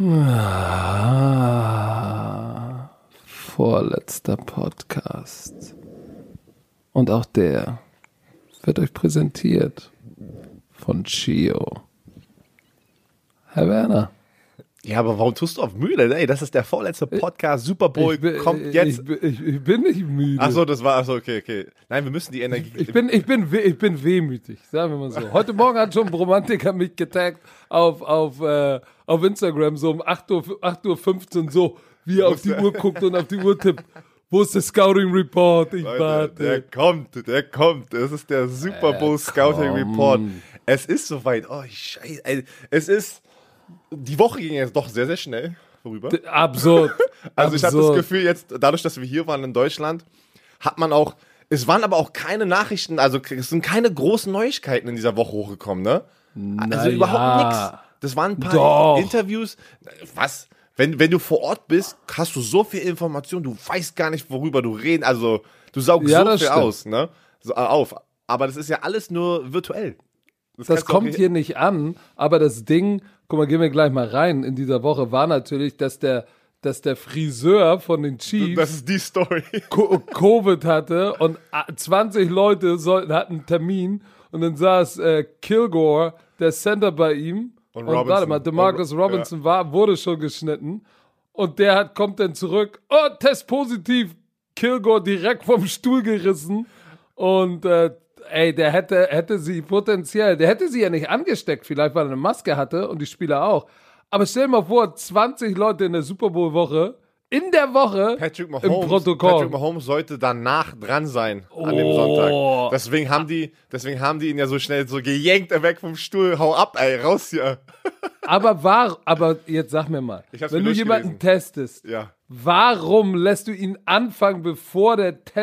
Vorletzter Podcast. Und auch der wird euch präsentiert von Chio. Herr Werner. Ja, aber warum tust du auf müde? Ey, das ist der vorletzte Podcast. Super Bowl kommt jetzt. Ich bin nicht müde. Achso, okay. Nein, wir müssen die Energie. Ich bin wehmütig, sagen wir mal so. Heute Morgen hat schon ein Romantiker mich getaggt auf Instagram, so um 8:15 Uhr, so, wie er auf die Uhr guckt und auf die Uhr tippt. Wo ist der Scouting Report? Ich warte. Der kommt. Es ist der Super Bowl Scouting Report. Es ist soweit. Oh, Scheiße. Es ist. Die Woche ging jetzt doch sehr, sehr schnell vorüber. Absurd. Also ich habe das Gefühl jetzt, dadurch, dass wir hier waren in Deutschland, hat man auch, es waren aber auch keine Nachrichten, also es sind keine großen Neuigkeiten in dieser Woche hochgekommen, ne? Also überhaupt nichts. Das waren ein paar Interviews. Was? Wenn du vor Ort bist, hast du so viel Information, du weißt gar nicht, worüber du reden, also du saugst so viel stimmt. aus, ne? Auf. Aber das ist ja alles nur virtuell. Das kommt hier nicht an, aber das Ding, guck mal, gehen wir gleich mal rein, in dieser Woche war natürlich, dass der Friseur von den Chiefs das ist die Story. Covid hatte und 20 Leute hatten einen Termin und dann saß Kilgore, der Center bei ihm und warte mal, DeMarcus Robinson wurde schon geschnitten und der kommt dann zurück, Test positiv, Kilgore direkt vom Stuhl gerissen und der hätte sie ja nicht angesteckt, vielleicht weil er eine Maske hatte und die Spieler auch. Aber stell dir mal vor, 20 Leute in der Super Bowl-Woche, in der Woche im Protokoll. Patrick Mahomes sollte danach dran sein an dem Sonntag. Deswegen haben die ihn ja so schnell so gejenkt, weg vom Stuhl, hau ab, ey, raus hier. Aber jetzt sag mir mal, wenn du jemanden testest, warum lässt du ihn anfangen, bevor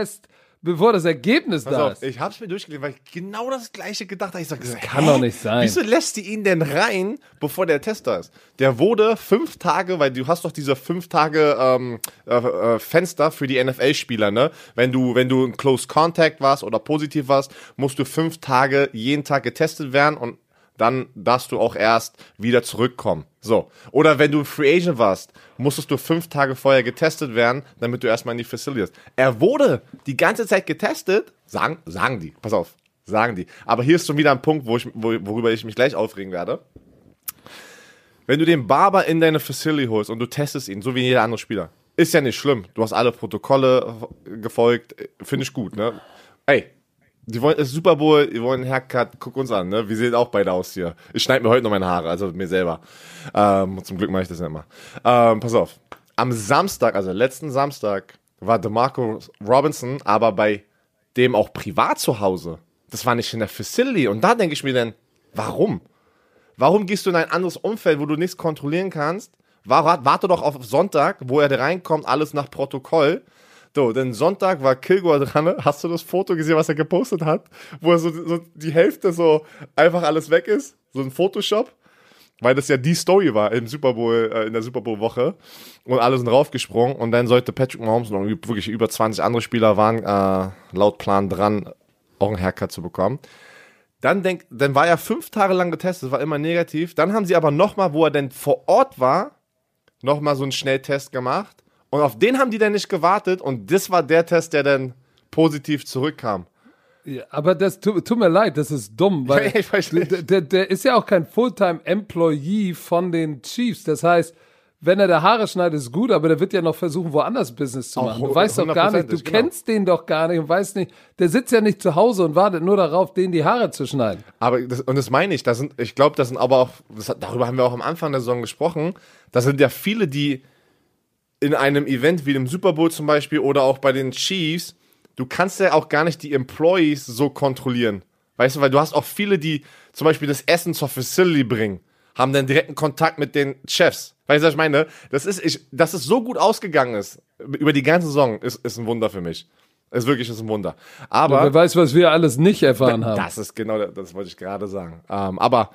das Ergebnis da ist? Ich hab's mir durchgelesen, weil ich genau das Gleiche gedacht habe. Ich sag, das kann doch nicht sein. Wieso lässt die ihn denn rein, bevor der Test da ist? Der wurde 5 Tage, weil du hast doch diese 5 Tage Fenster für die NFL-Spieler, ne? Wenn du in Close Contact warst oder positiv warst, musst du 5 Tage jeden Tag getestet werden und dann darfst du auch erst wieder zurückkommen. So. Oder wenn du ein Free Agent warst, musstest du 5 Tage vorher getestet werden, damit du erstmal in die Facility hast. Er wurde die ganze Zeit getestet, sagen die. Pass auf, sagen die. Aber hier ist schon wieder ein Punkt, worüber ich mich gleich aufregen werde. Wenn du den Barber in deine Facility holst und du testest ihn, so wie jeder andere Spieler, ist ja nicht schlimm. Du hast alle Protokolle gefolgt, finde ich gut, ne? Ey, die wollen das Super Bowl, die wollen einen Haircut, guck uns an, ne? Wir sehen auch beide aus hier. Ich schneide mir heute noch meine Haare, also mir selber. Zum Glück mache ich das nicht immer. Pass auf. Am Samstag, also letzten Samstag, war DeMarcus Robinson aber bei dem auch privat zu Hause. Das war nicht in der Facility. Und da denke ich mir dann, warum? Warum gehst du in ein anderes Umfeld, wo du nichts kontrollieren kannst? Warte doch auf Sonntag, wo er reinkommt, alles nach Protokoll. So, denn Sonntag war Kilgore dran. Hast du das Foto gesehen, was er gepostet hat? Wo er so die Hälfte so einfach alles weg ist? So ein Photoshop? Weil das ja die Story war im Super Bowl, in der Super Bowl-Woche. Und alle sind raufgesprungen. Und dann sollte Patrick Mahomes und wirklich über 20 andere Spieler waren laut Plan dran, auch einen Haircut zu bekommen. Dann war er 5 Tage lang getestet, war immer negativ. Dann haben sie aber nochmal, wo er denn vor Ort war, nochmal so einen Schnelltest gemacht. Und auf den haben die dann nicht gewartet und das war der Test, der dann positiv zurückkam. Ja, aber das tut mir leid, das ist dumm, weil der ist ja auch kein Fulltime-Employee von den Chiefs. Das heißt, wenn er da Haare schneidet, ist gut, aber der wird ja noch versuchen, woanders Business zu machen. Du weißt doch gar nicht, du kennst den doch gar nicht und weißt nicht, der sitzt ja nicht zu Hause und wartet nur darauf, denen die Haare zu schneiden. Aber das meine ich, ich glaube, das sind aber auch, darüber haben wir auch am Anfang der Saison gesprochen, da sind ja viele, die in einem Event wie dem Super Bowl zum Beispiel oder auch bei den Chiefs, du kannst ja auch gar nicht die Employees so kontrollieren. Weißt du, weil du hast auch viele, die zum Beispiel das Essen zur Facility bringen, haben dann direkten Kontakt mit den Chefs. Weißt du, was ich meine? Dass es so gut ausgegangen ist, über die ganze Saison, ist ein Wunder für mich. Ist wirklich ein Wunder. Aber wer weiß, was wir alles nicht erfahren haben. Das ist genau, das wollte ich gerade sagen. Aber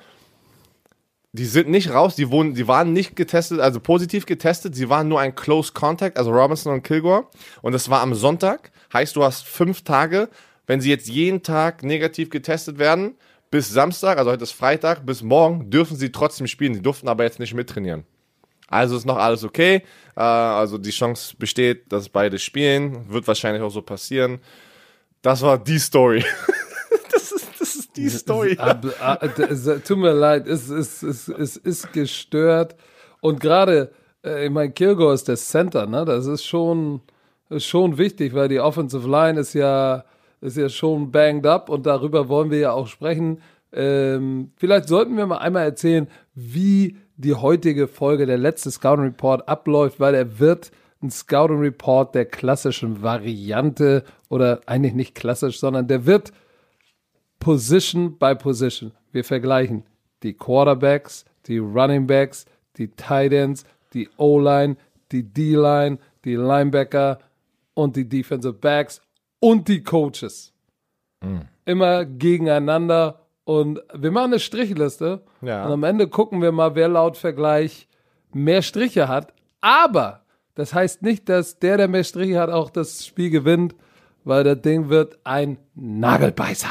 die sind nicht raus, die waren nicht getestet, also positiv getestet, sie waren nur ein Close Contact, also Robinson und Kilgore. Und das war am Sonntag, heißt, du hast 5 Tage, wenn sie jetzt jeden Tag negativ getestet werden, bis Samstag, also heute ist Freitag, bis morgen, dürfen sie trotzdem spielen. Die durften aber jetzt nicht mittrainieren. Also ist noch alles okay. Also die Chance besteht, dass beide spielen. Wird wahrscheinlich auch so passieren. Das war die Story. Das ist die Story. Tut mir leid, es ist gestört. Und gerade, ich meine, Kilgore ist der Center, ne? Das ist schon wichtig, weil die Offensive Line ist ja schon banged up und darüber wollen wir ja auch sprechen. Vielleicht sollten wir mal einmal erzählen, wie die heutige Folge, der letzte Scouting Report abläuft, weil er wird ein Scouting Report der klassischen Variante oder eigentlich nicht klassisch, sondern der wird Position by Position. Wir vergleichen die Quarterbacks, die Running Backs, die Tight Ends, die O-Line, die D-Line, die Linebacker und die Defensive Backs und die Coaches. Immer gegeneinander und wir machen eine Strichliste und am Ende gucken wir mal, wer laut Vergleich mehr Striche hat. Aber das heißt nicht, dass der mehr Striche hat, auch das Spiel gewinnt, weil das Ding wird ein Nagelbeißer.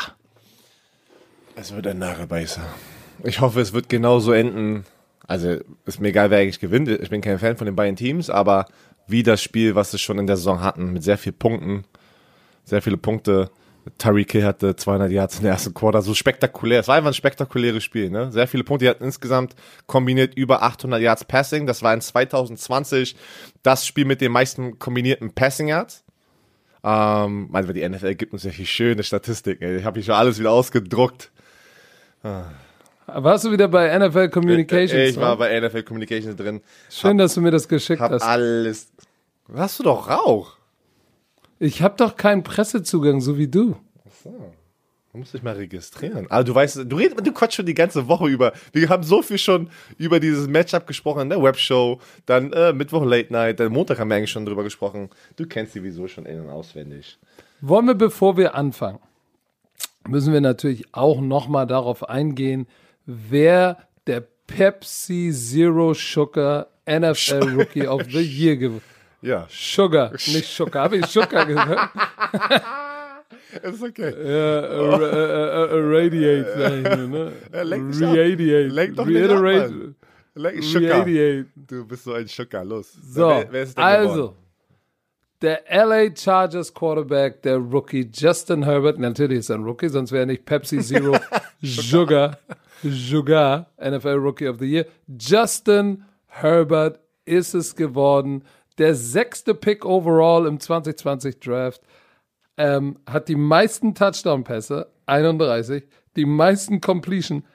Es wird ein Nagelbeißer. Ich hoffe, es wird genauso enden. Also ist mir egal, wer eigentlich gewinnt. Ich bin kein Fan von den beiden Teams, aber wie das Spiel, was sie schon in der Saison hatten, mit sehr vielen Punkten, sehr viele Punkte. Tyreek Hill hatte 200 Yards in der ersten Quarter, so spektakulär. Es war einfach ein spektakuläres Spiel, ne? Sehr viele Punkte. Die hatten insgesamt kombiniert über 800 Yards Passing. Das war in 2020 das Spiel mit den meisten kombinierten Passing Yards. Die NFL gibt uns ja hier schöne Statistiken. Ich habe hier schon alles wieder ausgedruckt. Warst du wieder bei NFL Communications? Ich war bei NFL Communications drin. Schön, dass du mir das geschickt hast. Alles. Hast du doch Rauch? Ich habe doch keinen Pressezugang, so wie du. Achso. Du musst dich mal registrieren. Aber du weißt, du quatschst schon die ganze Woche über. Wir haben so viel schon über dieses Matchup gesprochen in der Webshow, dann Mittwoch Late Night, dann Montag haben wir eigentlich schon drüber gesprochen. Du kennst die sowieso schon in- und auswendig. Wollen wir, bevor wir anfangen, müssen wir natürlich auch nochmal darauf eingehen, wer der Pepsi Zero Sugar NFL Rookie of the Year gewinnt. Ja. Sugar, nicht Sugar. Habe ich Sugar gehört? Ist okay. Radiate. Ne? Radiate. Lenk doch nicht ab, Mann. Radiate. Du bist so ein Sugar, los. So, wer ist denn also, geworden? der LA Chargers Quarterback, der Rookie Justin Herbert, natürlich ist er ein Rookie, sonst wäre nicht Pepsi Zero Sugar, NFL Rookie of the Year. Justin Herbert ist es geworden. Der 6. Pick overall im 2020 Draft, hat die meisten Touchdown-Pässe, 31, die meisten Completions,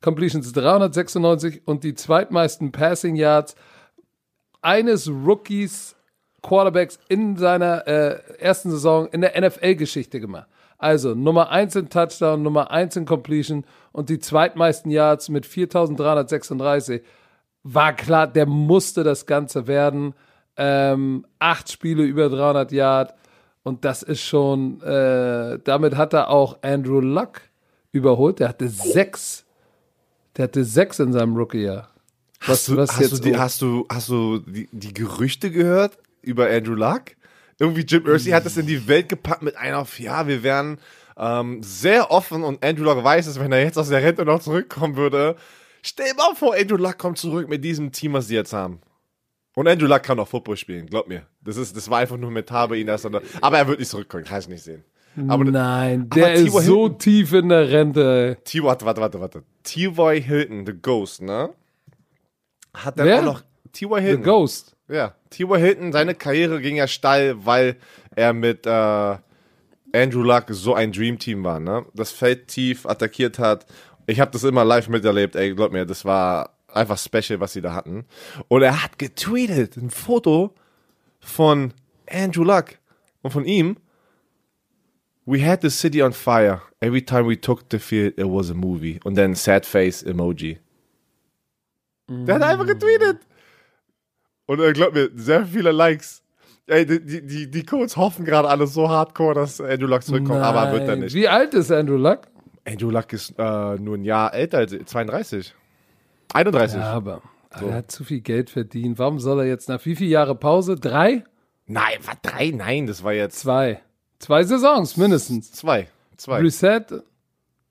396 und die zweitmeisten Passing Yards eines Rookies Quarterbacks in seiner ersten Saison in der NFL-Geschichte gemacht. Also Nummer 1 in Touchdown, Nummer 1 in Completion und die zweitmeisten Yards mit 4.336. War klar, der musste das Ganze werden. 8 Spiele über 300 Yard und das ist schon, damit hat er auch Andrew Luck überholt. Der hatte 6 in seinem Rookie-Jahr. Hast du die Gerüchte gehört über Andrew Luck? Irgendwie Jim Irsay hat es in die Welt gepackt mit einer wir wären sehr offen und Andrew Luck weiß es, wenn er jetzt aus der Rente noch zurückkommen würde. Stell dir mal vor, Andrew Luck kommt zurück mit diesem Team, was sie jetzt haben. Und Andrew Luck kann auch Football spielen, glaub mir. Das war einfach nur Metall bei ihm. Aber er wird nicht zurückkommen, kann ich nicht sehen. Aber, nein, der ist so tief in der Rente. Warte. T.Y. Hilton, The Ghost, ne? Hat dann Wer? auch noch T.Y. Hilton. The Ghost. Ja, T.Y. Hilton, seine Karriere ging ja steil, weil er mit Andrew Luck so ein Dream-Team war, ne? Das Feld tief attackiert hat. Ich habe das immer live miterlebt, ey, glaub mir, das war einfach special, was sie da hatten. Und er hat getweetet, ein Foto von Andrew Luck und von ihm. We had the city on fire. Every time we took the field, it was a movie. Und dann sad face Emoji. Der hat einfach getweetet. Und glaub mir, sehr viele Likes. Ey, die Codes hoffen gerade alle so hardcore, dass Andrew Luck zurückkommt, aber wird er nicht. Wie alt ist Andrew Luck? Andrew Luck ist nur ein Jahr älter als 32. 31. Ja, aber er hat zu viel Geld verdient. Warum soll er jetzt nach wie viele Jahre Pause? 3? Nein, was 3? Nein, das war jetzt 2. 2 Saisons mindestens. 2. Reset.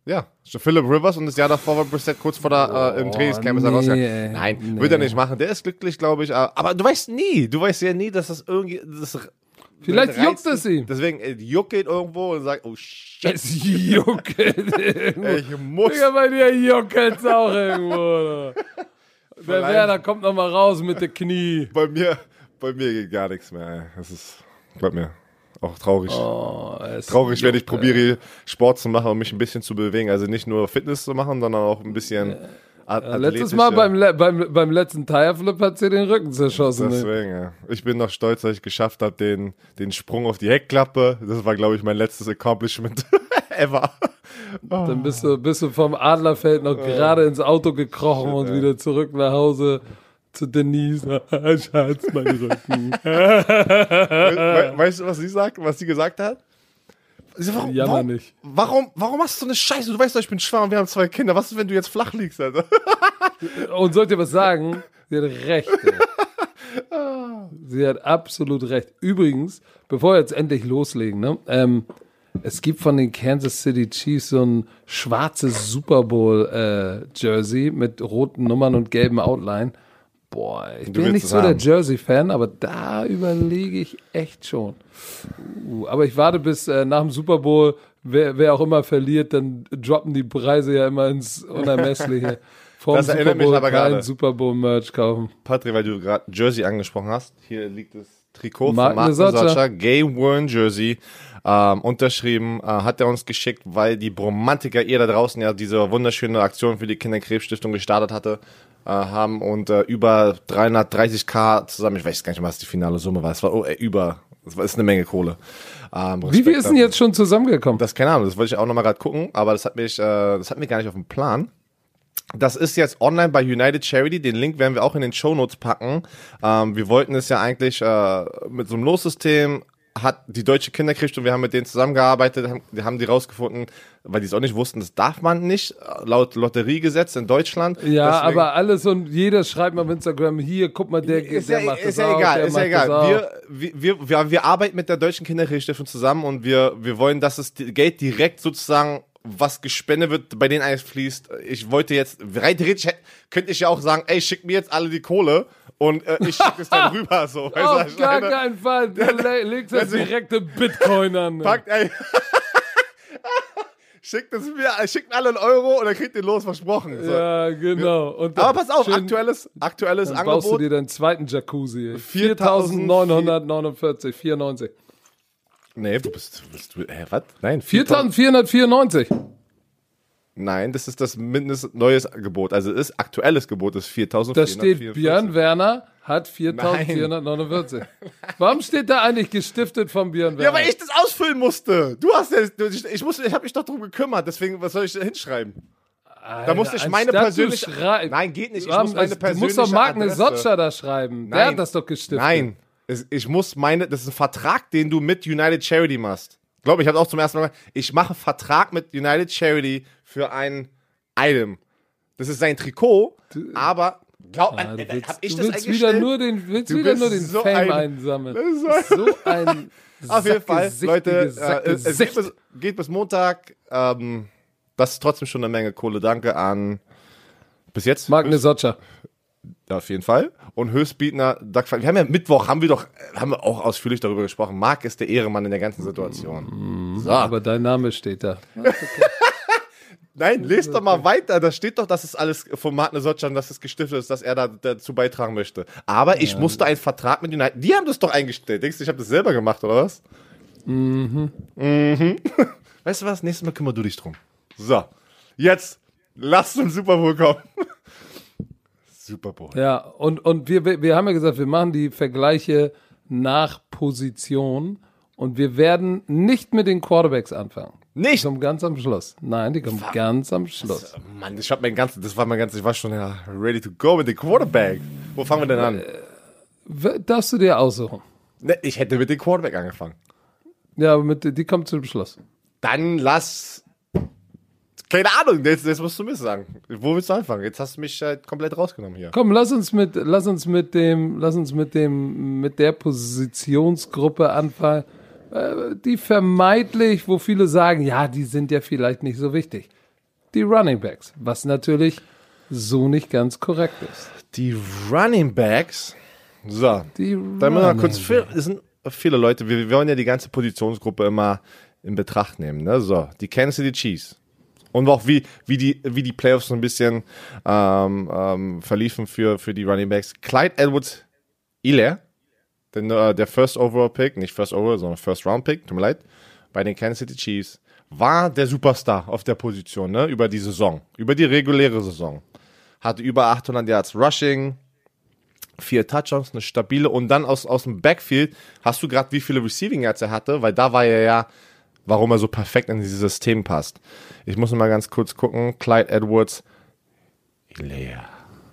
Ja, Philip Rivers und das Jahr davor war Brissett kurz vor der im Trainingscamp ist er rausgegangen. Nein, wird er nicht machen. Der ist glücklich, glaube ich. Aber du weißt ja nie, dass das irgendwie... Vielleicht juckt es ihm. Deswegen juckelt irgendwo und sagt, oh shit. Es juckelt irgendwo. Ich muss... Digga, bei dir juckelt's auch irgendwo. Der Werner kommt noch mal raus mit dem Knie. Bei mir geht gar nichts mehr. Ey. Das ist, glaub mir, auch traurig. Traurig, wenn ich probiere, Sport zu machen und mich ein bisschen zu bewegen. Also nicht nur Fitness zu machen, sondern auch ein bisschen letztes Mal beim letzten Tire-Flip hat sie den Rücken zerschossen. Deswegen, ja. Ich bin noch stolz, dass ich geschafft habe, den Sprung auf die Heckklappe. Das war, glaube ich, mein letztes Accomplishment ever. Dann bist du vom Adlerfeld noch gerade ins Auto gekrochen und wieder zurück nach Hause zu Denise. Schatz, mein Rücken. Weißt du, was sie gesagt hat? Warum hast du so eine Scheiße? Du weißt doch, ich bin schwanger und wir haben 2 Kinder. Was ist, wenn du jetzt flach liegst, Alter? Und sollt ihr was sagen? Sie hat recht. Sie hat absolut recht. Übrigens, bevor wir jetzt endlich loslegen, ne? Es gibt von den Kansas City Chiefs so ein schwarzes Super Bowl Jersey mit roten Nummern und gelben Outline. Boah, ich bin nicht so der Jersey-Fan, aber da überlege ich echt schon. Aber ich warte bis nach dem Super Bowl, wer auch immer verliert, dann droppen die Preise ja immer ins Unermessliche. Das erinnert mich aber gerade. Super Bowl-Merch kaufen. Patrick, weil du gerade Jersey angesprochen hast, hier liegt das Trikot von Martin Socha, Game Worn Jersey, unterschrieben, hat er uns geschickt, weil die Bromantiker, ihr da draußen ja diese wunderschöne Aktion für die Kinderkrebsstiftung gestartet hatte, haben und über 330.000 zusammen, ich weiß gar nicht mehr, was die finale Summe war, es ist eine Menge Kohle. Wie viel ist denn jetzt schon zusammengekommen? Das keine Ahnung, das wollte ich auch nochmal gerade gucken, aber das hat mir gar nicht auf dem Plan. Das ist jetzt online bei United Charity. Den Link werden wir auch in den Shownotes packen. Wir wollten es ja eigentlich mit so einem Lossystem, hat die Deutsche Kinderkrebsstiftung, wir haben mit denen zusammengearbeitet, haben die rausgefunden, weil die es auch nicht wussten, das darf man nicht, laut Lotteriegesetz in Deutschland. Ja, deswegen, aber alles und jeder schreibt mal auf Instagram, hier, guck mal, der macht das auch. Ist ja egal. Wir arbeiten mit der Deutschen Kinderkrebsstiftung zusammen und wir wollen, dass das Geld direkt sozusagen was gespendet wird, bei denen alles fließt. Ich wollte jetzt, rein theoretisch könnte ich ja auch sagen, ey, schick mir jetzt alle die Kohle und ich schicke es dann rüber. So. Auf gar keinen Fall. Du legst das direkte Bitcoin an. Packt, ey. Schickt mir alle einen Euro und dann kriegt ihr los, versprochen. So. Ja, genau. Und aber pass auf, aktuelles dann Angebot. Baust du dir deinen zweiten Jacuzzi. 4.949,94. Nee, was? Nein, 4.494. Nein, das ist das neues Gebot. Also das aktuelles Gebot ist 4.444. Da steht, Björn Werner hat 4.449. Warum steht da eigentlich gestiftet von Björn Werner? Ja, weil ich das ausfüllen musste. Du hast ja, ich habe mich doch darum gekümmert. Deswegen, was soll ich da hinschreiben? Alter, da musste ich meine persönliche... Nein, geht nicht. Ich muss meine persönliche Du musst doch Martin Socha da schreiben. Der hat das doch gestiftet. Nein. Das ist ein Vertrag, den du mit United Charity machst. Ich glaube, ich habe auch zum ersten Mal gesagt, ich mache einen Vertrag mit United Charity für ein Item. Das ist sein Trikot, aber glaub mir, hab ich das eingestellt? Willst wieder nur den so Fame einsammeln. So ein auf jeden Fall, Leute, es geht bis Montag. Das ist trotzdem schon eine Menge Kohle. Danke an bis jetzt. Martin Socha. Ja, auf jeden Fall. Und Höchstbietender, wir haben ja Mittwoch, haben wir auch ausführlich darüber gesprochen. Marc ist der Ehrenmann in der ganzen Situation. So. Aber dein Name steht da. Okay. Nein, lest doch mal weiter. Da steht doch, dass es alles von Martin Socha, dass es gestiftet ist, dass er dazu beitragen möchte. Aber ich musste einen Vertrag mit United. Die haben das doch eingestellt. Denkst du, ich habe das selber gemacht, oder was? Weißt du was? Nächstes Mal kümmere du dich drum. So, jetzt lass zum Super Bowl kommen. Super Bowl. Ja, und wir haben ja gesagt, wir machen die Vergleiche nach Position und wir werden nicht mit den Quarterbacks anfangen. Nicht? Die kommen ganz am Schluss. Nein, die kommen ganz am Schluss. Mann, ich war schon ready to go mit dem Quarterback. Wo fangen wir denn an? Darfst du dir aussuchen. Ne, ich hätte mit dem Quarterback angefangen. Ja, aber die kommt zum Schluss. Dann lass... Keine Ahnung, jetzt musst du mir sagen. Wo willst du anfangen? Jetzt hast du mich komplett rausgenommen hier. Komm, lass uns mit der Positionsgruppe anfangen, die vermeintlich, wo viele sagen, ja, die sind ja vielleicht nicht so wichtig. die Running Backs, was natürlich so nicht ganz korrekt ist. Die Running Backs, so, dann müssen wir kurz, es sind viele Leute, wir wollen ja die ganze Positionsgruppe immer in Betracht nehmen, ne? So, die Kansas City Chiefs. Und auch wie die Playoffs so ein bisschen verliefen für die Running Backs. Clyde Edwards-Helaire, der First Overall Pick, nicht First Overall, sondern First Round Pick, tut mir leid, bei den Kansas City Chiefs, war der Superstar auf der Position, ne? Über die Saison, über die reguläre Saison. Hatte über 800 Yards Rushing, 4 Touchdowns, eine stabile, und dann aus dem Backfield, hast du gerade wie viele Receiving Yards er hatte, weil da war er ja, warum er so perfekt in dieses System passt. Ich muss noch mal ganz kurz gucken, Clyde Edwards-Helaire.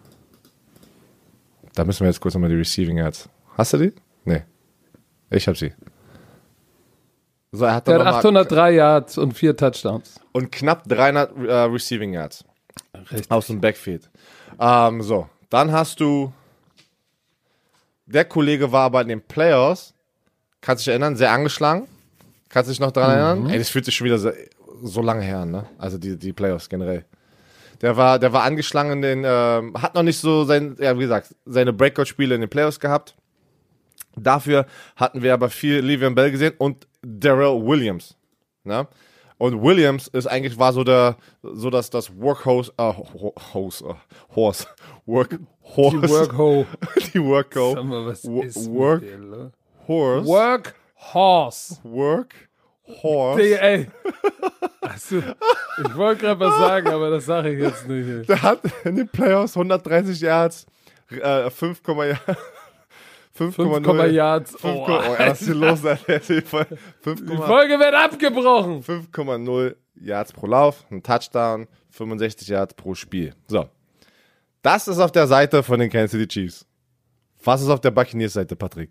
Da müssen wir jetzt kurz nochmal die Receiving Yards. Hast du die? Nee. Ich hab sie. So, er hat 803 Yards und 4 Touchdowns. Und knapp 300 Receiving Yards. Richtig. Aus dem Backfield. So, dann hast du, der Kollege war aber in den Playoffs, kannst dich erinnern, sehr angeschlagen. Kannst du dich noch daran erinnern? Ey, das fühlt sich schon wieder so lange her an, ne? Also die Playoffs generell. Der war angeschlagen hat noch nicht so seine Breakout-Spiele in den Playoffs gehabt. Dafür hatten wir aber viel Le'Veon Bell gesehen und Darrell Williams, ne? Und Williams war so das Workhorse, die Workhorse. Sag mal, was ist Workhorse. Ey. Also, ich wollte gerade was sagen, aber das sage ich jetzt nicht. Der hat in den Playoffs 130 Yards, 5,0 Yards. Was ist hier los? Die Folge wird abgebrochen. 5,0 Yards pro Lauf, ein Touchdown, 65 Yards pro Spiel. So. Das ist auf der Seite von den Kansas City Chiefs. Was ist auf der Buccaneers-Seite, Patrick?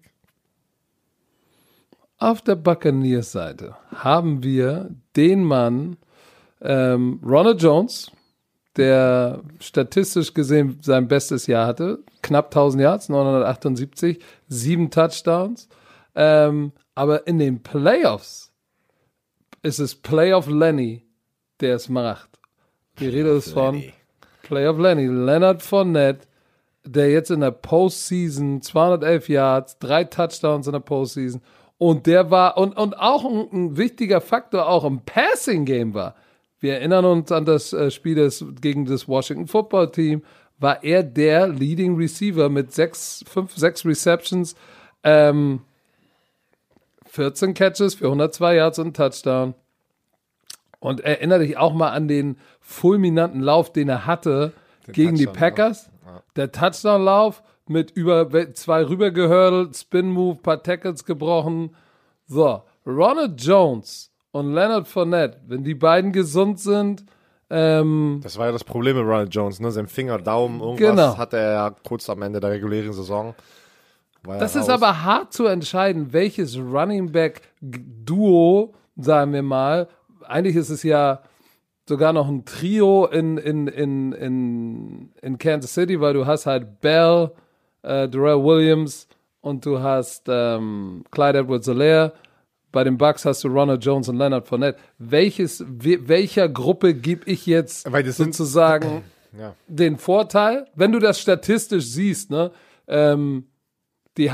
Auf der Buccaneers-Seite haben wir den Mann Ronald Jones, der statistisch gesehen sein bestes Jahr hatte. Knapp 1000 Yards, 978, 7 Touchdowns. Aber in den Playoffs ist es Playoff Lenny, der es macht. Die Rede ist von Playoff Lenny. Leonard Fournette, der jetzt in der Postseason 211 Yards, 3 Touchdowns in der Postseason. Und der war, und auch ein wichtiger Faktor auch im Passing-Game war. Wir erinnern uns an das Spiel gegen das Washington Football Team. War er der Leading Receiver mit 6 Receptions, 14 Catches für 102 Yards und einen Touchdown. Und erinnere dich auch mal an den fulminanten Lauf, den er hatte gegen die Packers. Ja. Der Touchdown-Lauf mit über 2 rübergehördelt, Spin-Move, paar Tackles gebrochen. So, Ronald Jones und Leonard Fournette, wenn die beiden gesund sind. Das war ja das Problem mit Ronald Jones, ne? Sein Finger, Daumen, irgendwas hatte er ja kurz am Ende der regulären Saison. Das ist aber hart zu entscheiden, welches Running Back Duo, sagen wir mal, eigentlich ist es ja sogar noch ein Trio in Kansas City, weil du hast halt Bell, Darrell Williams und du hast Clyde Edwards-Helaire. Bei den Bucks hast du Ronald Jones und Leonard Fournette. Welcher Gruppe gebe ich jetzt sozusagen den Vorteil? Wenn du das statistisch siehst, ne? Die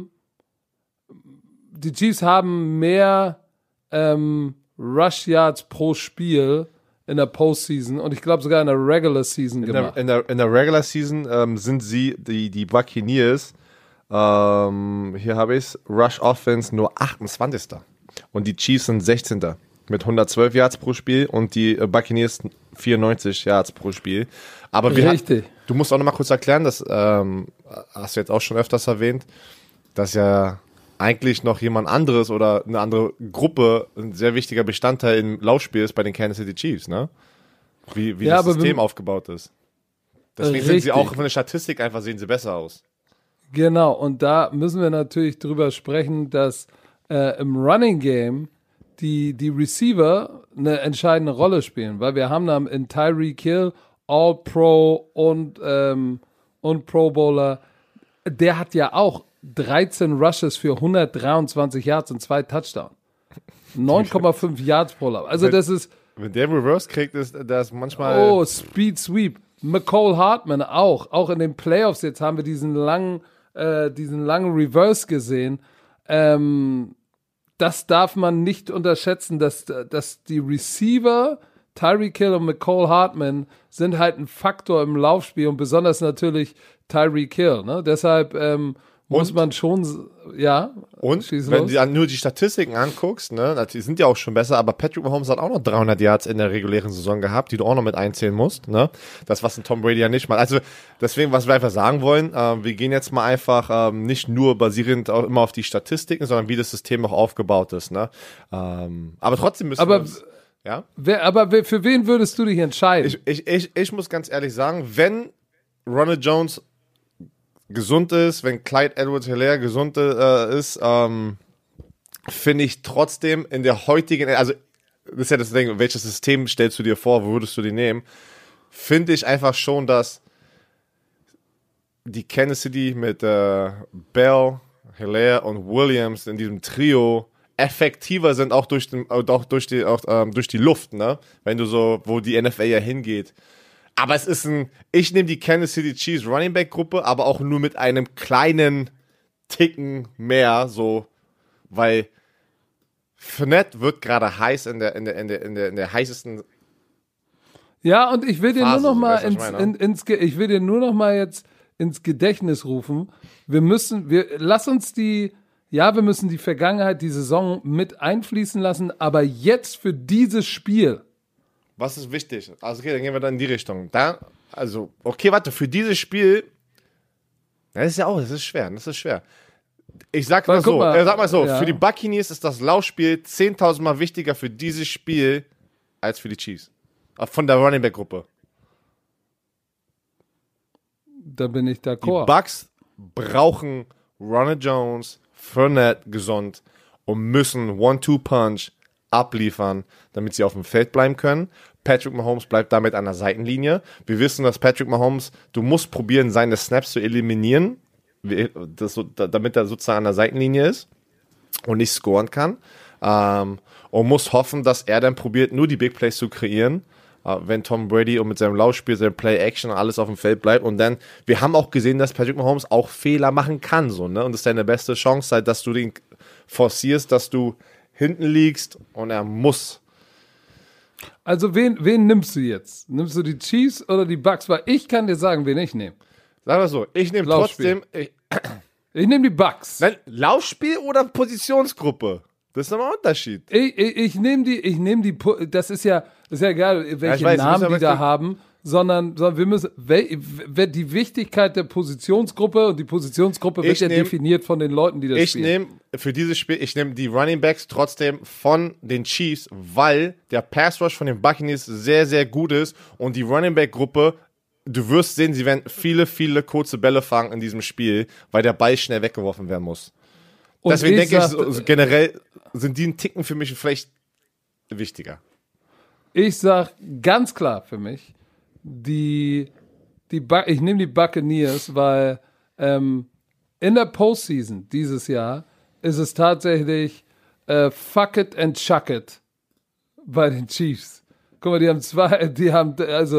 Chiefs haben mehr Rush Yards pro Spiel in der Postseason und ich glaube sogar in der Regular Season gemacht. In der Regular Season sind sie, die Buccaneers, hier habe ich es, Rush Offense nur 28. Und die Chiefs sind 16. mit 112 Yards pro Spiel und die Buccaneers 94 Yards pro Spiel. Aber du musst auch noch mal kurz erklären, das hast du jetzt auch schon öfters erwähnt, dass ja eigentlich noch jemand anderes oder eine andere Gruppe ein sehr wichtiger Bestandteil im Laufspiel ist bei den Kansas City Chiefs, ne? Wie das System aufgebaut ist. Deswegen sind sie auch von der Statistik einfach, sehen sie besser aus. Genau, und da müssen wir natürlich drüber sprechen, dass im Running Game die Receiver eine entscheidende Rolle spielen, weil wir haben dann in Tyreek Hill All-Pro und Pro Bowler, der hat ja auch 13 Rushes für 123 Yards und 2 Touchdowns. 9,5 Yards pro Lauf. Also das ist Wenn der Reverse kriegt, ist das manchmal... Oh, Speed Sweep. McCole Hartman auch in den Playoffs jetzt haben wir diesen langen Reverse gesehen. Das darf man nicht unterschätzen, dass die Receiver, Tyreek Hill und McCole Hartman, sind halt ein Faktor im Laufspiel und besonders natürlich Tyreek Hill. Ne? Deshalb muss man schon, ja. Und wenn du nur die Statistiken anguckst, ne, die sind ja auch schon besser, aber Patrick Mahomes hat auch noch 300 Yards in der regulären Saison gehabt, die du auch noch mit einzählen musst. Ne? Das, was ein Tom Brady ja nicht macht. Also deswegen, was wir einfach sagen wollen, wir gehen jetzt mal einfach nicht nur basierend auch immer auf die Statistiken, sondern wie das System auch aufgebaut ist. Ne? Aber trotzdem müssen wir uns, ja? Für wen würdest du dich entscheiden? Ich muss ganz ehrlich sagen, wenn Ronald Jones gesund ist, wenn Clyde Edwards-Helaire gesund ist, finde ich trotzdem in der heutigen, also das ist ja das Ding, welches System stellst du dir vor, wo würdest du die nehmen, finde ich einfach schon, dass die Kansas City mit Bell, Helaire und Williams in diesem Trio effektiver sind, auch durch die Luft, ne? Wenn du so, wo die NFL ja hingeht. Aber es ist ich nehme die Kansas City Chiefs Running Back Gruppe, aber auch nur mit einem kleinen Ticken mehr, so, weil Fournette wird gerade heiß in der heißesten. Ja, und ich will dir Phase, nur noch mal ich will dir nur noch mal jetzt ins Gedächtnis rufen. Wir müssen die Vergangenheit, die Saison mit einfließen lassen, aber jetzt für dieses Spiel. Was ist wichtig? Also okay, dann gehen wir dann in die Richtung. Für dieses Spiel, das ist schwer. Ich sag mal so, ja. Für die Buccaneers ist das Laufspiel 10.000 Mal wichtiger für dieses Spiel als für die Chiefs. Von der Running Back Gruppe. Da bin ich d'accord. Die Bucks brauchen Ronald Jones, Fournette gesund und müssen One-Two-Punch abliefern, damit sie auf dem Feld bleiben können. Patrick Mahomes bleibt damit an der Seitenlinie. Wir wissen, dass Patrick Mahomes, du musst probieren, seine Snaps zu eliminieren, damit er sozusagen an der Seitenlinie ist und nicht scoren kann. Und muss hoffen, dass er dann probiert, nur die Big Plays zu kreieren, wenn Tom Brady und mit seinem Laufspiel, seinem Play-Action und alles auf dem Feld bleibt. Und dann, wir haben auch gesehen, dass Patrick Mahomes auch Fehler machen kann. So, ne? Und das ist deine beste Chance, halt, dass du den forcierst, dass du hinten liegst und er muss. Also wen nimmst du jetzt? Nimmst du die Chiefs oder die Bucks? Weil ich kann dir sagen, wen ich nehme. Sag mal so, ich nehme trotzdem... Ich nehme die Bucks. Nein, Laufspiel oder Positionsgruppe? Das ist nochmal ein Unterschied. Ich nehme die, das ist ja egal, welche Namen die da haben, sondern wir müssen, die Wichtigkeit der Positionsgruppe und die Positionsgruppe wird definiert von den Leuten, die das spielen. Ich nehme die Running Backs trotzdem von den Chiefs, weil der Pass Rush von den Buccaneers sehr, sehr gut ist und die Running Back Gruppe, du wirst sehen, sie werden viele, viele kurze Bälle fangen in diesem Spiel, weil der Ball schnell weggeworfen werden muss. Und deswegen denke ich, generell sind die einen Ticken für mich vielleicht wichtiger. Ich sag ganz klar für mich, ich nehme die Buccaneers, weil in der Postseason dieses Jahr ist es tatsächlich fuck it and chuck it bei den Chiefs. Guck mal, die haben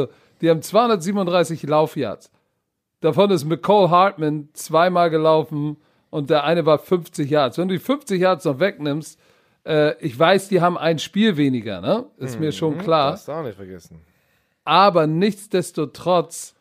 237 Laufyards. Davon ist McCole Hartman zweimal gelaufen und der eine war 50 Yards. Wenn du die 50 Yards noch wegnimmst, ich weiß, die haben ein Spiel weniger, ne? Ist mir schon klar. Das darfst du auch nicht vergessen. Aber nichtsdestotrotz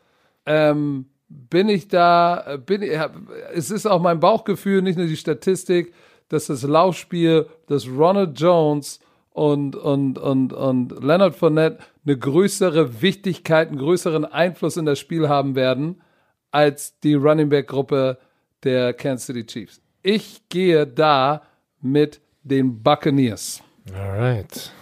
es ist auch mein Bauchgefühl, nicht nur die Statistik, dass das Laufspiel, dass Ronald Jones und Leonard Fournette eine größere Wichtigkeit, einen größeren Einfluss in das Spiel haben werden, als die Running Back Gruppe der Kansas City Chiefs. Ich gehe da mit den Buccaneers. Alright.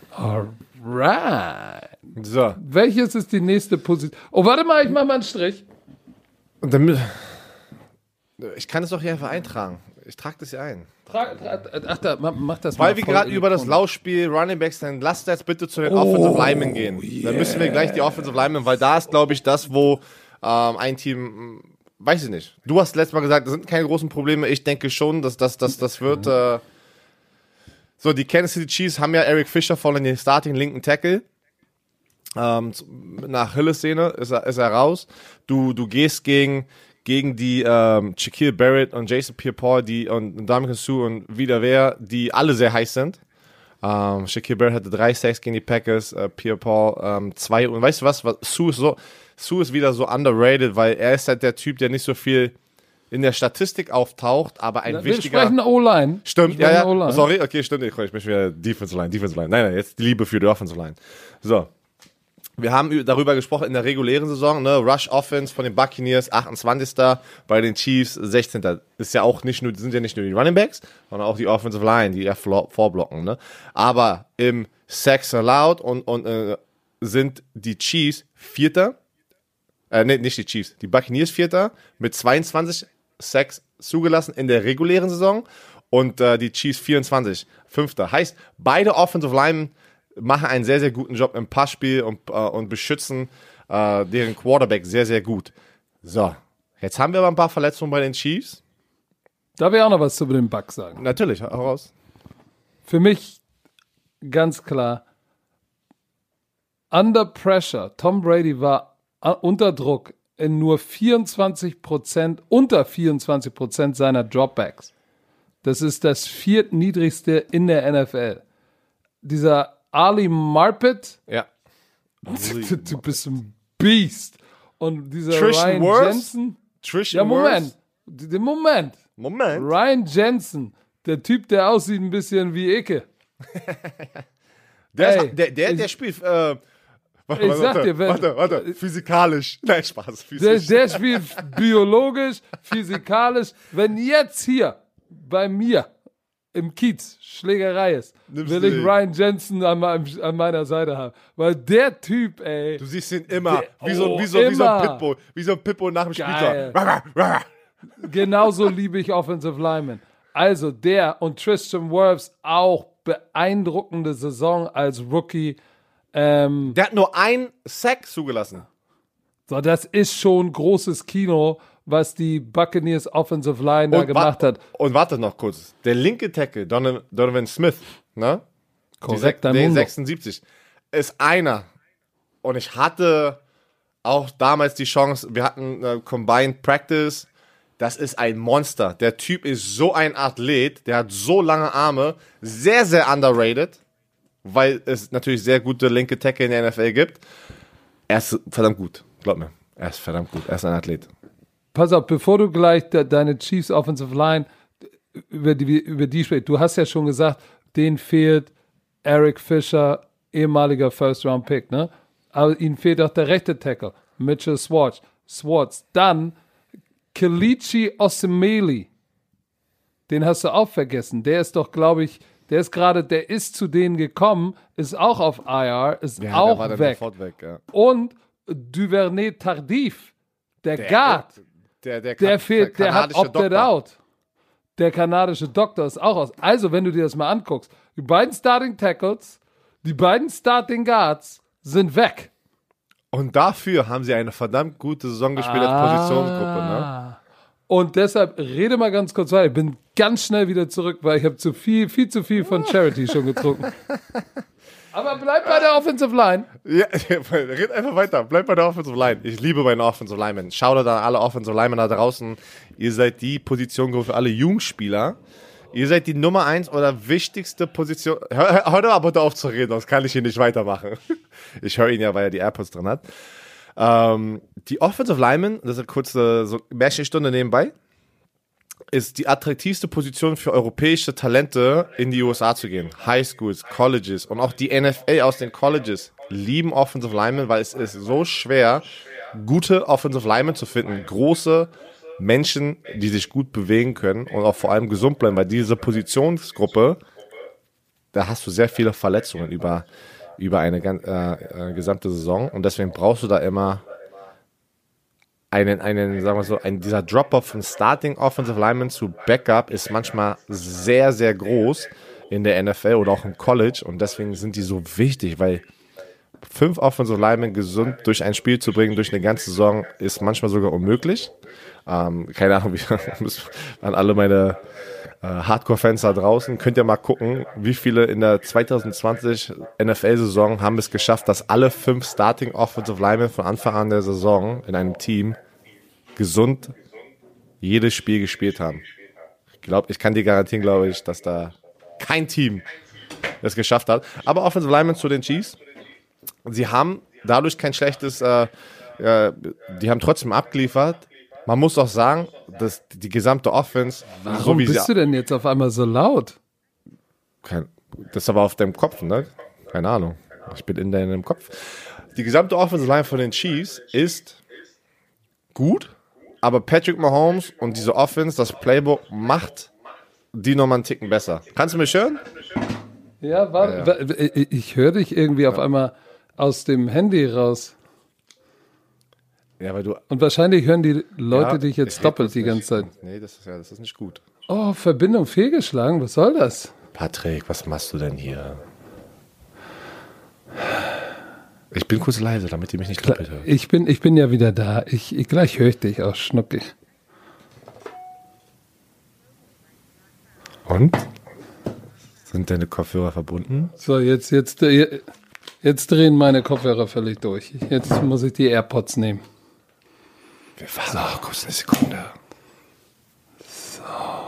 So. Welches ist die nächste Position? Oh, warte mal, ich mach mal einen Strich. Und damit, ich kann es doch hier einfach eintragen. Ich trage das hier ein. Mach das mal. Weil wir gerade über das Laufspiel Running Backs, dann lasst jetzt bitte zu den Offensive Linemen gehen. Yeah. Dann müssen wir gleich die Offensive Linemen, weil da ist, glaube ich, das, wo ein Team, weiß ich nicht. Du hast letztes Mal gesagt, das sind keine großen Probleme. Ich denke schon, dass das wird So, die Kansas City Chiefs haben ja Eric Fisher voll in den Starting linken Tackle. Nach Achillessehne ist er raus. Du gehst gegen die Shaquille Barrett und Jason Pierre-Paul und Ndamukong Suh und wieder wer, die alle sehr heiß sind. Shaquille Barrett hatte 3 Sacks gegen die Packers, Pierre-Paul 2. Und weißt du was? Suh ist wieder so underrated, weil er ist halt der Typ, der nicht so viel in der Statistik auftaucht, aber ein wichtiger... Wir sprechen O-Line. Stimmt, ja. Sorry, okay, stimmt. Ich möchte wieder Defensive Line. Nein, jetzt die Liebe für die Offensive Line. So. Wir haben darüber gesprochen in der regulären Saison, ne? Rush Offense von den Buccaneers, 28. Bei den Chiefs, 16. Ist ja auch sind ja nicht nur die Running Backs, sondern auch die Offensive Line, die ja vorblocken, ne? Aber im Sacks allowed und sind die Chiefs Vierter. Nicht die Chiefs, die Buccaneers Vierter mit 22 Sacks zugelassen in der regulären Saison und die Chiefs 24, Fünfter. Heißt, beide Offensive Linemen machen einen sehr, sehr guten Job im Passspiel und beschützen deren Quarterback sehr, sehr gut. So, jetzt haben wir aber ein paar Verletzungen bei den Chiefs. Darf ich auch noch was zu den Bucks sagen? Natürlich, hau raus. Für mich ganz klar, under pressure, Tom Brady war unter Druck in nur 24%, unter 24% seiner Dropbacks. Das ist das viertniedrigste in der NFL. Dieser Ali Marpet, ja. Du bist ein Beast. Und dieser Trishan Ryan Jensen. Moment. Ryan Jensen, der Typ, der aussieht ein bisschen wie Icke. Der spielt... Warte. Physikalisch. Nein, Spaß. Der spielt biologisch, physikalisch. Wenn jetzt hier bei mir im Kiez Schlägerei ist, will ich Ryan Jensen an meiner Seite haben. Weil der Typ, ey. Du siehst ihn immer. Wie so ein Pitbull. Wie so ein Pitbull nach dem Spieltag. Genauso liebe ich Offensive Linemen. Also der und Tristan Wirfs auch beeindruckende Saison als Rookie. Der hat nur einen Sack zugelassen. So, das ist schon großes Kino, was die Buccaneers Offensive Line da gemacht hat. Und warte noch kurz. Der linke Tackle, Donovan Smith, ne? Korrekt, der 76, ist einer. Und ich hatte auch damals die Chance, wir hatten Combined Practice. Das ist ein Monster. Der Typ ist so ein Athlet, der hat so lange Arme, sehr, sehr underrated, weil es natürlich sehr gute linke Tackle in der NFL gibt. Er ist verdammt gut, glaub mir. Er ist verdammt gut, er ist ein Athlet. Pass auf, bevor du gleich deine Chiefs Offensive Line über die sprichst, du hast ja schon gesagt, denen fehlt Eric Fisher, ehemaliger First-Round-Pick, ne? Aber ihnen fehlt auch der rechte Tackle, Mitchell Schwartz. Dann Kelechi Osemele, den hast du auch vergessen. Der ist doch, glaube ich, der ist zu denen gekommen, ist auch auf IR, ist ja, auch der war weg. Sofort weg, ja. Und Duvernay Tardif, der Guard, der fehlt, der hat opted out. Der kanadische Doktor ist auch aus. Also, wenn du dir das mal anguckst, die beiden Starting Tackles, die beiden Starting Guards sind weg. Und dafür haben sie eine verdammt gute Saison gespielt als Positionsgruppe, ne? Und deshalb rede mal ganz kurz weiter. Ich bin ganz schnell wieder zurück, weil ich habe viel zu viel von Charity schon getrunken. Aber bleib bei der Offensive Line. Ja, red einfach weiter. Bleib bei der Offensive Line. Ich liebe meine Offensive Linemen. Shoutout an alle Offensive Linemen da draußen. Ihr seid die Position für alle Jungspieler. Ihr seid die Nummer 1 oder wichtigste Position. Hör doch aber auf zu reden, sonst kann ich hier nicht weitermachen. Ich höre ihn ja, weil er die AirPods drin hat. Die Offensive Linemen, das ist eine kurze so Märchenstunde nebenbei, ist die attraktivste Position für europäische Talente in die USA zu gehen. Highschools, Colleges und auch die NFL aus den Colleges lieben Offensive Linemen, weil es ist so schwer, gute Offensive Linemen zu finden. Große Menschen, die sich gut bewegen können und auch vor allem gesund bleiben, weil diese Positionsgruppe, da hast du sehr viele Verletzungen über eine gesamte Saison und deswegen brauchst du da immer sagen wir so, dieser Drop-Off von Starting Offensive Lineman zu Backup ist manchmal sehr, sehr groß in der NFL oder auch im College und deswegen sind die so wichtig, weil 5 Offensive Linemen gesund durch ein Spiel zu bringen, durch eine ganze Saison, ist manchmal sogar unmöglich. Keine Ahnung, an alle meine Hardcore-Fans da draußen, könnt ihr mal gucken, wie viele in der 2020 NFL-Saison haben es geschafft, dass alle 5 Starting Offensive Linemen von Anfang an der Saison in einem Team gesund jedes Spiel gespielt haben. Ich kann dir garantieren, glaube ich, dass da kein Team das geschafft hat. Aber Offensive Linemen zu den Chiefs, sie haben dadurch kein schlechtes, die haben trotzdem abgeliefert. Man muss auch sagen, dass die gesamte Offense... Warum bist du denn jetzt auf einmal so laut? Das ist aber auf deinem Kopf, ne? Keine Ahnung. Ich bin in deinem Kopf. Die gesamte Offensive Line von den Chiefs ist gut, aber Patrick Mahomes und diese Offense, das Playbook, macht die nochmal einen Ticken besser. Kannst du mich hören? Ja, warte. Ich höre dich irgendwie auf einmal aus dem Handy raus. Ja, weil du. Und wahrscheinlich hören die Leute dich jetzt doppelt die ganze Zeit. Nee, das ist nicht gut. Oh, Verbindung fehlgeschlagen. Was soll das? Patrick, was machst du denn hier? Ich bin kurz leise, damit ihr mich nicht doppelt hört. Ich bin ja wieder da. Gleich höre ich dich auch schnuckig. Und? Sind deine Kopfhörer verbunden? So, jetzt drehen meine Kopfhörer völlig durch. Jetzt muss ich die AirPods nehmen. Wir warten noch kurz eine Sekunde. So.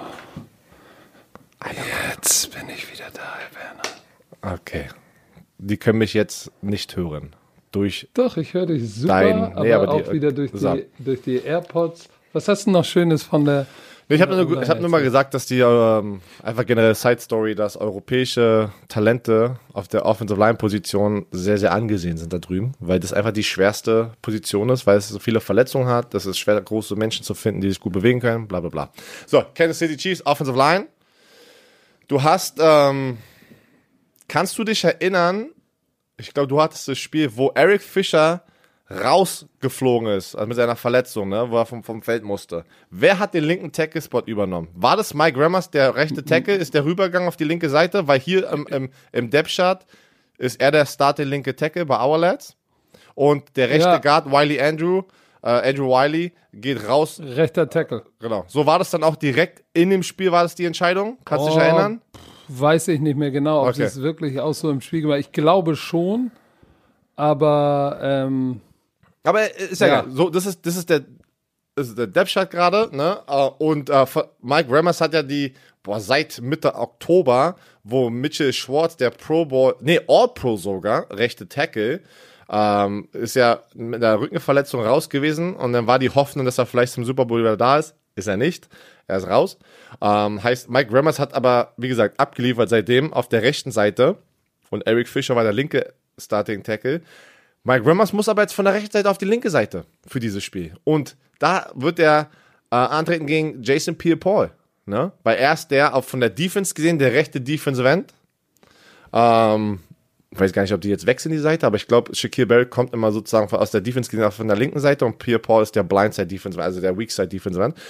Jetzt bin ich wieder da, Herr Werner. Okay. Die können mich jetzt nicht hören. Doch, ich höre dich super, aber auch wieder durch die AirPods. Was hast du noch Schönes von der... Ich habe nur mal gesagt, dass die einfach generell Side Story, dass europäische Talente auf der Offensive Line Position sehr, sehr angesehen sind da drüben, weil das einfach die schwerste Position ist, weil es so viele Verletzungen hat. Das ist schwer, große Menschen zu finden, die sich gut bewegen können, bla bla bla. So, Kansas City Chiefs, Offensive Line. Du hast, kannst du dich erinnern, ich glaube, du hattest das Spiel, wo Eric Fischer rausgeflogen ist, also mit seiner Verletzung, ne, wo er vom Feld musste. Wer hat den linken Tackle-Spot übernommen? War das Mike Remmers, der rechte Tackle? Ist der rübergegangen auf die linke Seite? Weil hier im Depth-Chart ist er der starting linke Tackle bei Our Lads. Und der rechte Guard, Andrew Wiley, geht raus. Rechter Tackle. Genau. So war das dann auch direkt in dem Spiel, war das die Entscheidung? Kannst du dich erinnern? Weiß ich nicht mehr genau, ob das wirklich auch so im Spiel war. Ich glaube schon, aber ist ja egal. So, das ist der Depth-Chart gerade, ne? Und Mike Remmers hat ja seit Mitte Oktober, wo Mitchell Schwartz, der All-Pro sogar, rechte Tackle, ist ja mit einer Rückenverletzung raus gewesen und dann war die Hoffnung, dass er vielleicht zum Super Bowl wieder da ist. Ist er nicht. Er ist raus. Heißt, Mike Remmers hat aber, wie gesagt, abgeliefert seitdem auf der rechten Seite und Eric Fischer war der linke Starting Tackle. Mike Remmers muss aber jetzt von der rechten Seite auf die linke Seite für dieses Spiel. Und da wird er antreten gegen Jason Pierre-Paul. Ne? Weil er ist von der Defense gesehen, der rechte Defensive End. Ich weiß gar nicht, ob die jetzt wechseln, die Seite, aber ich glaube, Shaquille Barrett kommt immer sozusagen aus der Defense gesehen, auch von der linken Seite und Pierre-Paul ist der Blindside Defensive, also der Weakside Defensive End.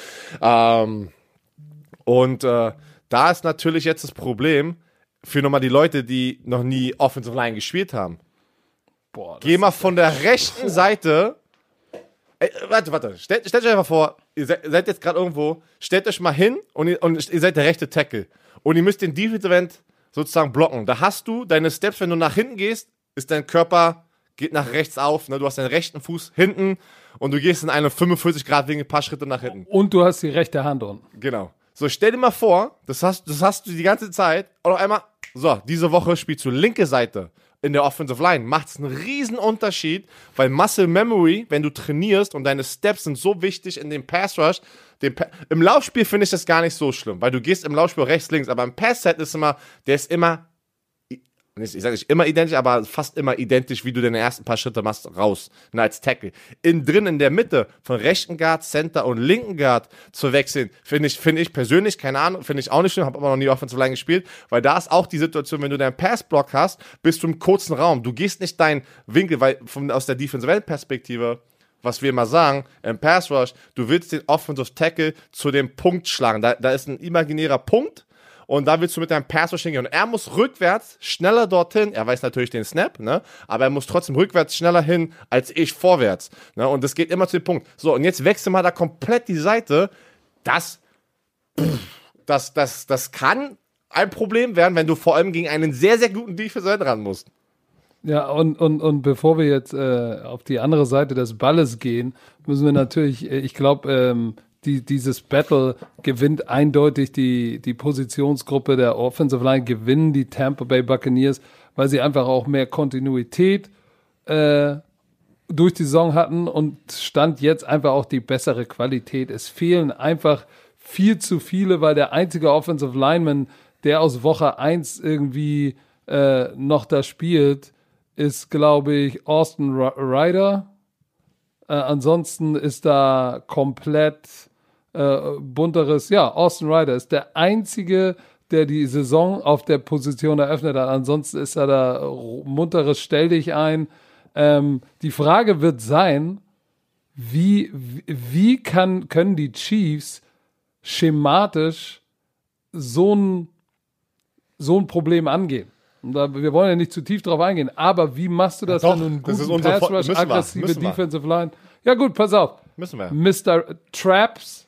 Da ist natürlich jetzt das Problem für nochmal die Leute, die noch nie Offensive Line gespielt haben. Geh mal von der rechten Seite. Warte. Stellt euch einfach vor, ihr seid jetzt gerade irgendwo, stellt euch mal hin und ihr seid der rechte Tackle. Und ihr müsst den Defensive End sozusagen blocken. Da hast du deine Steps, wenn du nach hinten gehst, ist dein Körper, geht nach rechts auf, ne? Du hast deinen rechten Fuß hinten und du gehst in eine 45-Grad-Winkel ein paar Schritte nach hinten. Und du hast die rechte Hand unten. Genau. So, stell dir mal vor, das hast du die ganze Zeit und auf einmal, so, diese Woche spielst du linke Seite. In der Offensive Line macht es einen riesen Unterschied, weil Muscle Memory, wenn du trainierst und deine Steps sind so wichtig in dem Pass Rush, im Laufspiel finde ich das gar nicht so schlimm, weil du gehst im Laufspiel rechts, links, aber im Pass-Set ist der ist immer, ich sage nicht immer identisch, aber fast immer identisch, wie du deine ersten paar Schritte machst, raus, als Tackle. In der Mitte, von rechten Guard, Center und linken Guard zu wechseln, finde ich persönlich, keine Ahnung, finde ich auch nicht schlimm, habe aber noch nie Offensive Line gespielt, weil da ist auch die Situation, wenn du deinen Passblock hast, bist du im kurzen Raum, du gehst nicht deinen Winkel, weil aus der Defensive-Perspektive, was wir immer sagen, im Pass Rush, du willst den Offensive Tackle zu dem Punkt schlagen, da ist ein imaginärer Punkt. und da willst du mit deinem Pass Rush hingehen. Und er muss rückwärts schneller dorthin, er weiß natürlich den Snap, ne? Aber er muss trotzdem rückwärts schneller hin als ich vorwärts. Ne? Und das geht immer zu dem Punkt. So, und jetzt wechseln wir da komplett die Seite. Das kann ein Problem werden, wenn du vor allem gegen einen sehr, sehr guten Defensive ran musst. Ja, und bevor wir jetzt auf die andere Seite des Balles gehen, müssen wir natürlich, ich glaube, dieses Battle gewinnt eindeutig die Positionsgruppe der Offensive Line, gewinnen die Tampa Bay Buccaneers, weil sie einfach auch mehr Kontinuität durch die Saison hatten und stand jetzt einfach auch die bessere Qualität. Es fehlen einfach viel zu viele, weil der einzige Offensive Lineman, der aus Woche 1 irgendwie noch da spielt, ist, glaube ich, Austin Ryder. Ansonsten ist da komplett bunteres, Austin Ryder ist der einzige, der die Saison auf der Position eröffnet hat. Ansonsten ist da munteres Stell dich ein. Die Frage wird sein, wie können die Chiefs schematisch so ein Problem angehen? Und wir wollen ja nicht zu tief drauf eingehen, aber wie machst du das, wenn du einen guten Pass-Rush, aggressive Defensive Line? Ja gut, pass auf. Müssen wir. Mr. Traps,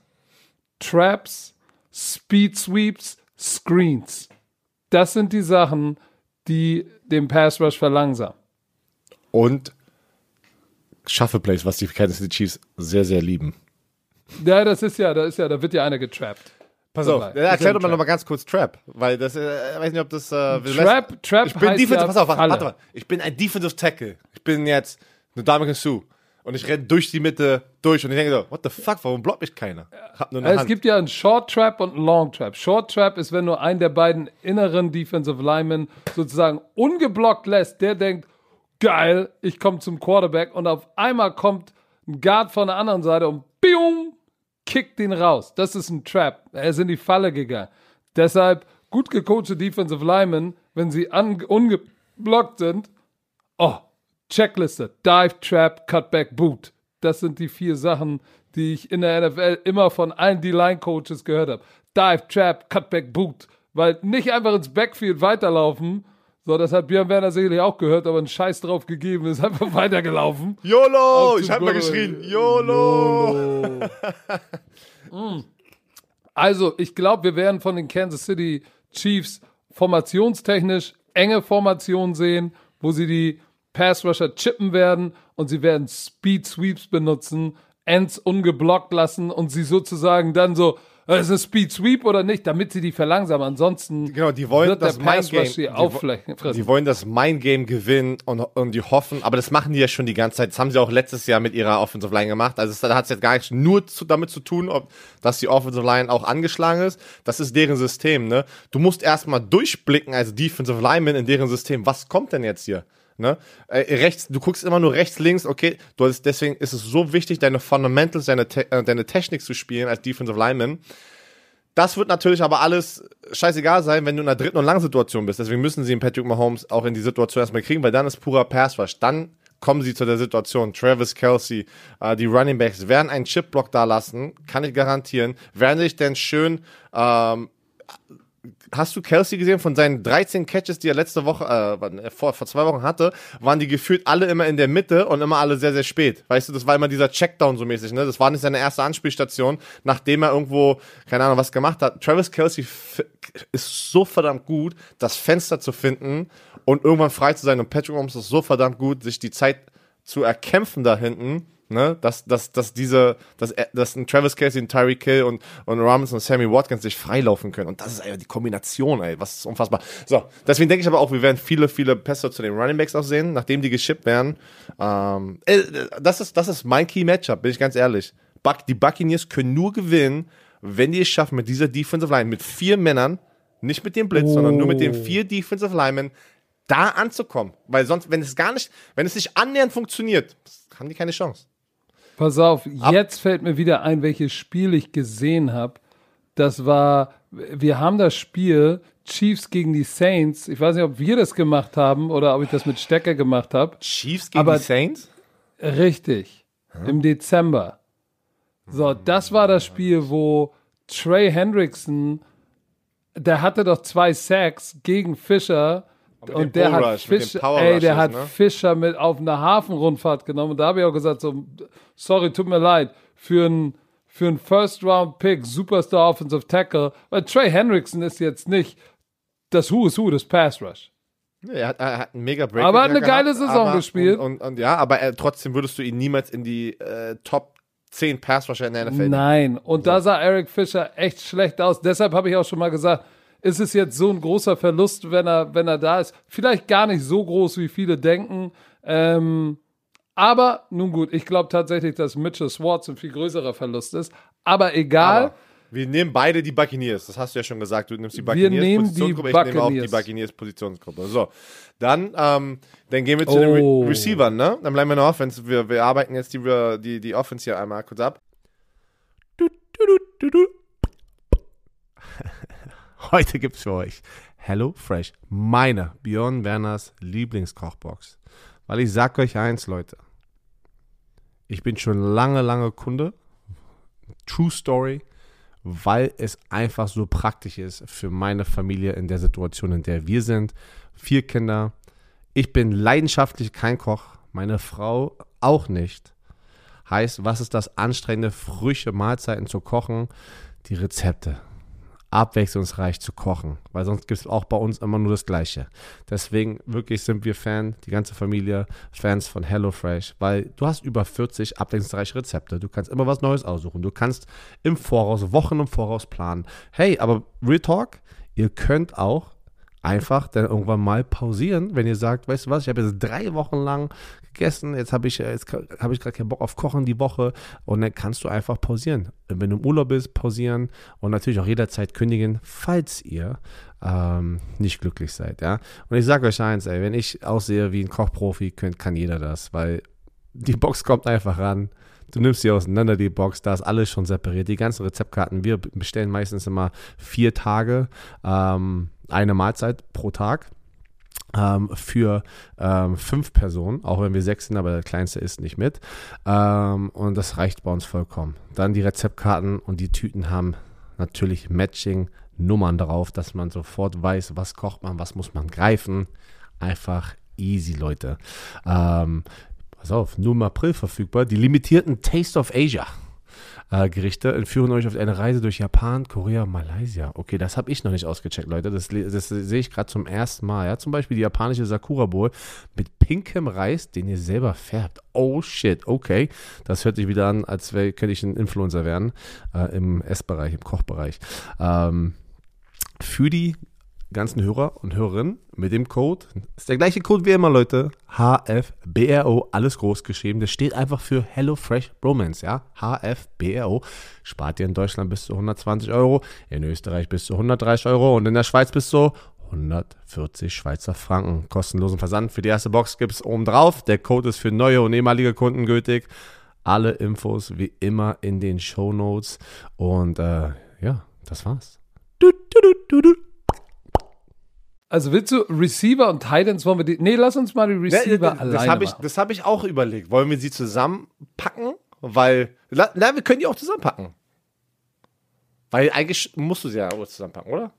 Speed Sweeps, Screens. Das sind die Sachen, die den Pass-Rush verlangsamen. Und Shuffle Plays, was die Kansas City Chiefs sehr, sehr lieben. Ja, da wird ja einer getrappt. Pass auf, erklär doch mal nochmal ganz kurz Trap, weil das, weiß nicht, ob das... Trap ich bin heißt Defensive, pass auf, Falle. warte mal. Ich bin ein Defensive Tackle. Ich bin jetzt eine Dominican Sue. Und ich renne durch die Mitte durch und ich denke so, what the fuck, warum blockt mich keiner? Hab nur eine Es Hand. gibt ja einen Short Trap und einen Long Trap. Short Trap ist, wenn du einen der beiden inneren Defensive Linemen sozusagen ungeblockt lässt, der denkt, geil, ich komme zum Quarterback und auf einmal kommt ein Guard von der anderen Seite und bium, kickt ihn raus. Das ist ein Trap. Er ist in die Falle gegangen. Deshalb gut gecoachte Defensive Linemen, wenn sie ungeblockt sind, Checkliste, Dive, Trap, Cutback, Boot. Das sind die 4 Sachen, die ich in der NFL immer von allen D-Line-Coaches gehört habe. Dive, Trap, Cutback, Boot. Weil nicht einfach ins Backfield weiterlaufen, so, das hat Björn Werner sicherlich auch gehört, aber einen Scheiß drauf gegeben, ist einfach weitergelaufen. YOLO! Ich habe mal geschrien, YOLO! Also, ich glaube, wir werden von den Kansas City Chiefs formationstechnisch enge Formationen sehen, wo sie die Pass-Rusher chippen werden und sie werden Speed-Sweeps benutzen, Ends ungeblockt lassen und sie sozusagen dann so, ist es Speed-Sweep oder nicht, damit sie die verlangsamen. Ansonsten genau, die wollen wird das der Pass-Rush die auffressen. Die wollen das Mind-Game gewinnen und die hoffen, aber das machen die ja schon die ganze Zeit. Das haben sie auch letztes Jahr mit ihrer Offensive Line gemacht. Also da hat es jetzt gar nicht nur damit zu tun, dass die Offensive Line auch angeschlagen ist. Das ist deren System, ne? Du musst erstmal durchblicken als Defensive Lineman in deren System. Was kommt denn jetzt hier? Ne? Rechts, du guckst immer nur rechts, links, okay, deswegen ist es so wichtig, deine Fundamentals, deine Technik zu spielen als Defensive Lineman. Das wird natürlich aber alles scheißegal sein, wenn du in einer dritten und langen Situation bist. Deswegen müssen sie in Patrick Mahomes auch in die Situation erstmal kriegen, weil dann ist purer Pass-Rush. Dann kommen sie zu der Situation. Travis Kelce, die Running Backs werden einen Chip-Block da lassen, kann ich garantieren. Werden sich denn schön hast du Kelce gesehen von seinen 13 Catches, die er letzte Woche, vor 2 Wochen hatte, waren die gefühlt alle immer in der Mitte und immer alle sehr, sehr spät. Weißt du, das war immer dieser Checkdown so mäßig, ne? Das war nicht seine erste Anspielstation, nachdem er irgendwo, keine Ahnung, was gemacht hat. Travis Kelce ist so verdammt gut, das Fenster zu finden und irgendwann frei zu sein. Und Patrick Mahomes ist so verdammt gut, sich die Zeit zu erkämpfen da hinten, ne, dass ein Travis Kelce, ein Tyreek Hill und Robinson und Sammy Watkins sich freilaufen können. Und das ist einfach die Kombination, ey, was ist unfassbar. So, deswegen denke ich aber auch, wir werden viele, viele Pässe zu den Running Backs auch sehen, nachdem die geschippt werden. Das ist mein Key-Matchup, bin ich ganz ehrlich. Die Buccaneers können nur gewinnen, wenn die es schaffen, mit dieser Defensive Line, mit 4 Männern, nicht mit dem Blitz, sondern nur mit den 4 Defensive Linemen, da anzukommen. Weil sonst, wenn es nicht annähernd funktioniert, haben die keine Chance. Pass auf, jetzt fällt mir wieder ein, welches Spiel ich gesehen habe. Wir haben das Spiel Chiefs gegen die Saints. Ich weiß nicht, ob wir das gemacht haben oder ob ich das mit Stecker gemacht habe. Chiefs gegen die Saints? Richtig. Im Dezember. So, das war das Spiel, wo Trey Hendrickson der hatte doch 2 Sacks gegen Fischer. Und der hat Fischer mit auf eine Hafenrundfahrt genommen. Und da habe ich auch gesagt, so, sorry, tut mir leid, für einen First-Round-Pick, Superstar Offensive Tackle, weil Trey Hendrickson ist jetzt nicht das Who is Who des Pass-Rush. Er hat einen mega Break. Aber er hat eine geile Saison gespielt. Und ja, aber trotzdem würdest du ihn niemals in die Top 10 Pass-Rusher in der NFL Nein, und da sah Eric Fischer echt schlecht aus. Deshalb habe ich auch schon mal gesagt, ist es jetzt so ein großer Verlust, wenn er da ist. Vielleicht gar nicht so groß, wie viele denken. Aber, nun gut, ich glaube tatsächlich, dass Mitchell Schwartz ein viel größerer Verlust ist. Aber egal. Aber wir nehmen beide die Buccaneers. Das hast du ja schon gesagt. Du nimmst die Buccaneers-Positionsgruppe, ich nehme auch die Buccaneers-Positionsgruppe. So, dann gehen wir zu den Receivern, ne? Dann bleiben wir in der Offense. Wir arbeiten jetzt die Offense hier einmal kurz ab. Heute gibt's für euch Hello Fresh, meine Björn Werners Lieblingskochbox. Weil ich sag euch eins, Leute. Ich bin schon lange Kunde. True Story. Weil es einfach so praktisch ist für meine Familie in der Situation, in der wir sind. 4 Kinder. Ich bin leidenschaftlich kein Koch. Meine Frau auch nicht. Heißt, was ist das anstrengende, frische Mahlzeiten zu kochen? Die Rezepte. Abwechslungsreich zu kochen, weil sonst gibt es auch bei uns immer nur das Gleiche. Deswegen wirklich sind wir die ganze Familie, Fans von HelloFresh, weil du hast über 40 abwechslungsreiche Rezepte. Du kannst immer was Neues aussuchen. Du kannst Wochen im Voraus planen. Hey, aber Real Talk, ihr könnt auch einfach dann irgendwann mal pausieren, wenn ihr sagt, weißt du was, ich habe jetzt 3 Wochen lang gegessen, jetzt habe ich gerade keinen Bock auf Kochen die Woche und dann kannst du einfach pausieren. Wenn du im Urlaub bist, pausieren und natürlich auch jederzeit kündigen, falls ihr nicht glücklich seid, ja. Und ich sage euch eins, ey, wenn ich aussehe wie ein Kochprofi, kann jeder das, weil die Box kommt einfach ran. Du nimmst sie auseinander, die Box, da ist alles schon separiert. Die ganzen Rezeptkarten, wir bestellen meistens immer 4 Tage, eine Mahlzeit pro Tag für 5 Personen, auch wenn wir 6 sind, aber der Kleinste isst nicht mit. Und das reicht bei uns vollkommen. Dann die Rezeptkarten und die Tüten haben natürlich Matching-Nummern drauf, dass man sofort weiß, was kocht man, was muss man greifen. Einfach easy, Leute. Pass auf, nur im April verfügbar. Die limitierten Taste of Asia Gerichte entführen euch auf eine Reise durch Japan, Korea, Malaysia. Okay, das habe ich noch nicht ausgecheckt, Leute. Das sehe ich gerade zum ersten Mal. Ja? Zum Beispiel die japanische Sakura Bowl mit pinkem Reis, den ihr selber färbt. Oh shit, okay. Das hört sich wieder an, als könnte ich ein Influencer werden im Essbereich, im Kochbereich. Für die ganzen Hörer und Hörerinnen mit dem Code, ist der gleiche Code wie immer, Leute, HFBRO, alles groß geschrieben, das steht einfach für HelloFresh Bromance, ja, HFBRO, spart ihr in Deutschland bis zu 120 €, in Österreich bis zu 130 € und in der Schweiz bis zu 140 Schweizer Franken, kostenlosen Versand. Für die erste Box gibt es oben drauf, der Code ist für neue und ehemalige Kunden gültig, alle Infos wie immer in den Shownotes und ja, das war's. Also willst du Receiver und Titans, wollen wir die... Nee, lass uns mal die Receiver alleine machen. Das habe ich auch überlegt. Wollen wir sie zusammenpacken? Weil, wir können die auch zusammenpacken. Weil eigentlich musst du sie ja auch zusammenpacken, oder?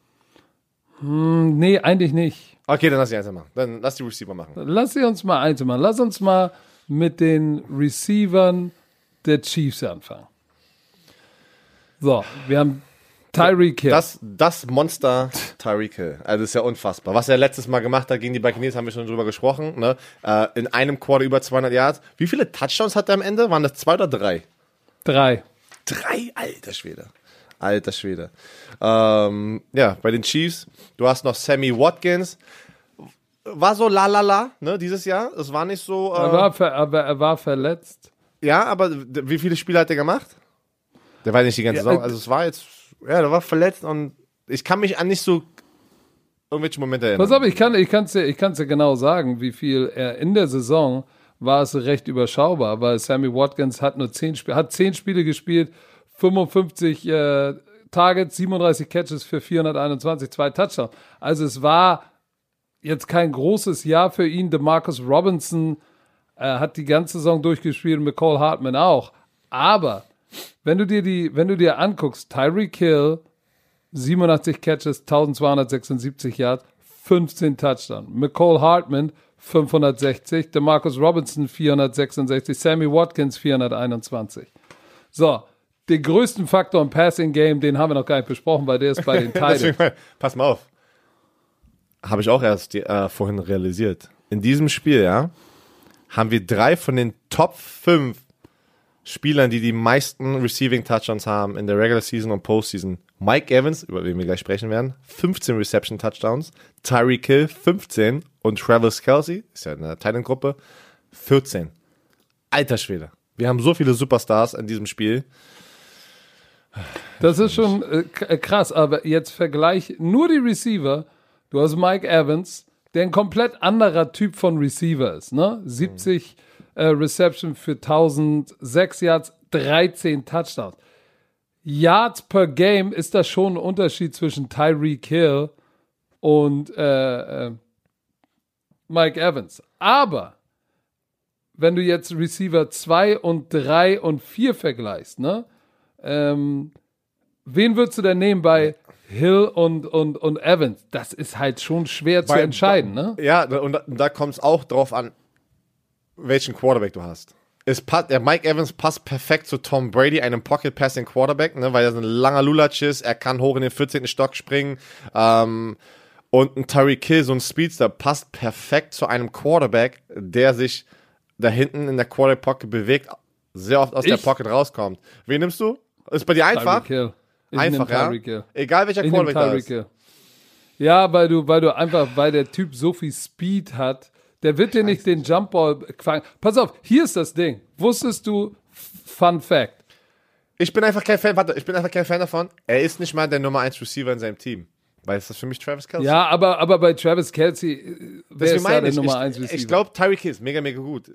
Nee, eigentlich nicht. Okay, dann lass die einzeln machen. Dann lass die Receiver machen. Lass sie uns mal einzeln machen. Lass uns mal mit den Receivern der Chiefs anfangen. So, wir haben... Tyreek Hill. Das Monster Tyreek Hill. Also das ist ja unfassbar. Was er letztes Mal gemacht hat gegen die Buccaneers, haben wir schon drüber gesprochen. Ne? In einem Quarter über 200 Yards. Wie viele Touchdowns hat er am Ende? Waren das 2 oder 3? 3. 3? Alter Schwede. Ja, bei den Chiefs. Du hast noch Sammy Watkins. War so ne, dieses Jahr. Es war nicht so... Er war verletzt. Ja, aber wie viele Spiele hat er gemacht? Der war nicht die ganze Saison. Also es war jetzt... Ja, der war verletzt und ich kann mich an nicht so irgendwelche Momente erinnern. Pass auf, ich kann's dir genau sagen, wie viel er in der Saison war es recht überschaubar, weil Sammy Watkins hat 10 Spiele gespielt, 55 Targets, 37 Catches für 421, 2 Touchdowns. Also es war jetzt kein großes Jahr für ihn. DeMarcus Robinson hat die ganze Saison durchgespielt und Mecole Hardman auch. Aber wenn du dir anguckst, Tyreek Hill 87 Catches, 1276 Yards, 15 Touchdowns. McCall Hartman 560, DeMarcus Robinson 466, Sammy Watkins 421. So, den größten Faktor im Passing Game, den haben wir noch gar nicht besprochen, weil der ist bei den Titans. Pass mal auf. Habe ich auch erst vorhin realisiert. In diesem Spiel, ja, haben wir 3 von den Top 5 Spielern, die die meisten Receiving Touchdowns haben in der Regular Season und Postseason. Mike Evans, über den wir gleich sprechen werden, 15 Reception Touchdowns, Tyreek Hill 15 und Travis Kelce, ist ja in der Titan-Gruppe, 14. Alter Schwede. Wir haben so viele Superstars in diesem Spiel. Das ist schon krass, aber jetzt vergleich nur die Receiver. Du hast Mike Evans, der ein komplett anderer Typ von Receiver ist, ne? 70 Reception für 1006 Yards, 13 Touchdowns. Yards per Game ist da schon ein Unterschied zwischen Tyreek Hill und Mike Evans. Aber wenn du jetzt Receiver 2 und 3 und 4 vergleichst, ne? Wen würdest du denn nehmen bei Hill und Evans? Das ist halt schon schwer zu entscheiden, ne? Ja, und da kommt es auch drauf an, welchen Quarterback du hast. Der Mike Evans passt perfekt zu Tom Brady, einem Pocket-Passing-Quarterback, ne, weil er so ein langer Lulatsch ist, er kann hoch in den 14. Stock springen, und ein Tyreek Hill, so ein Speedster, passt perfekt zu einem Quarterback, der sich da hinten in der Quarterback-Pocket bewegt, sehr oft aus der Pocket rauskommt. Wen nimmst du? Ist bei dir einfach? Einfach, ja? Egal welcher Quarterback da ist. Ja, weil der Typ so viel Speed hat, der wird dir nicht den Jumpball fangen. Pass auf, hier ist das Ding. Wusstest du, Fun Fact. Ich bin einfach kein Fan davon. Er ist nicht mal der Nummer 1 Receiver in seinem Team. Weil es ist für mich Travis Kelce. Ja, aber bei Travis Kelce, wer ist da der Nummer 1 Receiver? Ich glaube, Tyreek Hill ist mega, mega gut.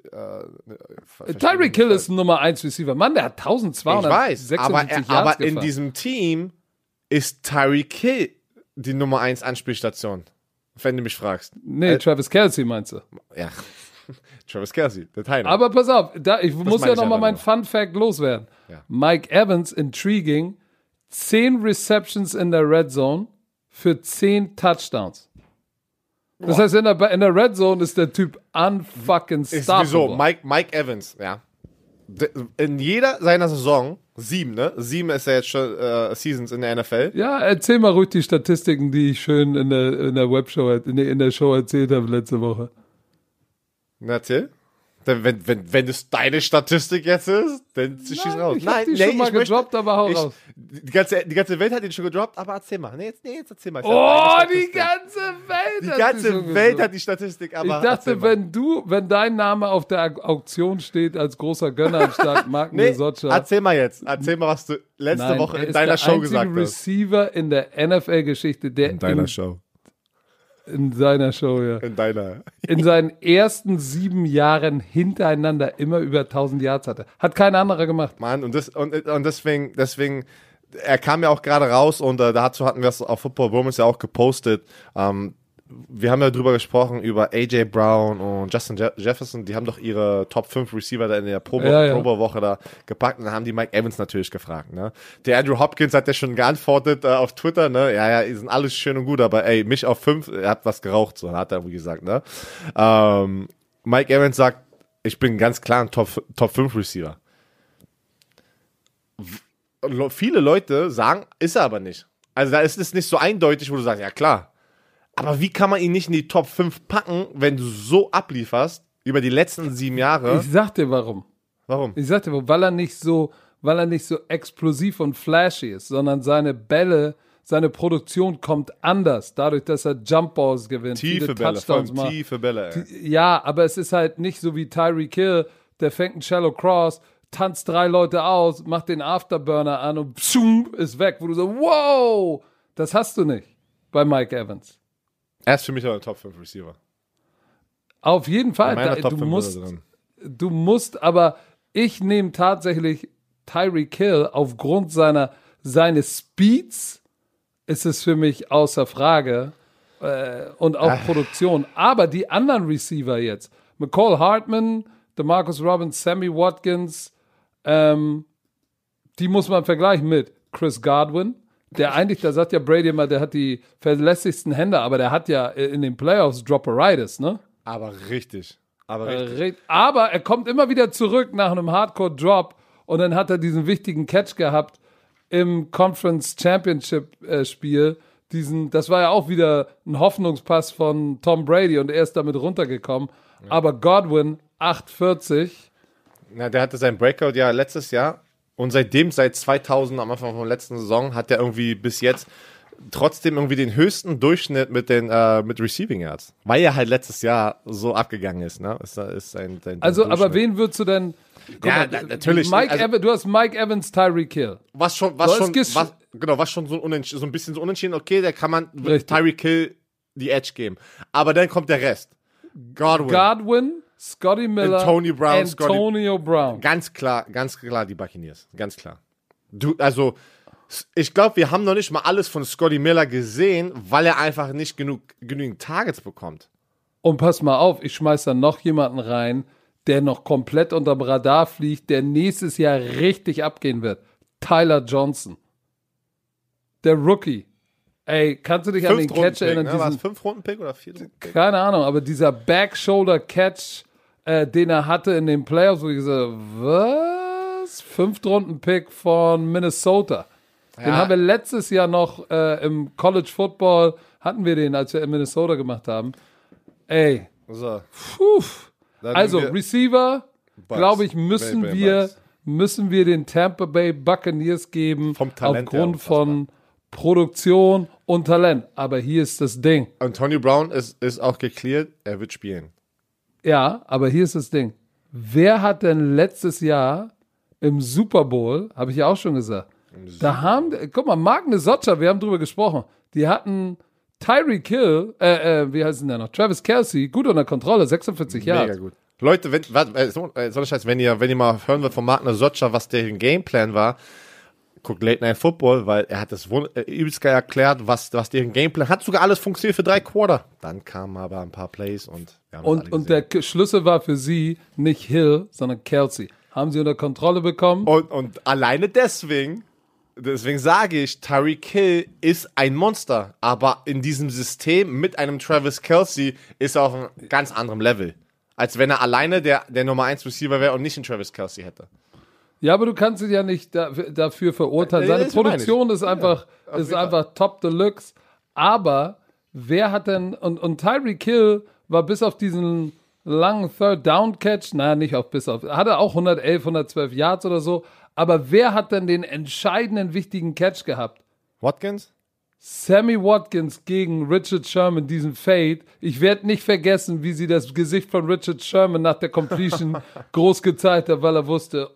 Tyreek Hill ist ein Nummer 1 Receiver. Mann, der hat 1276 Yards aber in diesem Team ist Tyreek Hill die Nummer 1 Anspielstation. Wenn du mich fragst. Nee, Travis Kelce meinst du? Ja, Travis Kelce, der Teil. Aber pass auf, ich muss ja nochmal meinen Fun Fact loswerden. Ja. Mike Evans, intriguing, 10 Receptions in der Red Zone für 10 Touchdowns. Das heißt, in der Red Zone ist der Typ unfucking stoppable. Wieso? Mike Evans, ja. In jeder seiner Saison, 7, ne? 7 ist ja jetzt schon Seasons in der NFL. Ja, erzähl mal ruhig die Statistiken, die ich schön in der Webshow, in der Show erzählt habe letzte Woche. Na, erzähl. Wenn es deine Statistik jetzt ist, dann schieß raus. Ich hab die schon mal gedroppt, aber hau raus. Die ganze Welt hat ihn schon gedroppt, aber erzähl mal. Nee, jetzt erzähl mal. Die ganze Welt Die ganze Welt hat die Statistik, aber ich dachte, wenn dein Name auf der Auktion steht als großer Gönner anstatt Mark Mesoccia. Erzähl mal jetzt. Erzähl mal, was du letzte Woche in deiner Show gesagt hast. Der einzige Receiver in der NFL-Geschichte, der in deiner Show. In seiner Show, ja. In seinen ersten 7 Jahren hintereinander immer über 1000 Yards hatte. Hat kein anderer gemacht. Mann, und deswegen, er kam ja auch gerade raus und dazu hatten wir es auf Football Bromance ja auch gepostet. Wir haben ja drüber gesprochen, über AJ Brown und Justin Jefferson, die haben doch ihre Top 5 Receiver da in der Probewoche da gepackt und dann haben die Mike Evans natürlich gefragt, ne? Der Andrew Hopkins hat ja schon geantwortet auf Twitter, ne? Ja, die sind alles schön und gut, aber ey, mich auf 5, er hat was geraucht, so hat er wie gesagt, ne? Mike Evans sagt, ich bin ganz klar ein Top 5 Receiver. Viele Leute sagen, ist er aber nicht. Also da ist es nicht so eindeutig, wo du sagst, ja klar. Aber wie kann man ihn nicht in die Top 5 packen, wenn du so ablieferst über die letzten 7 Jahre? Ich sag dir warum. Warum? Ich sag dir warum. Weil er nicht so explosiv und flashy ist, sondern seine Produktion kommt anders, dadurch, dass er Jumpballs gewinnt, tiefe Bälle. Ja, aber es ist halt nicht so wie Tyreek Hill, der fängt einen Shallow Cross, tanzt 3 Leute aus, macht den Afterburner an und pschum, ist weg, wo du so, wow, das hast du nicht bei Mike Evans. Er ist für mich auch ein Top 5 Receiver. Auf jeden Fall. Du musst, aber ich nehme tatsächlich Tyreek Hill aufgrund seines Speeds, ist es für mich außer Frage, und auch Produktion. Aber die anderen Receiver jetzt, McCall Hartman, DeMarcus Robinson, Sammy Watkins, die muss man vergleichen mit Chris Godwin, der eigentlich, da sagt ja Brady immer, der hat die verlässlichsten Hände, aber der hat ja in den Playoffs Dropperitis, ne? Aber richtig. Aber er kommt immer wieder zurück nach einem Hardcore-Drop und dann hat er diesen wichtigen Catch gehabt im Conference Championship-Spiel. Das war ja auch wieder ein Hoffnungspass von Tom Brady und er ist damit runtergekommen. Ja. Aber Godwin, 8,40. Na, der hatte seinen Breakout ja letztes Jahr und seit 2000, am Anfang von der letzten Saison, hat er irgendwie bis jetzt trotzdem irgendwie den höchsten Durchschnitt mit Receiving Yards. Weil er halt letztes Jahr so abgegangen ist, ne? Ist sein also, aber wen würdest du denn... natürlich. Du hast Mike Evans, Tyreek Hill. Was schon so ein bisschen so unentschieden. Okay, da kann man Tyreek Hill die Edge geben. Aber dann kommt der Rest. Godwin, Scotty Miller, Antonio Brown. Ganz klar die Buccaneers. Ganz klar. Ich glaube, wir haben noch nicht mal alles von Scotty Miller gesehen, weil er einfach nicht genügend Targets bekommt. Und pass mal auf, ich schmeiß da noch jemanden rein, der noch komplett unterm Radar fliegt, der nächstes Jahr richtig abgehen wird. Tyler Johnson. Der Rookie. Ey, kannst du dich an den Catch erinnern? Ne? War es 5-Runden-Pick oder 4-Runden-Pick? Keine Ahnung, aber dieser Back-Shoulder-Catch, den er hatte in den Playoffs, wo ich gesagt was? 5-Runden-Pick von Minnesota. Ja. Den haben wir letztes Jahr noch im College Football, hatten wir den, als wir in Minnesota gemacht haben. Ey. So. Also, Receiver, glaube ich, müssen wir den Tampa Bay Buccaneers geben, aufgrund von Produktion und Talent. Aber hier ist das Ding. Antonio Brown ist auch geklärt, er wird spielen. Ja, aber hier ist das Ding. Wer hat denn letztes Jahr im Super Bowl, habe ich ja auch schon gesagt, guck mal, Mark Nesotcha, wir haben drüber gesprochen, die hatten Tyreek Hill, wie heißt denn der noch? Travis Kelce, gut unter Kontrolle, 46 Jahre. Mega gut. Leute, wenn ihr mal hören wollt von Mark Nesotcha, was der Gameplan war, guckt Late Night Football, weil er hat das übelst geil erklärt, was deren Gameplan hat. Sogar alles funktioniert für 3 Quarter. Dann kamen aber ein paar Plays und wir haben und der Schlüssel war für sie nicht Hill, sondern Kelce. Haben sie unter Kontrolle bekommen. Und alleine deswegen sage ich, Tyreek Hill ist ein Monster. Aber in diesem System mit einem Travis Kelce ist er auf einem ganz anderen Level. Als wenn er alleine der Nummer 1 Receiver wäre und nicht einen Travis Kelce hätte. Ja, aber du kannst ihn ja nicht dafür verurteilen. Seine Produktion ist einfach top deluxe. Aber wer hat denn, und Tyreek Hill war bis auf diesen langen Third-Down-Catch, hat er auch 111, 112 Yards oder so, aber wer hat denn den entscheidenden, wichtigen Catch gehabt? Watkins? Sammy Watkins gegen Richard Sherman, diesen Fade. Ich werde nicht vergessen, wie sie das Gesicht von Richard Sherman nach der Completion groß gezeigt hat, weil er wusste,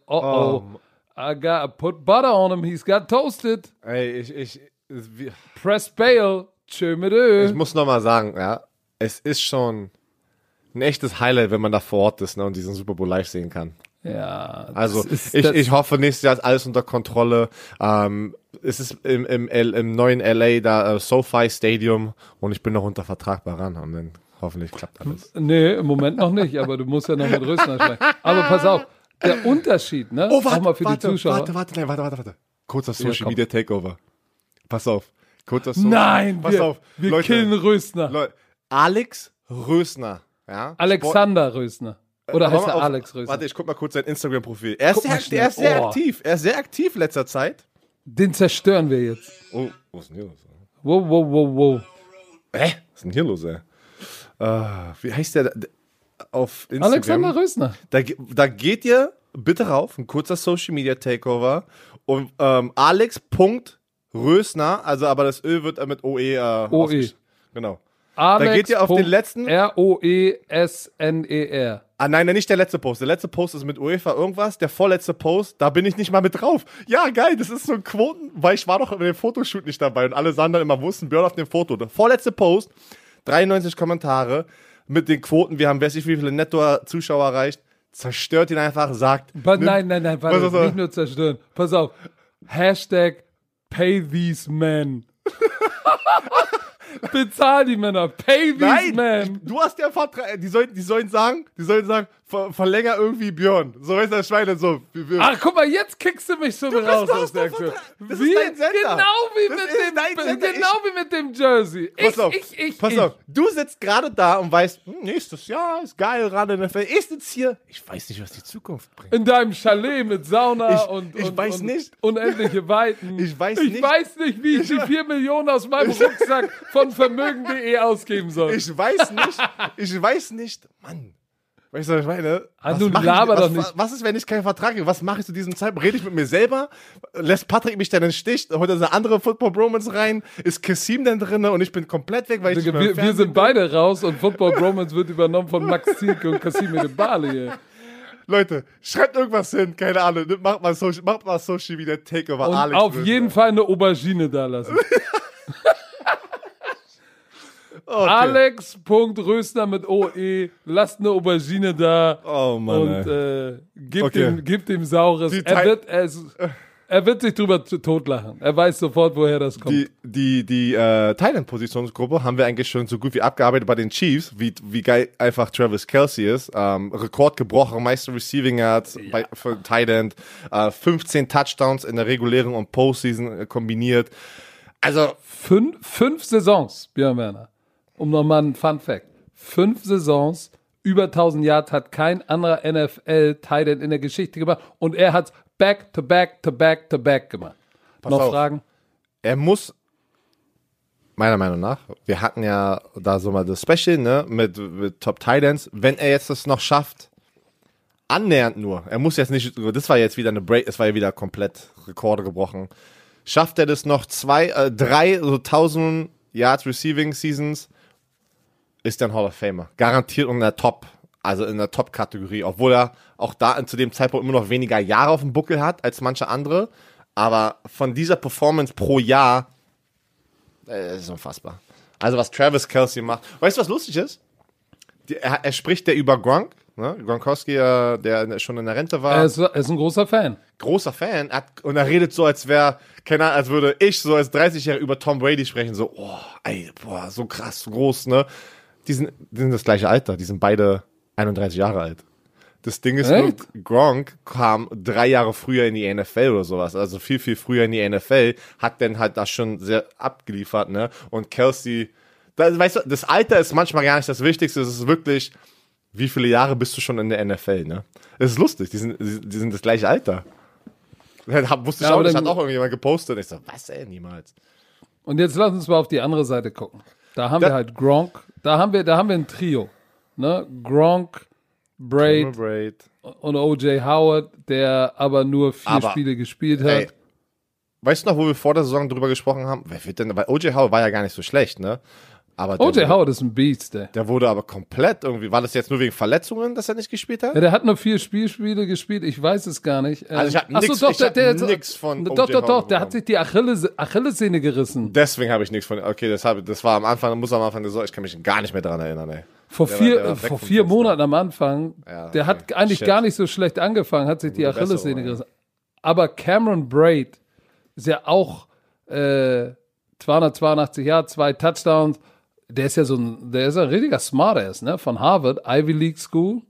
I gotta put butter on him, he's got toasted. Ey, Press Bail, tschö mit Ö. Ich muss nochmal sagen, ja, es ist schon ein echtes Highlight, wenn man da vor Ort ist, ne, und diesen Super Bowl live sehen kann. Ja. Also ich hoffe, nächstes Jahr ist alles unter Kontrolle. Es ist im neuen LA da SoFi Stadium und ich bin noch unter Vertrag bei ran und dann hoffentlich klappt alles. Nee, im Moment noch nicht, aber du musst ja noch mit Rösner sprechen. Aber pass auf, der Unterschied, ne? Auch mal für die Zuschauer. Warte. Kurzer Social Media Takeover. Pass auf. Nein, pass auf. Wir Leute, killen Rösner. Alex Rösner. Ja? Alexander Rösner. Oder heißt er Alex Rösner? Warte, ich guck mal kurz sein Instagram-Profil. Er ist sehr aktiv. Er ist sehr aktiv in letzter Zeit. Den zerstören wir jetzt. Oh, was ist denn hier los? Wow. Was ist denn hier los, ey? Wie heißt der auf Instagram? Alexander Rösner. Da geht ihr bitte rauf, ein kurzer Social Media Takeover und Alex.Rösner, also aber das Ö wird mit OE genau. Alex. Da geht ihr auf den letzten ROESNER. Nein, nicht der letzte Post. Der letzte Post ist mit UEFA irgendwas. Der vorletzte Post, da bin ich nicht mal mit drauf. Ja, geil, das ist so ein Quoten, weil ich war doch in dem Fotoshoot nicht dabei und alle sahen dann immer, wo ist ein Björn auf dem Foto? Der vorletzte Post, 93 Kommentare mit den Quoten. Wir haben, weiß ich, wie viele Netto-Zuschauer erreicht. Zerstört ihn einfach, sagt. Nein, warte, nicht nur zerstören. Pass auf. #PayTheseMen. Bezahl die Männer. Pay these men. Du hast ja Vertrag. Die sollen sagen, verlänger irgendwie Björn. So weißt du, das Schweine so. Ach, guck mal, jetzt kickst du mich schon raus aus der Aktion. Das ist dein Sender. Genau wie mit dem Jersey. Pass auf. Du sitzt gerade da und weißt, nächstes Jahr ist geil, gerade in der Welt. Ich sitze hier. Ich weiß nicht, was die Zukunft bringt. In deinem Chalet mit Sauna und unendliche Weiten. Ich weiß nicht, wie ich die 4 Millionen aus meinem Rucksack von Vermögen.de ausgeben soll. Ich weiß nicht, Mann. Weißt du, was ich meine? Was ist, wenn ich keinen Vertrag habe? Was mache ich zu diesem Zeitpunkt? Rede ich mit mir selber? Lässt Patrick mich dann in den Stich? Holt er eine andere Football-Bromance rein? Ist Kassim dann drin und ich bin komplett weg, weil wir sind beide raus und Football-Bromance wird übernommen von Max Zielke und Kassim Edebali. Leute, schreibt irgendwas hin, keine Ahnung. Macht mal Social Media Takeover. Und Alex auf jeden Fall eine Aubergine da lassen. Okay. Alex.Rösner mit OE, lasst eine Aubergine da. Oh Mann. Und gib dem Saures. Er wird sich drüber totlachen. Er weiß sofort, woher das kommt. Die Thailand-Positionsgruppe haben wir eigentlich schon so gut wie abgearbeitet bei den Chiefs, wie geil einfach Travis Kelce ist. Rekord gebrochen, meiste Receiving Yards für Thailand, 15 Touchdowns in der regulären und Postseason kombiniert. Also 5 Saisons, Björn Werner. Um nochmal einen Fun-Fact. 5 Saisons, über 1000 Yards hat kein anderer NFL-Tight in der Geschichte gemacht und er hat back-to-back-to-back-to-back gemacht. Noch Fragen? Er muss, meiner Meinung nach, wir hatten ja da so mal das Special, ne, mit Top Tight Ends, wenn er jetzt das noch schafft, annähernd nur, er muss jetzt nicht, das war jetzt wieder eine Break, es war ja wieder komplett Rekorde gebrochen, schafft er das noch 3 so 1000 Yards Receiving Seasons, ist er ein Hall of Famer. Garantiert in der Top-Kategorie, obwohl er auch da zu dem Zeitpunkt immer noch weniger Jahre auf dem Buckel hat als manche andere. Aber von dieser Performance pro Jahr, ist unfassbar. Also was Travis Kelce macht. Weißt du, was lustig ist? Er spricht ja über Gronk, ne? Gronkowski, der schon in der Rente war. Er ist ein großer Fan. Großer Fan. Und er redet so, als würde ich so als 30-Jähriger über Tom Brady sprechen. So, so krass, so groß, ne? Die sind das gleiche Alter. Die sind beide 31 Jahre alt. Das Ding ist nur, Gronk kam 3 Jahre früher in die NFL oder sowas. Also viel, viel früher in die NFL. Hat dann halt das schon sehr abgeliefert, ne? Und Kelce, weißt du, das Alter ist manchmal gar nicht das Wichtigste. Es ist wirklich, wie viele Jahre bist du schon in der NFL, ne? Es ist lustig. Die sind das gleiche Alter. Wusste ich auch nicht, hat auch irgendjemand gepostet. Ich so, was, niemals. Und jetzt lass uns mal auf die andere Seite gucken. Da haben wir halt Gronk. Da haben wir ein Trio. Ne? Gronk, Braid und O.J. Howard, der aber nur 4 Spiele gespielt hat. Ey, weißt du noch, wo wir vor der Saison drüber gesprochen haben? Wer wird denn, weil O.J. Howard war ja gar nicht so schlecht, ne? O.J. Howard ist ein Beast, ey. Der wurde aber komplett irgendwie, war das jetzt nur wegen Verletzungen, dass er nicht gespielt hat? Ja, der hat nur 4 Spiele gespielt, ich weiß es gar nicht. Also ich habe nichts von Doch, der hat sich die Achillessehne gerissen. Deswegen habe ich nichts von, okay, das war am Anfang so, ich kann mich gar nicht mehr daran erinnern, ey. Vor 4 Monaten am Anfang, ja, okay. Der hat eigentlich gar nicht so schlecht angefangen, hat sich die Achillessehne gerissen. Aber Cameron Braid ist ja auch 282 Jahre, 2 Touchdowns. Der ist ja ein richtiger Smartass, ne? Von Harvard, Ivy League School.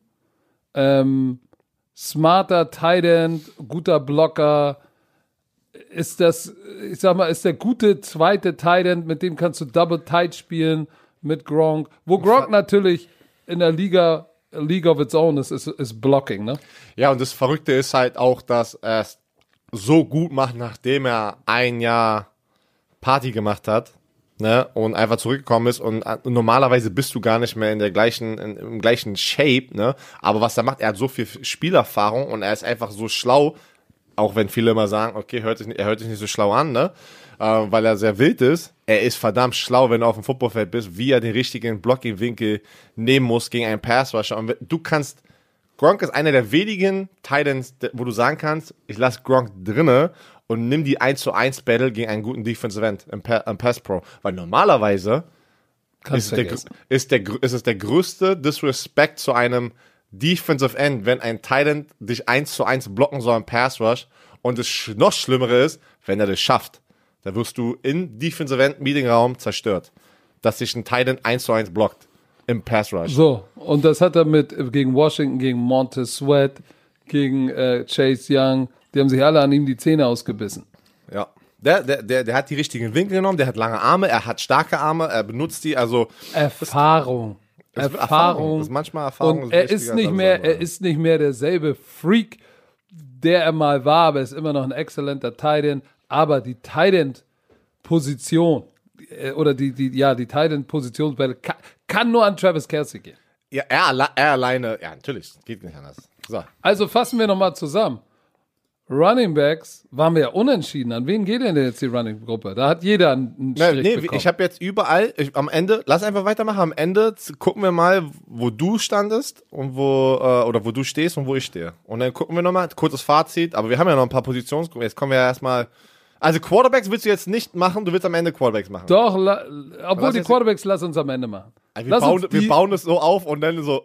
Smarter Tight End, guter Blocker. Ist der gute zweite Tight End, mit dem kannst du Double Tight spielen mit Gronk. Wo Gronk natürlich in der League of its own ist Blocking, ne? Ja, und das Verrückte ist halt auch, dass er es so gut macht, nachdem er ein Jahr Party gemacht hat. Ne, und einfach zurückgekommen ist und normalerweise bist du gar nicht mehr im gleichen Shape, ne, aber was er macht, er hat so viel Spielerfahrung und er ist einfach so schlau, auch wenn viele immer sagen, okay, er hört sich nicht so schlau an, ne, weil er sehr wild ist, er ist verdammt schlau, wenn du auf dem Footballfeld bist, wie er den richtigen Blocking-Winkel nehmen muss gegen einen Pass-Rusher und Gronk ist einer der wenigen Titans, wo du sagen kannst, ich lasse Gronk drinne und nimm die 1-zu-1 Battle gegen einen guten Defensive End im Pass Pro. Weil normalerweise ist es der größte Disrespect zu einem Defensive End, wenn ein Tight End dich 1-zu-1 blocken soll im Pass Rush und das noch Schlimmere ist, wenn er das schafft. Da wirst du in Defensive End Meeting Raum zerstört, dass sich ein Tight End 1-1 blockt im Pass Rush. So, und das hat er gegen Washington, gegen Montez Sweat, gegen Chase Young, die haben sich alle an ihm die Zähne ausgebissen. Ja. Der hat die richtigen Winkel genommen, der hat lange Arme, er hat starke Arme, er benutzt die, also Erfahrung. Das ist manchmal Erfahrung. Und er ist nicht mehr derselbe Freak, der er mal war, aber er ist immer noch ein exzellenter Tight End. Aber die Tight End Position oder die Tight End Positionsbälle kann nur an Travis Kelce gehen. Ja, er alleine, ja, natürlich, geht nicht anders. So. Also fassen wir nochmal zusammen. Running Backs waren wir ja unentschieden. An wen geht denn jetzt die Running-Gruppe? Da hat jeder einen Strich bekommen. Ich habe jetzt überall, am Ende, lass einfach weitermachen, am Ende gucken wir mal, wo du standest und wo du stehst und wo ich stehe. Und dann gucken wir nochmal, kurzes Fazit, aber wir haben ja noch ein paar Positionsgruppen. Jetzt kommen wir ja erstmal, also Quarterbacks willst du jetzt nicht machen, du willst am Ende Quarterbacks machen. Doch, obwohl die Quarterbacks lass uns am Ende machen. Also wir bauen es so auf und dann so,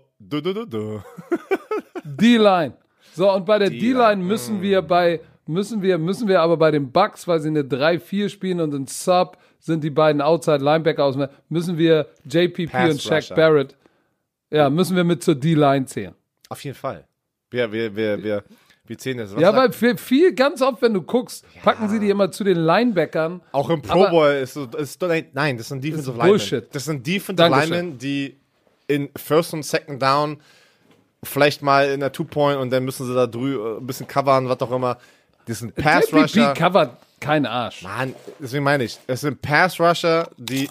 D-Line. So, und bei der D-Line müssen wir aber bei den Bucks, weil sie eine 3-4 spielen und ein Sub sind die beiden Outside-Linebacker aus, müssen wir JPP Pass und Shaq Rusher. Barrett, müssen wir mit zur D-Line zählen. Auf jeden Fall. Wir zählen das. Ja, weil viel, ganz oft, wenn du guckst, packen sie die immer zu den Linebackern. Auch im Pro Bowl nein, das sind Defensive Linemen. Bullshit. Das sind Defensive Linemen, die in First und Second Down vielleicht mal in der Two-Point und dann müssen sie da drüben ein bisschen covern, was auch immer. Das sind Pass-Rusher. JPP covert keinen Arsch. Mann, deswegen meine ich, es sind Pass-Rusher,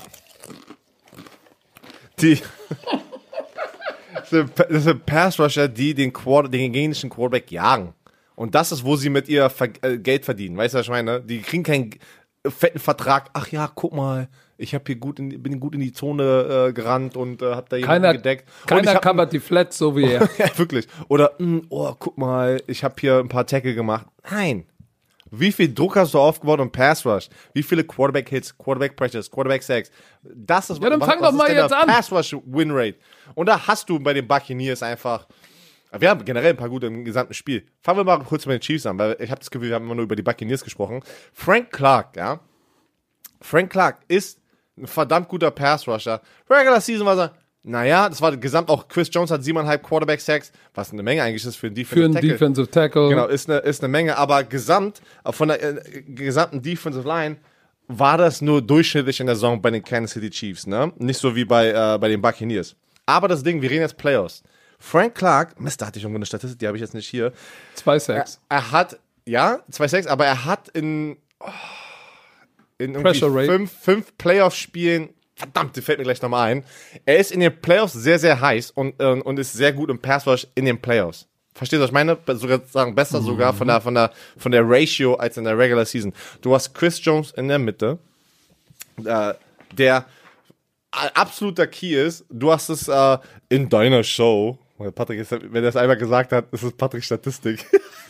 das sind Pass-Rusher, die den gegnerischen Quarterback jagen. Und das ist, wo sie mit ihr Geld verdienen. Weißt du, was ich meine? Die kriegen keinen fetten Vertrag. Ach ja, guck mal, ich bin gut in die Zone gerannt und hab da jemanden gedeckt. Keiner covert die Flats so wie er. Ja, wirklich. Oder, guck mal, ich habe hier ein paar Tackle gemacht. Nein. Wie viel Druck hast du aufgebaut im Pass Rush? Wie viele Quarterback Hits, Quarterback Pressures, Quarterback Sacks? Das ist, ja, dann fang doch mal jetzt an. Pass Rush Win Rate. Und da hast du bei den Buccaneers einfach, wir haben generell ein paar gute im gesamten Spiel. Fangen wir mal kurz mit den Chiefs an, weil ich habe das Gefühl, wir haben immer nur über die Buccaneers gesprochen. Frank Clark ist ein verdammt guter Pass Rusher. Regular Season war er, naja, das war gesamt auch, Chris Jones hat 7,5 Quarterback Sacks, was eine Menge eigentlich ist für einen Defensive Tackle. Genau, ist eine Menge, aber gesamt, von der gesamten Defensive Line war das nur durchschnittlich in der Saison bei den Kansas City Chiefs, ne? Nicht so wie bei den Buccaneers. Aber das Ding, wir reden jetzt Playoffs. Frank Clark, Mist, da hatte ich irgendwo eine Statistik, die habe ich jetzt nicht hier. 2 Sacks. Er hat, 2 Sacks, aber er hat in irgendwie 5 Playoff-Spielen, verdammt, die fällt mir gleich nochmal ein. Er ist in den Playoffs sehr, sehr heiß und ist sehr gut im Pass-Rush in den Playoffs. Verstehst du, was ich meine? Sogar sagen, besser sogar von der Ratio als in der Regular Season. Du hast Chris Jones in der Mitte, der absoluter Key ist. Du hast es in deiner Show. Patrick ist, wenn er es einmal gesagt hat, ist es Patricks Statistik.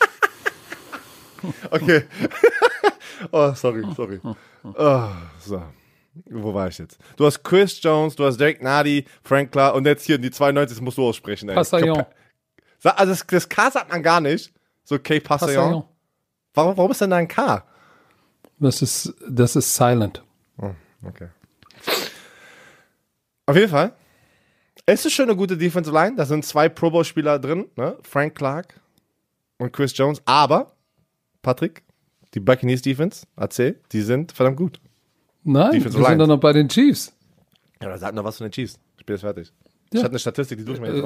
Okay. Oh, sorry. Oh, so. Wo war ich jetzt? Du hast Chris Jones, du hast Derek Nardi, Frank Clark und jetzt hier die 92, das musst du aussprechen. Passillon. Also das K sagt man gar nicht. So K Passillon. Warum ist denn da ein K? Das ist silent. Oh, okay. Auf jeden Fall. Es ist schon eine gute Defensive Line. Da sind 2 Pro Bowl Spieler drin, ne? Frank Clark und Chris Jones. Aber, Patrick, die Buccaneers Defense, erzähl, die sind verdammt gut. Nein, wir sind doch noch bei den Chiefs. Ja, aber sag noch was von den Chiefs. Spiel ist fertig. Ja. Ich hatte eine Statistik, die durch mir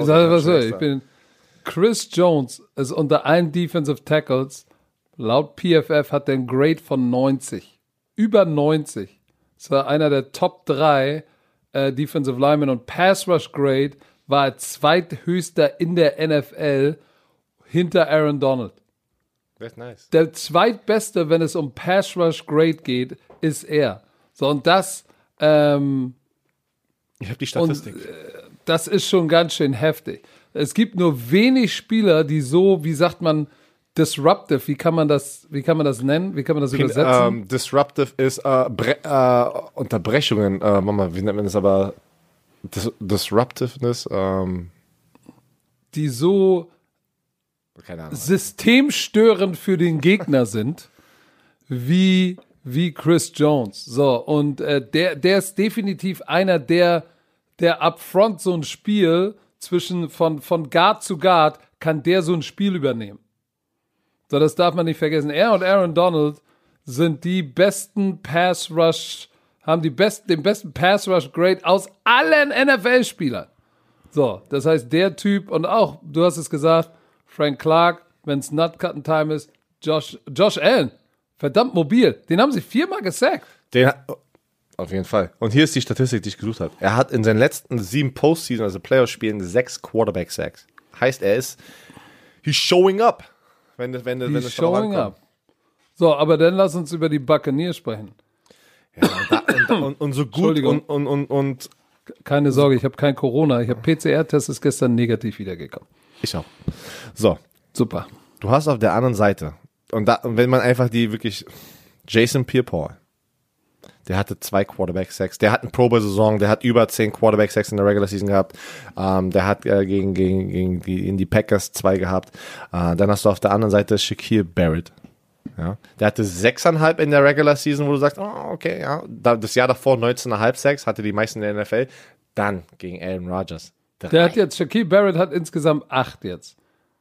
Chris Jones ist unter allen Defensive Tackles, laut PFF hat der einen Grade von 90. Über 90. Das war einer der Top 3 Defensive Linemen und Pass Rush Grade war er zweithöchster in der NFL hinter Aaron Donald. That's nice. Der zweitbeste, wenn es um Pass Rush Grade geht, ist er. So, und das ich habe die Statistik. Das ist schon ganz schön heftig. Es gibt nur wenig Spieler, die so, wie sagt man, disruptive, wie kann man das nennen? Wie kann man das übersetzen? Disruptive ist Unterbrechungen. Wie nennt man das aber? Disruptiveness. Die so keine Ahnung, systemstörend für den Gegner sind, wie wie Chris Jones. So, und der ist definitiv einer, der upfront so ein Spiel von Guard zu Guard, kann der so ein Spiel übernehmen. So, das darf man nicht vergessen. Er und Aaron Donald sind die besten Pass-Rush, haben den besten Pass-Rush-Grade aus allen NFL-Spielern. So, das heißt, der Typ und auch, du hast es gesagt, Frank Clark, wenn es Nut-Cutting-Time ist, Josh Allen, verdammt mobil. Den haben sie 4-mal gesackt. Auf jeden Fall. Und hier ist die Statistik, die ich gesucht habe. Er hat in seinen letzten 7 Postseason, also Playoff-Spielen, 6 Quarterback-Sacks. Heißt, he's showing up. Wenn es showing up. So, aber dann lass uns über die Buccaneers sprechen. Ja, und so gut und keine Sorge, ich habe kein Corona. Ich habe PCR-Test, ist gestern negativ wiedergekommen. Ich auch. So. Super. Du hast auf der anderen Seite, und wenn man einfach Jason Pierre-Paul, der hatte 2 Quarterback-Sacks, der hat eine Pro-Bowl-Saison, der hat über 10 Quarterback-Sacks in der Regular Season gehabt, der hat gegen die Packers 2 gehabt, dann hast du auf der anderen Seite Shaquille Barrett. Ja, der hatte 6,5 in der Regular Season, wo du sagst, oh, okay, ja. Das Jahr davor 19,5 Sacks, hatte die meisten in der NFL. Dann gegen Aaron Rodgers. Shaquille Barrett hat insgesamt 8 jetzt.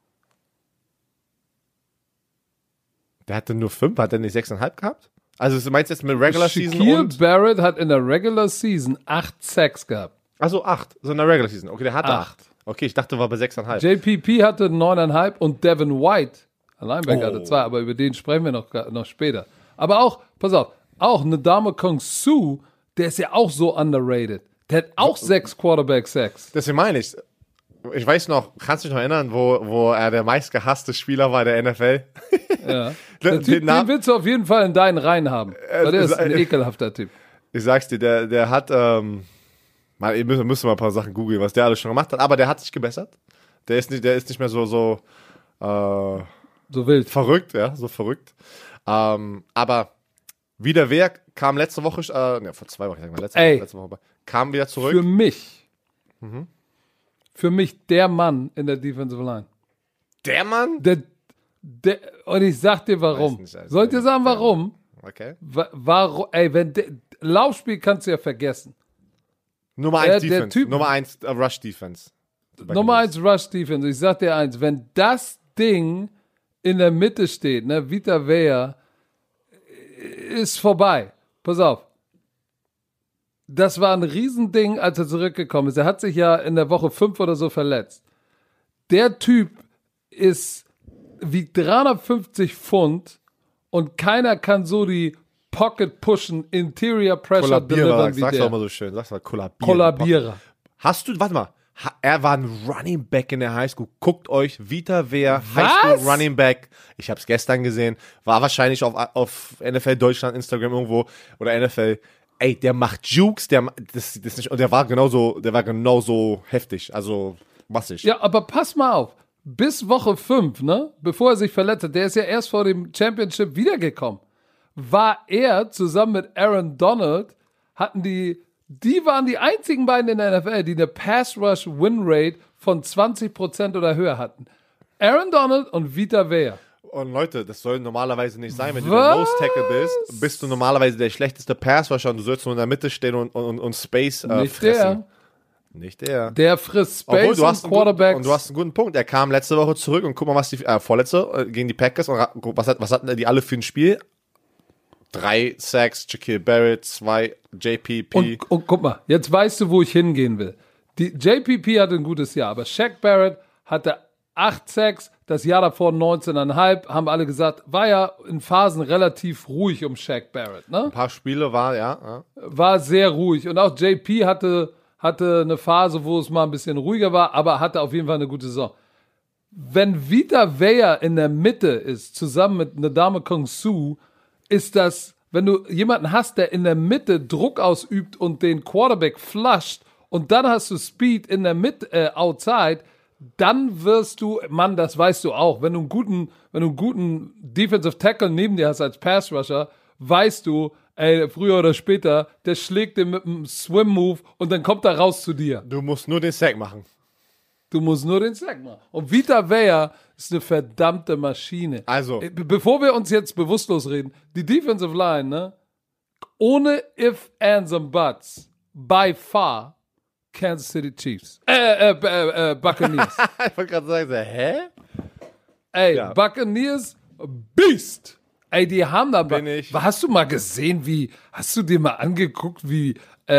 Der hatte nur 5, hat er nicht 6,5 gehabt? Also du meinst jetzt mit Regular Season Shaquille Barrett hat in der Regular Season 8 Sacks gehabt. Also 8, so in der Regular Season. Okay, der hatte 8. Okay, ich dachte, war bei 6,5. JPP hatte 9,5 und Devin White, ein Linebacker, hatte 2, aber über den sprechen wir noch später. Aber auch, pass auf, auch Ndamukong Suh, der ist ja auch so underrated. Der hat auch 6 Quarterback-Sacks. Deswegen meine ich, ich weiß noch, kannst du dich noch erinnern, wo er der meistgehasste Spieler war der NFL? Ja. Den willst du auf jeden Fall in deinen Reihen haben. Weil der ist ein ekelhafter Typ. Ich sag's dir, der hat, ihr müsst mal ein paar Sachen googeln, was der alles schon gemacht hat, aber der hat sich gebessert. Der ist nicht mehr so wild. Verrückt, ja, so verrückt. Aber wieder wer kam letzte Woche, vor 2 Wochen, letzte Woche, kam wieder zurück. Für mich der Mann in der Defensive Line. Der Mann? Und ich sag dir warum. Soll ich dir sagen, warum? Okay. Warum? Laufspiel kannst du ja vergessen. Nummer 1 Defense. Nummer 1 Rush Defense. Nummer 1 Rush Defense. Ich sag dir eins, wenn das Ding in der Mitte steht, ne, Vita Vea, ist vorbei. Pass auf. Das war ein Riesending, als er zurückgekommen ist. Er hat sich ja in der Woche 5 oder so verletzt. Der Typ wiegt 350 Pfund und keiner kann so die Pocket pushen, Interior Pressure delivern wie der. Sag's doch mal so schön. Sag's mal, Kollabierer. Warte mal. Er war ein Running Back in der Highschool. Guckt euch Vita Vea, Highschool Running Back. Ich habe es gestern gesehen. War wahrscheinlich auf NFL Deutschland, Instagram irgendwo oder NFL. Ey, der macht Jukes, und der war genauso heftig, also massig. Ja, aber pass mal auf. Bis Woche 5, ne, bevor er sich verletzt hat, der ist ja erst vor dem Championship wiedergekommen, war er zusammen mit Aaron Donald, die waren die einzigen beiden in der NFL, die eine Pass-Rush-Win-Rate von 20% oder höher hatten. Aaron Donald und Vita Vea. Und Leute, das soll normalerweise nicht sein. Wenn du der Nose-Tackle bist du normalerweise der schlechteste Pass-Rusher und du sollst nur in der Mitte stehen und Space fressen. Nicht der. Der frisst Space und Quarterbacks. Und du hast einen guten Punkt. Er kam letzte Woche zurück und guck mal, was die vorletzte gegen die Packers und was hatten die alle für ein Spiel? 3 Sacks, Shaquille Barrett, 2 JPP. Und guck mal, jetzt weißt du, wo ich hingehen will. Die JPP hatte ein gutes Jahr, aber Shaq Barrett hatte 8 Sacks, das Jahr davor 19,5, haben alle gesagt, war ja in Phasen relativ ruhig um Shaq Barrett, ne? Ein paar Spiele war sehr ruhig. Und auch JP hatte eine Phase, wo es mal ein bisschen ruhiger war, aber hatte auf jeden Fall eine gute Saison. Wenn Vita Vea in der Mitte ist, zusammen mit Ndamukong Suh, ist das, wenn du jemanden hast, der in der Mitte Druck ausübt und den Quarterback flusht und dann hast du Speed in der Mitte, outside, dann wirst du, Mann, das weißt du auch, wenn du einen guten Defensive Tackle neben dir hast als Pass Rusher, weißt du, früher oder später, der schlägt den mit einem Swim-Move und dann kommt er raus zu dir. Du musst nur den Sack machen. Du musst nur den Sack machen. Und Vita Vea ist eine verdammte Maschine. Also. Bevor wir uns jetzt bewusstlos reden, die Defensive Line, ne? Ohne if, ands and buts, by far, Kansas City Chiefs. Buccaneers. Ich wollte gerade sagen, hä? Ey, Ja. Buccaneers, Beast. Ey, die haben da... Bin ich. Hast du mal gesehen, hast du dir mal angeguckt, wie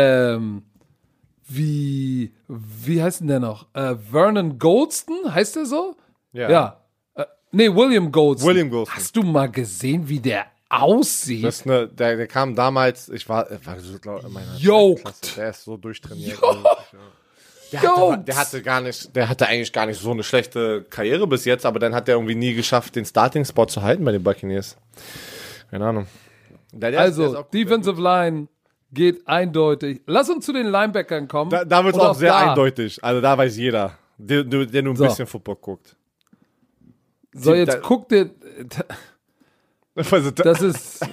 heißt denn der noch? Vernon Goldston, heißt der so? Ja. William Goldston. William Goldston. Hast du mal gesehen, wie der aussieht? Das ist der kam damals, ich war so, glaube in meiner Yoked. Klasse. Der ist so durchtrainiert. Yoked. Der hatte eigentlich gar nicht so eine schlechte Karriere bis jetzt, aber dann hat der irgendwie nie geschafft, den Starting-Spot zu halten bei den Buccaneers. Keine Ahnung. Der ist auch gut. Defensive Line geht eindeutig. Lass uns zu den Linebackern kommen. Da wird es Und auch sehr da. eindeutig. Also da weiß jeder, der nur ein bisschen Football guckt. So, jetzt guck dir... Also, Das ist...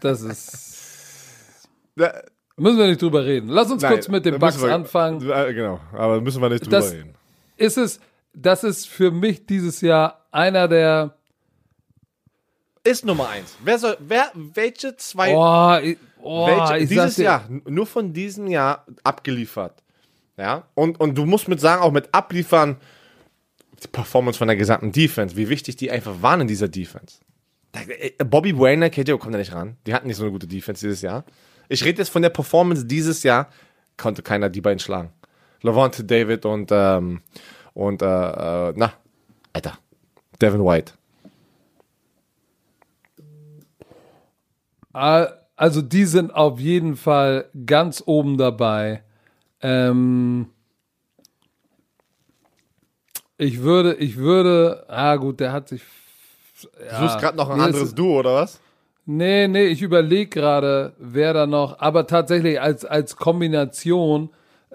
Müssen wir nicht drüber reden. Lass uns kurz mit den Bucks anfangen. Genau, aber müssen wir nicht drüber reden. Das ist für mich dieses Jahr einer der... Ist Nummer 1. Welche zwei... dieses Jahr, nur von diesem Jahr abgeliefert. Ja, und du musst sagen, auch mit abliefern, die Performance von der gesamten Defense, wie wichtig die einfach waren in dieser Defense. Bobby Wagner, KJ kommt da nicht ran. Die hatten nicht so eine gute Defense dieses Jahr. Ich rede jetzt von der Performance dieses Jahr, konnte keiner die beiden schlagen. Lavonte David und Devin White. Also die sind auf jeden Fall ganz oben dabei. Ich würde, gut, der hat sich... Du suchst gerade noch ein anderes Duo, oder was? Nee, ich überlege gerade, wer da noch, aber tatsächlich als Kombination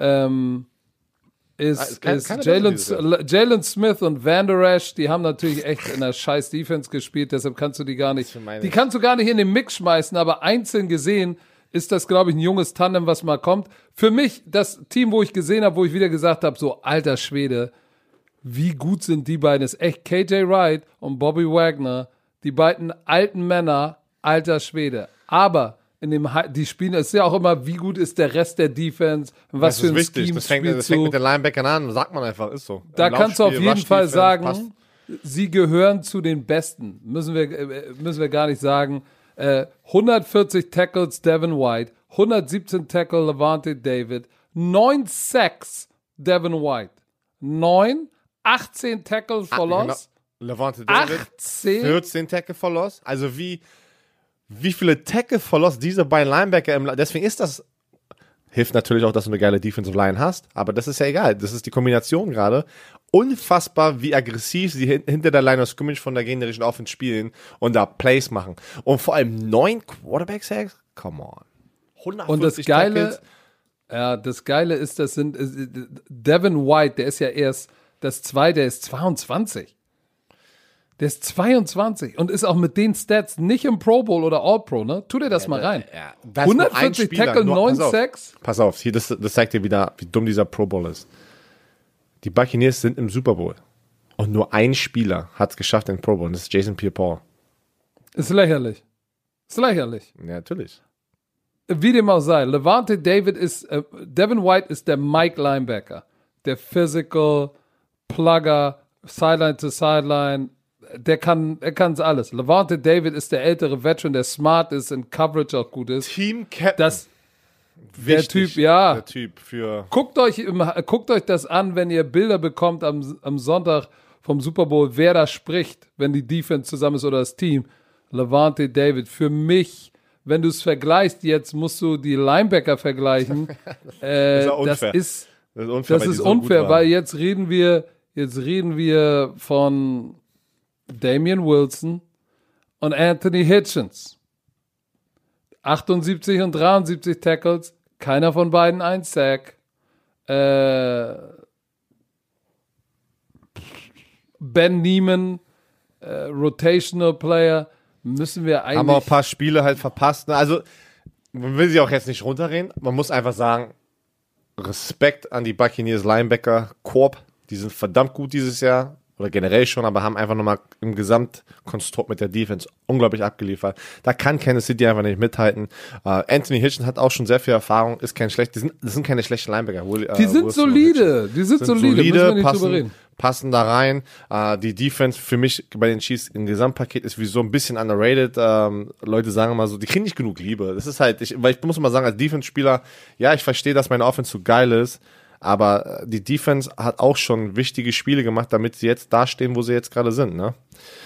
ist Jalen Smith und Van Der Esch, die haben natürlich echt in der scheiß Defense gespielt, deshalb kannst du die kannst du gar nicht in den Mix schmeißen, aber einzeln gesehen ist das, glaube ich, ein junges Tandem, was mal kommt. Für mich, das Team, wo ich gesehen habe, wo ich wieder gesagt habe, so, alter Schwede, wie gut sind die beiden, ist echt KJ Wright und Bobby Wagner, die beiden alten Männer, alter Schwede. Aber die spielen, es ist ja auch immer, wie gut ist der Rest der Defense, was für ein Scheme das fängt mit den Linebackern an, sagt man einfach, ist so. Da kannst du auf jeden Fall sagen, sie gehören zu den Besten. Müssen wir gar nicht sagen. 140 Tackles Devin White, 117 Tackle Lavonte David, 9 Sacks Devin White, 18 Tackle for Loss. Genau. Lavonte David, 14 Tackle for Loss. Also wie viele Tackle for Loss diese beiden Linebacker deswegen ist das, hilft natürlich auch, dass du eine geile Defensive Line hast, aber das ist ja egal, das ist die Kombination gerade. Unfassbar, wie aggressiv sie hinter der Line of Scrimmage von der gegnerischen Offense spielen und da Plays machen. Und vor allem 9 Quarterback-Sacks? Come on. 140 und das Geile ist, das sind Devin White, der ist ja erst der ist 22. Der ist 22 und ist auch mit den Stats nicht im Pro Bowl oder All-Pro, ne? Tu dir das mal rein. 140 Tackle, 9 Sacks. Pass auf, hier, das zeigt dir wieder, wie dumm dieser Pro Bowl ist. Die Buccaneers sind im Super Bowl. Und nur ein Spieler hat es geschafft in den Pro Bowl. Und das ist Jason Pierre-Paul. Ist lächerlich. Ja, natürlich. Wie dem auch sei. Lavonte David Devin White ist der Mike Linebacker. Der Physical, Plugger, Sideline to Sideline. Er kann's alles. Lavonte David ist der ältere Veteran, der smart ist, in Coverage auch gut ist. Team Captain. Der Typ, ja. Der Typ für... Guckt euch das an, wenn ihr Bilder bekommt am Sonntag vom Super Bowl, wer da spricht, wenn die Defense zusammen ist oder das Team. Lavonte David. Für mich, wenn du es vergleichst, jetzt musst du die Linebacker vergleichen. Das ist unfair. Das ist unfair, weil jetzt reden wir von Damian Wilson und Anthony Hitchens. 78 und 73 Tackles, keiner von beiden ein Sack. Ben Neiman, Rotational Player, müssen wir eigentlich... Haben auch ein paar Spiele halt verpasst. Also, man will sie auch jetzt nicht runterreden. Man muss einfach sagen, Respekt an die Buccaneers Linebacker, Korb, Die sind verdammt gut dieses Jahr. Oder generell schon, aber haben einfach nochmal im Gesamtkonstrukt mit der Defense unglaublich abgeliefert. Da kann Kansas City einfach nicht mithalten. Anthony Hitchens hat auch schon sehr viel Erfahrung, das sind keine schlechten Linebacker. Die sind solide, müssen wir nicht drüber reden. Passen da rein. Die Defense für mich bei den Chiefs im Gesamtpaket ist wie so ein bisschen underrated. Leute sagen immer so, die kriegen nicht genug Liebe. Das ist halt, weil ich muss mal sagen, als Defense-Spieler, ja, ich verstehe, dass meine Offense so geil ist, aber die Defense hat auch schon wichtige Spiele gemacht, damit sie jetzt da stehen, wo sie jetzt gerade sind. Ne?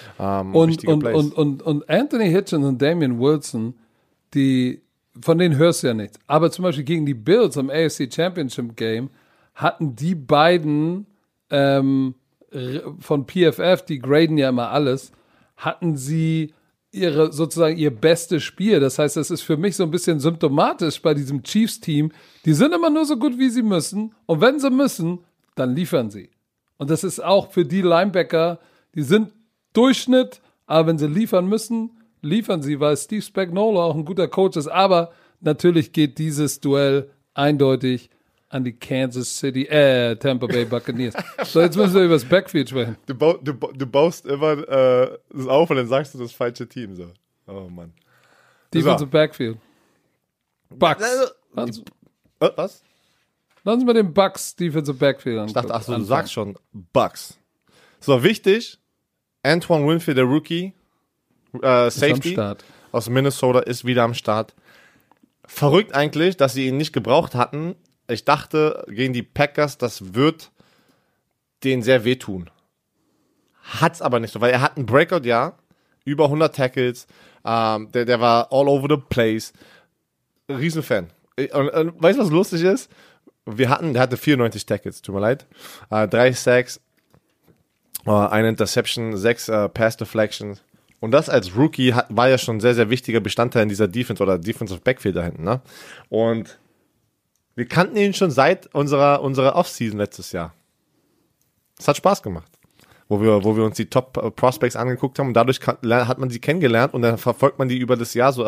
Und Anthony Hitchens und Damian Wilson, von denen hörst du ja nichts. Aber zum Beispiel gegen die Bills im AFC Championship Game hatten die beiden von PFF, die graden ja immer alles, hatten sie ihr bestes Spiel. Das heißt, das ist für mich so ein bisschen symptomatisch bei diesem Chiefs-Team. Die sind immer nur so gut, wie sie müssen. Und wenn sie müssen, dann liefern sie. Und das ist auch für die Linebacker, die sind Durchschnitt, aber wenn sie liefern müssen, liefern sie, weil Steve Spagnuolo auch ein guter Coach ist. Aber natürlich geht dieses Duell eindeutig an die Tampa Bay Buccaneers. So, jetzt müssen wir über das Backfield sprechen. Du baust immer das auf und dann sagst du das falsche Team. So. Oh Mann. Defensive Backfield. Bucks. Was? Lassen wir den Bucks Defensive Backfield an. Ich dachte, du sagst schon Bucks. So, wichtig, Antoine Winfield, der Rookie, Safety aus Minnesota, ist wieder am Start. Verrückt eigentlich, dass sie ihn nicht gebraucht hatten. Ich dachte, gegen die Packers, das wird denen sehr wehtun. Hat's aber nicht so, weil er hat ein Breakout-Jahr, über 100 Tackles, der war all over the place. Riesenfan. Und weißt du, was lustig ist? Der hatte 94 Tackles, tut mir leid. 3 Sacks, eine Interception, 6 Pass Deflections. Und das als Rookie war ja schon ein sehr, sehr wichtiger Bestandteil in dieser Defense oder Defensive Backfield da hinten. Ne? Und wir kannten ihn schon seit unserer Offseason letztes Jahr. Es hat Spaß gemacht, wo wir uns die Top Prospects angeguckt haben und dadurch hat man sie kennengelernt und dann verfolgt man die über das Jahr so,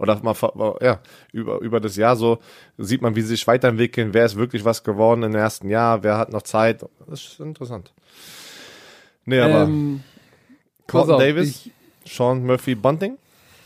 über das Jahr so, sieht man, wie sie sich weiterentwickeln, wer ist wirklich was geworden im ersten Jahr, wer hat noch Zeit. Das ist interessant. Nee, aber Carlton Davis, Sean Murphy Bunting?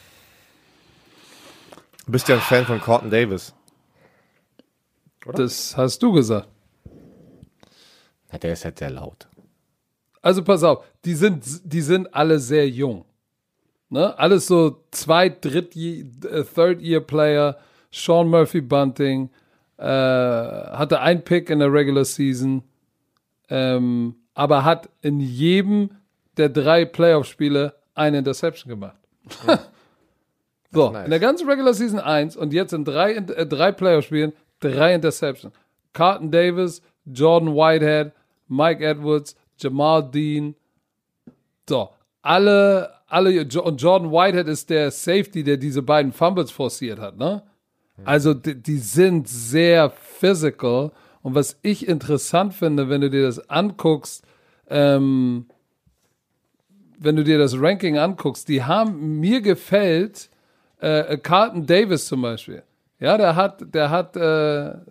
Du bist ja ein Fan von Carlton Davis. Oder? Das hast du gesagt. Ja, der ist halt sehr laut. Also pass auf, die sind alle sehr jung. Ne? Alles so Third-Year-Player. Sean Murphy Bunting hatte einen Pick in der Regular Season, aber hat in jedem der 3 Playoff-Spiele eine Interception gemacht. So, nice. In der ganzen Regular Season 1 und jetzt in 3 Playoff-Spielen 3 Interceptions. Carlton Davis, Jordan Whitehead, Mike Edwards, Jamal Dean. So, alle, und Jordan Whitehead ist der Safety, der diese beiden Fumbles forciert hat, ne? Also, die sind sehr physical. Und was ich interessant finde, wenn du dir das anguckst, wenn du dir das Ranking anguckst, mir gefällt Carlton Davis zum Beispiel. Ja, der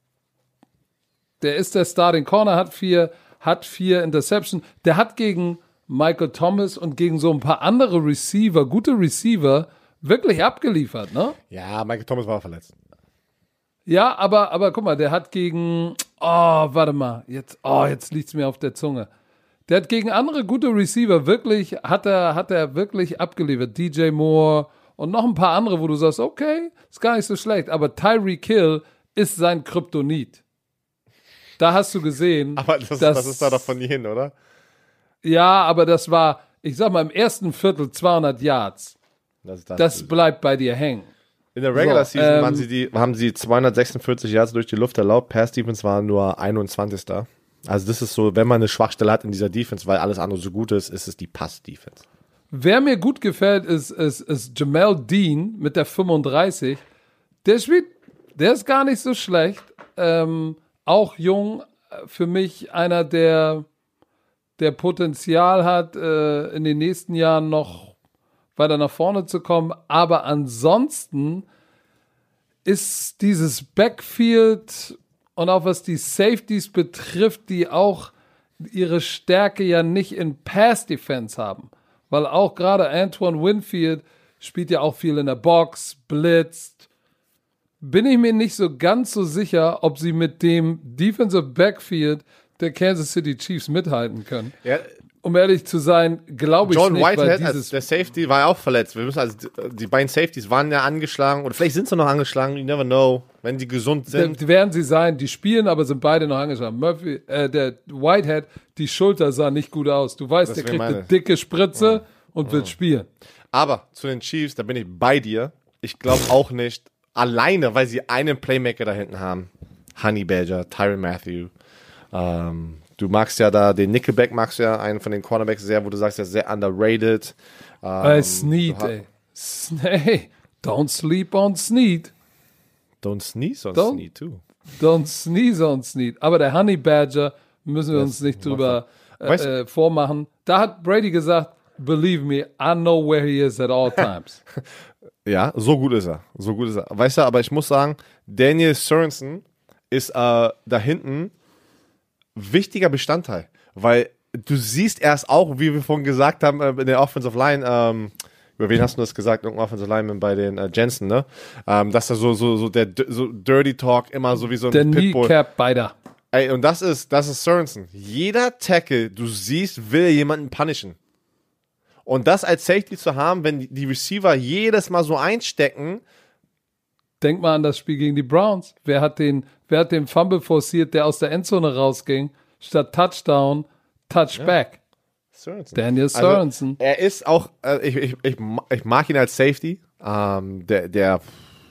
ist der Starting Corner, hat 4 Interception. Der hat gegen Michael Thomas und gegen so ein paar andere gute Receiver, wirklich abgeliefert, ne? Ja, Michael Thomas war verletzt. Ja, aber guck mal, der hat gegen, warte mal, jetzt liegt's mir auf der Zunge. Der hat gegen andere gute Receiver hat er wirklich abgeliefert. DJ Moore und noch ein paar andere, wo du sagst, okay, ist gar nicht so schlecht. Aber Tyreek Hill ist sein Kryptonit. Da hast du gesehen. Aber das ist da doch von nie hin, oder? Ja, aber das war, ich sag mal, im ersten Viertel 200 Yards. Das bleibt bei dir hängen. In der Regular Season haben sie 246 Yards durch die Luft erlaubt. Pass Defense war nur 21. Also das ist so, wenn man eine Schwachstelle hat in dieser Defense, weil alles andere so gut ist, ist es die Pass-Defense. Wer mir gut gefällt, ist Jamal Dean mit der 35. Der ist gar nicht so schlecht. Auch jung, für mich einer, der Potenzial hat, in den nächsten Jahren noch weiter nach vorne zu kommen. Aber ansonsten ist dieses Backfield und auch was die Safeties betrifft, die auch ihre Stärke ja nicht in Pass-Defense haben. Weil auch gerade Antoine Winfield spielt ja auch viel in der Box, blitzt. Bin ich mir nicht so ganz so sicher, ob sie mit dem Defensive Backfield der Kansas City Chiefs mithalten können. Ja. Um ehrlich zu sein, glaube ich John nicht. Whitehead, also der Safety, war ja auch verletzt. Wir müssen die beiden Safeties waren ja angeschlagen. Oder vielleicht sind sie noch angeschlagen. You never know. Wenn die gesund sind. Die werden sie sein. Die spielen, aber sind beide noch angeschlagen. Der Whitehead, die Schulter sah nicht gut aus. Du weißt, der kriegt eine dicke Spritze und wird spielen. Aber zu den Chiefs, da bin ich bei dir. Ich glaube auch nicht. Alleine, weil sie einen Playmaker da hinten haben. Honey Badger, Tyrann Mathieu. Du magst ja da, den Nickelback magst du ja, einen von den Cornerbacks sehr, wo du sagst, der ist sehr underrated. Snead, ey. Hey, don't sleep on Snead. Don't sneeze on Snead, too. Don't sneeze on Snead. Aber der Honey Badger, müssen wir uns nicht drüber vormachen. Da hat Brady gesagt, believe me, I know where he is at all times. Ja, so gut ist er. Weißt du, aber ich muss sagen, Daniel Sorensen ist da hinten wichtiger Bestandteil, weil du siehst erst auch, wie wir vorhin gesagt haben, in der Offensive Line, über wen hast du das gesagt? Irgendein Offensive Lineman bei den Jensen, ne? Dass er so Dirty Talk immer so wie so ein der Pitbull. Kneecap-Biter. Ey, und das ist Sorensen. Jeder Tackle, du siehst, will jemanden punishen. Und das als Safety zu haben, wenn die Receiver jedes Mal so einstecken. Denk mal an das Spiel gegen die Browns. Wer hat den Fumble forciert, der aus der Endzone rausging, statt Touchdown, Touchback? Sorensen. Daniel Sorensen. Also, er ist auch, ich mag ihn als Safety. Der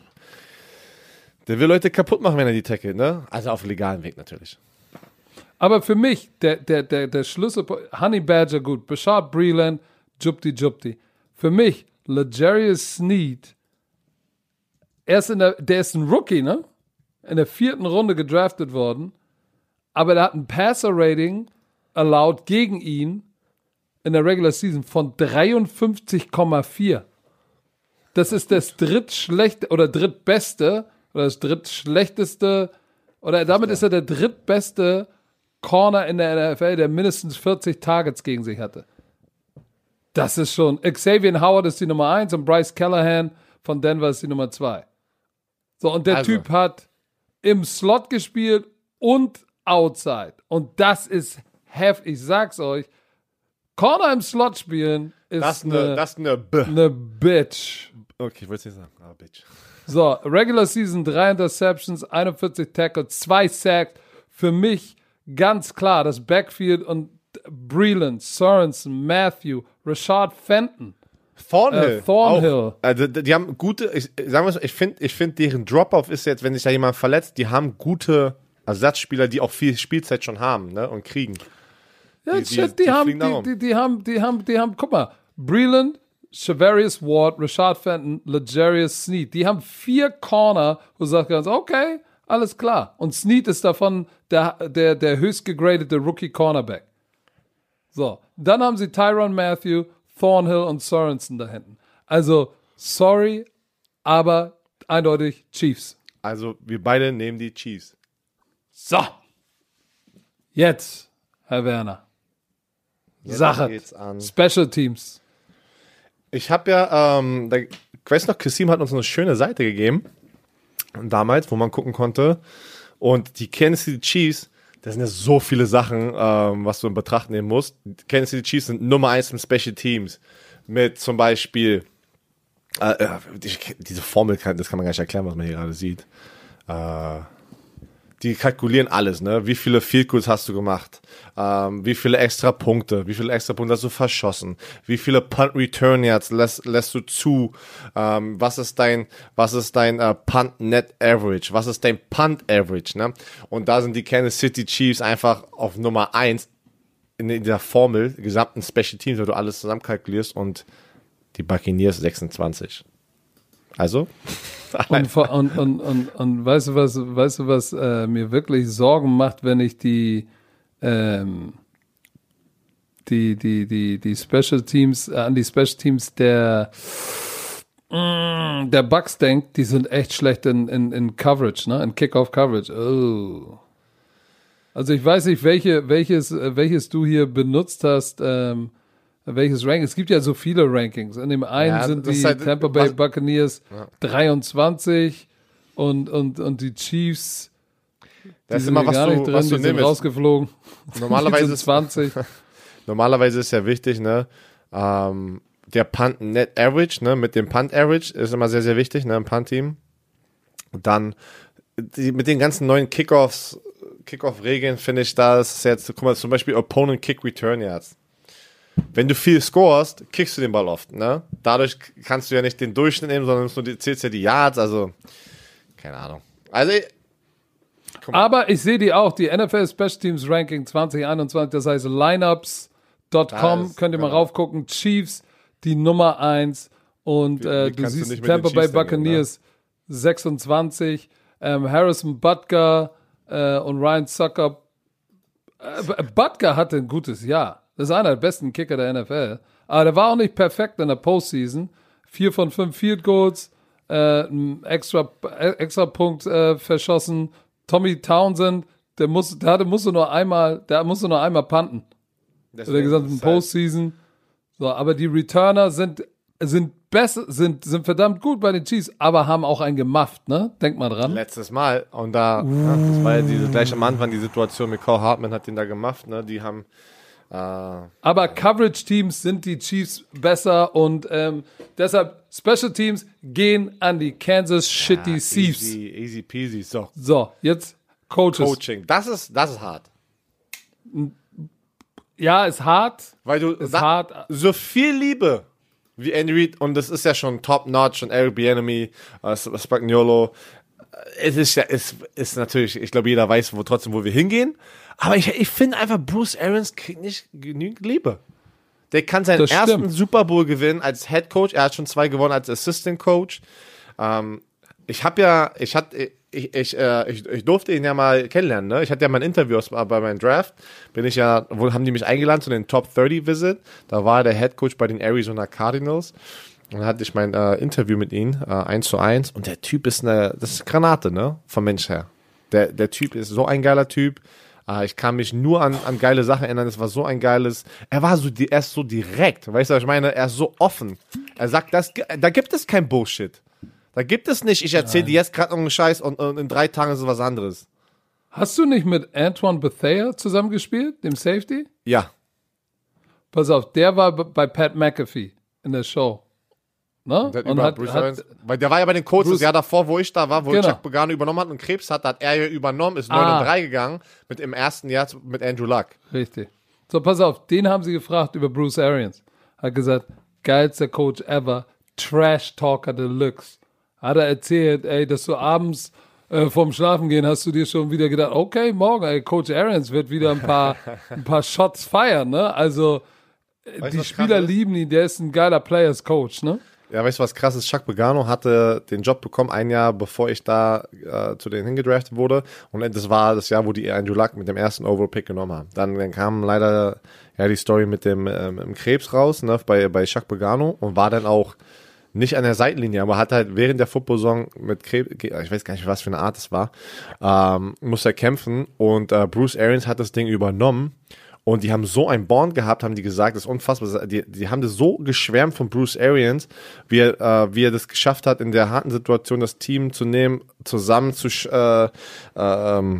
will Leute kaputt machen, wenn er die tackelt, ne? Also auf legalen Weg natürlich. Aber für mich, der Schlüssel, Honey Badger gut, Bashard Breeland, Jupti. Für mich, L'Jarius Sneed, der ist ein Rookie, ne? In der 4. Runde gedraftet worden, aber der hat ein Passer-Rating allowed gegen ihn in der Regular Season von 53,4. Das ist das drittschlechteste oder drittbeste oder das drittschlechteste oder damit ist er der drittbeste Corner in der NFL, der mindestens 40 Targets gegen sich hatte. Das ist schon. Xavier Howard ist die Nummer 1 und Bryce Callahan von Denver ist die Nummer 2. So, und der Typ hat im Slot gespielt und outside. Und das ist heftig. Ich sag's euch. Corner im Slot spielen ist eine Bitch. Okay, ich wollte es nicht sagen. Ah, Bitch. So, Regular Season 3 Interceptions, 41 Tackles, 2 Sacks. Für mich ganz klar das Backfield und Breeland, Sorensen, Mathieu, Rashad Fenton. Thornhill. Also die haben gute, ich finde deren Drop-Off ist jetzt, wenn sich da jemand verletzt, die haben gute Ersatzspieler, die auch viel Spielzeit schon haben, ne, und kriegen. Ja, die haben, guck mal, Breeland, Charvarius Ward, Rashad Fenton, L'Jarius Sneed, die haben 4 Corner, wo du sagst, okay, alles klar. Und Sneed ist davon der höchst gegradete Rookie Cornerback. So, dann haben sie Tyrann Mathieu, Thornhill und Sorensen da hinten. Also, sorry, aber eindeutig Chiefs. Also, wir beide nehmen die Chiefs. So. Jetzt, Herr Werner. Sache. Special Teams. Ich habe ja, ich weiß noch, Kasim hat uns eine schöne Seite gegeben. Damals, wo man gucken konnte. Und die Kansas City Chiefs, das sind ja so viele Sachen, was du in Betracht nehmen musst. Die Kansas City Chiefs sind Nummer 1 im Special Teams. Mit zum Beispiel, diese Formel, das kann man gar nicht erklären, was man hier gerade sieht. Die kalkulieren alles, ne? Wie viele Field Goals hast du gemacht? Wie viele extra Punkte hast du verschossen? Wie viele Punt Return Yards lässt du zu? Was ist dein Punt Net Average? Was ist dein Punt Average, ne? Und da sind die Kansas City Chiefs einfach auf Nummer 1 in der Formel, gesamten Special Teams, weil du alles zusammen kalkulierst, und die Buccaneers 26. Also? Und weißt du was mir wirklich Sorgen macht, wenn ich die Special Teams an die Special Teams der Bucks denkt, die sind echt schlecht in Coverage, ne? In Kickoff Coverage. Oh. Also ich weiß nicht, welches du hier benutzt hast, welches Ranking. Es gibt ja so viele Rankings. In dem einen sind die halt Tampa Bay Buccaneers 23 und die Chiefs, das ist immer was gar nicht drin, die sind rausgeflogen. Normalerweise ist 20. Normalerweise ist ja wichtig, ne, der Punt Net Average, ne, mit dem Punt Average ist immer sehr, sehr wichtig, ne, im Punt-Team. Und dann mit den ganzen neuen Kickoff-Regeln finde ich, da ist jetzt, guck mal, zum Beispiel Opponent Kick Return Yards. Wenn du viel scorest, kickst du den Ball oft, ne? Dadurch kannst du ja nicht den Durchschnitt nehmen, sondern zählst ja die Yards, also, keine Ahnung. Also, aber ich sehe die auch, die NFL Special Teams Ranking 2021, das heißt lineups.com, könnt ihr mal raufgucken, Chiefs, die Nummer 1 und du siehst Tampa Bay Buccaneers 26, Harrison Butker und Ryan Sucker. Butker hatte ein gutes Jahr. Das ist einer der besten Kicker der NFL. Aber der war auch nicht perfekt in der Postseason. 4 von 5 Field Goals, extra Punkt verschossen. Tommy Townsend, der musste nur einmal punten. In der gesamten Postseason. So, aber die Returner sind verdammt gut bei den Chiefs, aber haben auch einen gemufft, ne? Denk mal dran. Letztes Mal. Und das war ja diese gleiche am Anfang, die Situation mit Cole Hartman hat den da gemufft, ne? Die haben aber Coverage-Teams sind die Chiefs besser und deshalb Special Teams gehen an die Kansas City Chiefs. Easy peasy. So, jetzt Coaching. Das ist hart. Ja, ist hart. Weil du so viel Liebe wie Andy Reid, und das ist ja schon top-notch, und Eric Bieniemy, Spagnuolo. Es ist natürlich, ich glaube, jeder weiß trotzdem, wo wir hingehen. Aber ich finde einfach, Bruce Arians kriegt nicht genügend Liebe. Der kann seinen ersten Super Bowl gewinnen als Head Coach. Er hat schon 2 gewonnen als Assistant Coach. Ich durfte ihn ja mal kennenlernen, ne? Ich hatte ja mal ein Interview bei meinem Draft. Haben die mich eingeladen zu den Top 30 Visit. Da war er der Head Coach bei den Arizona Cardinals. Und dann hatte ich mein Interview mit ihm, 1:1. Und der Typ ist das ist eine Granate, ne? Vom Mensch her. Der Typ ist so ein geiler Typ. Ich kann mich nur an geile Sachen erinnern. Es war so ein geiles. Er ist so direkt. Weißt du, was ich meine? Er ist so offen. Er sagt, da gibt es kein Bullshit. Da gibt es nicht, ich erzähle dir jetzt gerade noch einen Scheiß und in 3 Tagen ist es was anderes. Hast du nicht mit Antoine Bethea zusammengespielt, dem Safety? Ja. Pass auf, der war bei Pat McAfee in der Show. Ne? Weil der war ja bei den Colts das Jahr davor, wo ich da war, wo Chuck Pagano übernommen hat und Krebs hat er ja übernommen, ist 9-3 gegangen, im ersten Jahr mit Andrew Luck. Richtig. So, pass auf, den haben sie gefragt über Bruce Arians. Hat gesagt, geilster Coach ever, Trash Talker Deluxe. Hat er erzählt, dass du abends vorm Schlafengehen hast du dir schon wieder gedacht, okay, morgen, Coach Arians wird wieder ein paar Shots feiern, ne? Also, die Spieler lieben ihn, der ist ein geiler Players-Coach, ne? Ja, weißt du, was krass ist? Chuck Pagano hatte den Job bekommen, 1 Jahr bevor ich da zu denen hingedraftet wurde. Und das war das Jahr, wo die Andrew Luck mit dem ersten Overall-Pick genommen haben. Dann kam leider die Story mit dem Krebs raus, ne, bei Chuck Pagano, und war dann auch nicht an der Seitenlinie, aber hat halt während der Football-Saison mit Krebs, ich weiß gar nicht, was für eine Art es war, musste er kämpfen, und Bruce Arians hat das Ding übernommen. Und die haben so ein Bond gehabt, haben die gesagt, das ist unfassbar. Die haben das so geschwärmt von Bruce Arians, wie er das geschafft hat, in der harten Situation das Team zu nehmen, zusammen zu schweißen,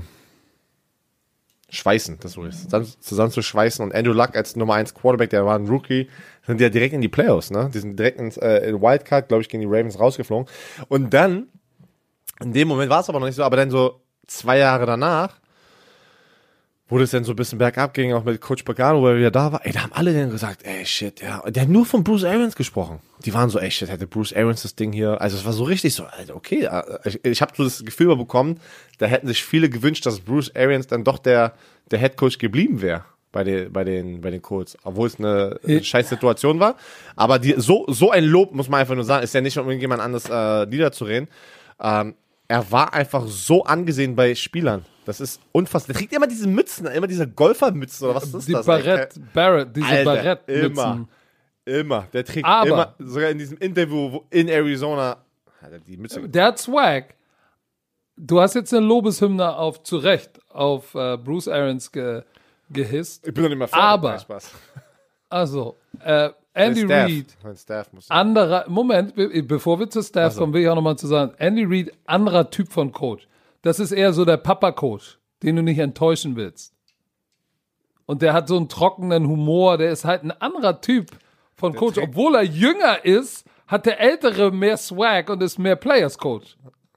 zusammen zu schweißen. Und Andrew Luck als Nummer 1 Quarterback, der war ein Rookie, sind ja direkt in die Playoffs, ne? Die sind direkt in Wildcard, glaube ich, gegen die Ravens rausgeflogen. Und dann, in dem Moment war es aber noch nicht so, aber dann so 2 Jahre danach, wo das dann so ein bisschen bergab ging, auch mit Coach Pagano, weil er wieder da war, da haben alle dann gesagt, shit, ja. Der hat nur von Bruce Arians gesprochen. Die waren so, shit, hätte Bruce Arians das Ding hier, also es war so richtig so, Alter, okay, ich habe so das Gefühl bekommen, da hätten sich viele gewünscht, dass Bruce Arians dann doch der Head Coach geblieben wäre bei den Colts, obwohl es eine scheiß Situation war, aber so ein Lob, muss man einfach nur sagen, ist ja nicht, um irgendjemand anderes niederzureden, er war einfach so angesehen bei Spielern. Das ist unfassbar. Der trägt immer diese Mützen, immer diese Golfermützen, oder was ist das? Diese Barrett-Mützen. Immer. Der trägt immer, sogar in diesem Interview in Arizona, hat er die Mütze. Der hat Swag. du hast jetzt eine Lobeshymne zu Recht auf Bruce Arians gehisst. Ich bin doch nicht mehr Fan. Aber, Spaß. Also, Andy Reid, Moment, bevor wir zu Staff kommen, will ich auch nochmal zu sagen, Andy Reid, anderer Typ von Coach. Das ist eher so der Papa-Coach, den du nicht enttäuschen willst. Und der hat so einen trockenen Humor, der ist halt ein anderer Typ von Coach. Obwohl er jünger ist, hat der Ältere mehr Swag und ist mehr Players-Coach.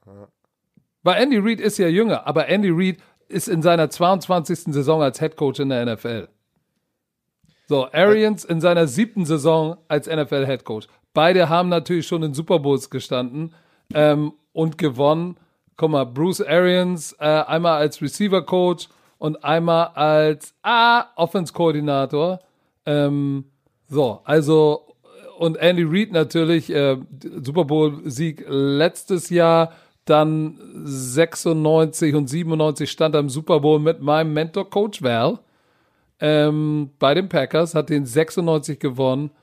Weil Andy Reid ist ja jünger, aber Andy Reid ist in seiner 22. Saison als Headcoach in der NFL. So, Arians in seiner 7. Saison als NFL-Headcoach. Beide haben natürlich schon in Super Bowls gestanden und gewonnen. Guck mal, Bruce Arians einmal als Receiver-Coach und einmal als Offense-Koordinator. So, also und Andy Reid natürlich, Super Bowl-Sieg letztes Jahr, dann 96 und 97 stand er im Super Bowl mit meinem Mentor Coach Val. Bei den Packers, hat den 96 gewonnen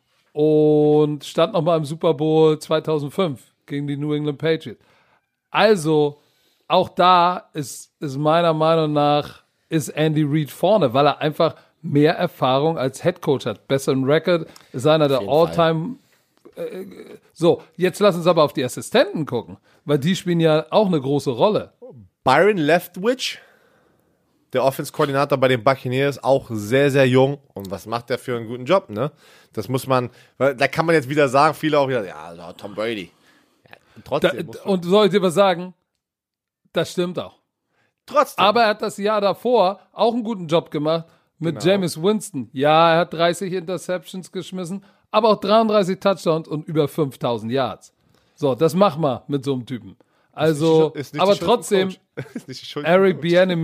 und stand nochmal im Super Bowl 2005 gegen die New England Patriots. Also, auch da ist meiner Meinung nach, ist Andy Reid vorne, weil er einfach mehr Erfahrung als Headcoach hat. Besseren Record, ist einer der All-Time. So, jetzt lass uns aber auf die Assistenten gucken, weil die spielen ja auch eine große Rolle. Byron Leftwich, der Offense-Koordinator bei den Buccaneers, auch sehr, sehr jung. Und was macht der für einen guten Job, ne? Das muss man, weil da kann man jetzt wieder sagen, viele auch wieder, ja, Tom Brady. Ja, trotzdem. Und soll ich dir was sagen? Das stimmt auch. Trotzdem. Aber er hat das Jahr davor auch einen guten Job gemacht mit Jameis Winston. Ja, er hat 30 Interceptions geschmissen, aber auch 33 Touchdowns und über 5000 Yards. So, das mach mal mit so einem Typen. Also, aber trotzdem, Eric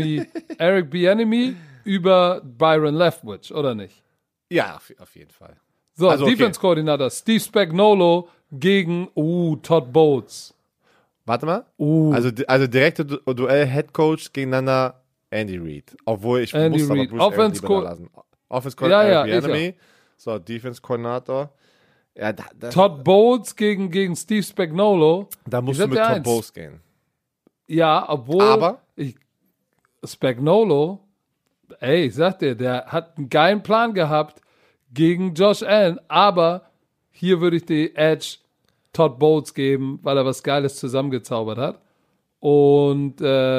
Bieniemy über Byron Leftwich, oder nicht? Ja, auf jeden Fall. So, also, Defense-Koordinator Steve Spagnuolo gegen Todd Bowles. Warte mal. Also direkte Duell Headcoach gegeneinander Andy Reid. Obwohl ich muss aber Bruce Arians lieber lassen. Offense-Koordinator Bieniemy. So, Defense-Koordinator. Ja, Todd Bowles gegen Steve Spagnuolo. Da musst du mit Todd Bowles gehen. Ja, obwohl Spagnuolo, ich sag dir, der hat einen geilen Plan gehabt gegen Josh Allen, aber hier würde ich die Edge Todd Bowles geben, weil er was Geiles zusammengezaubert hat. Und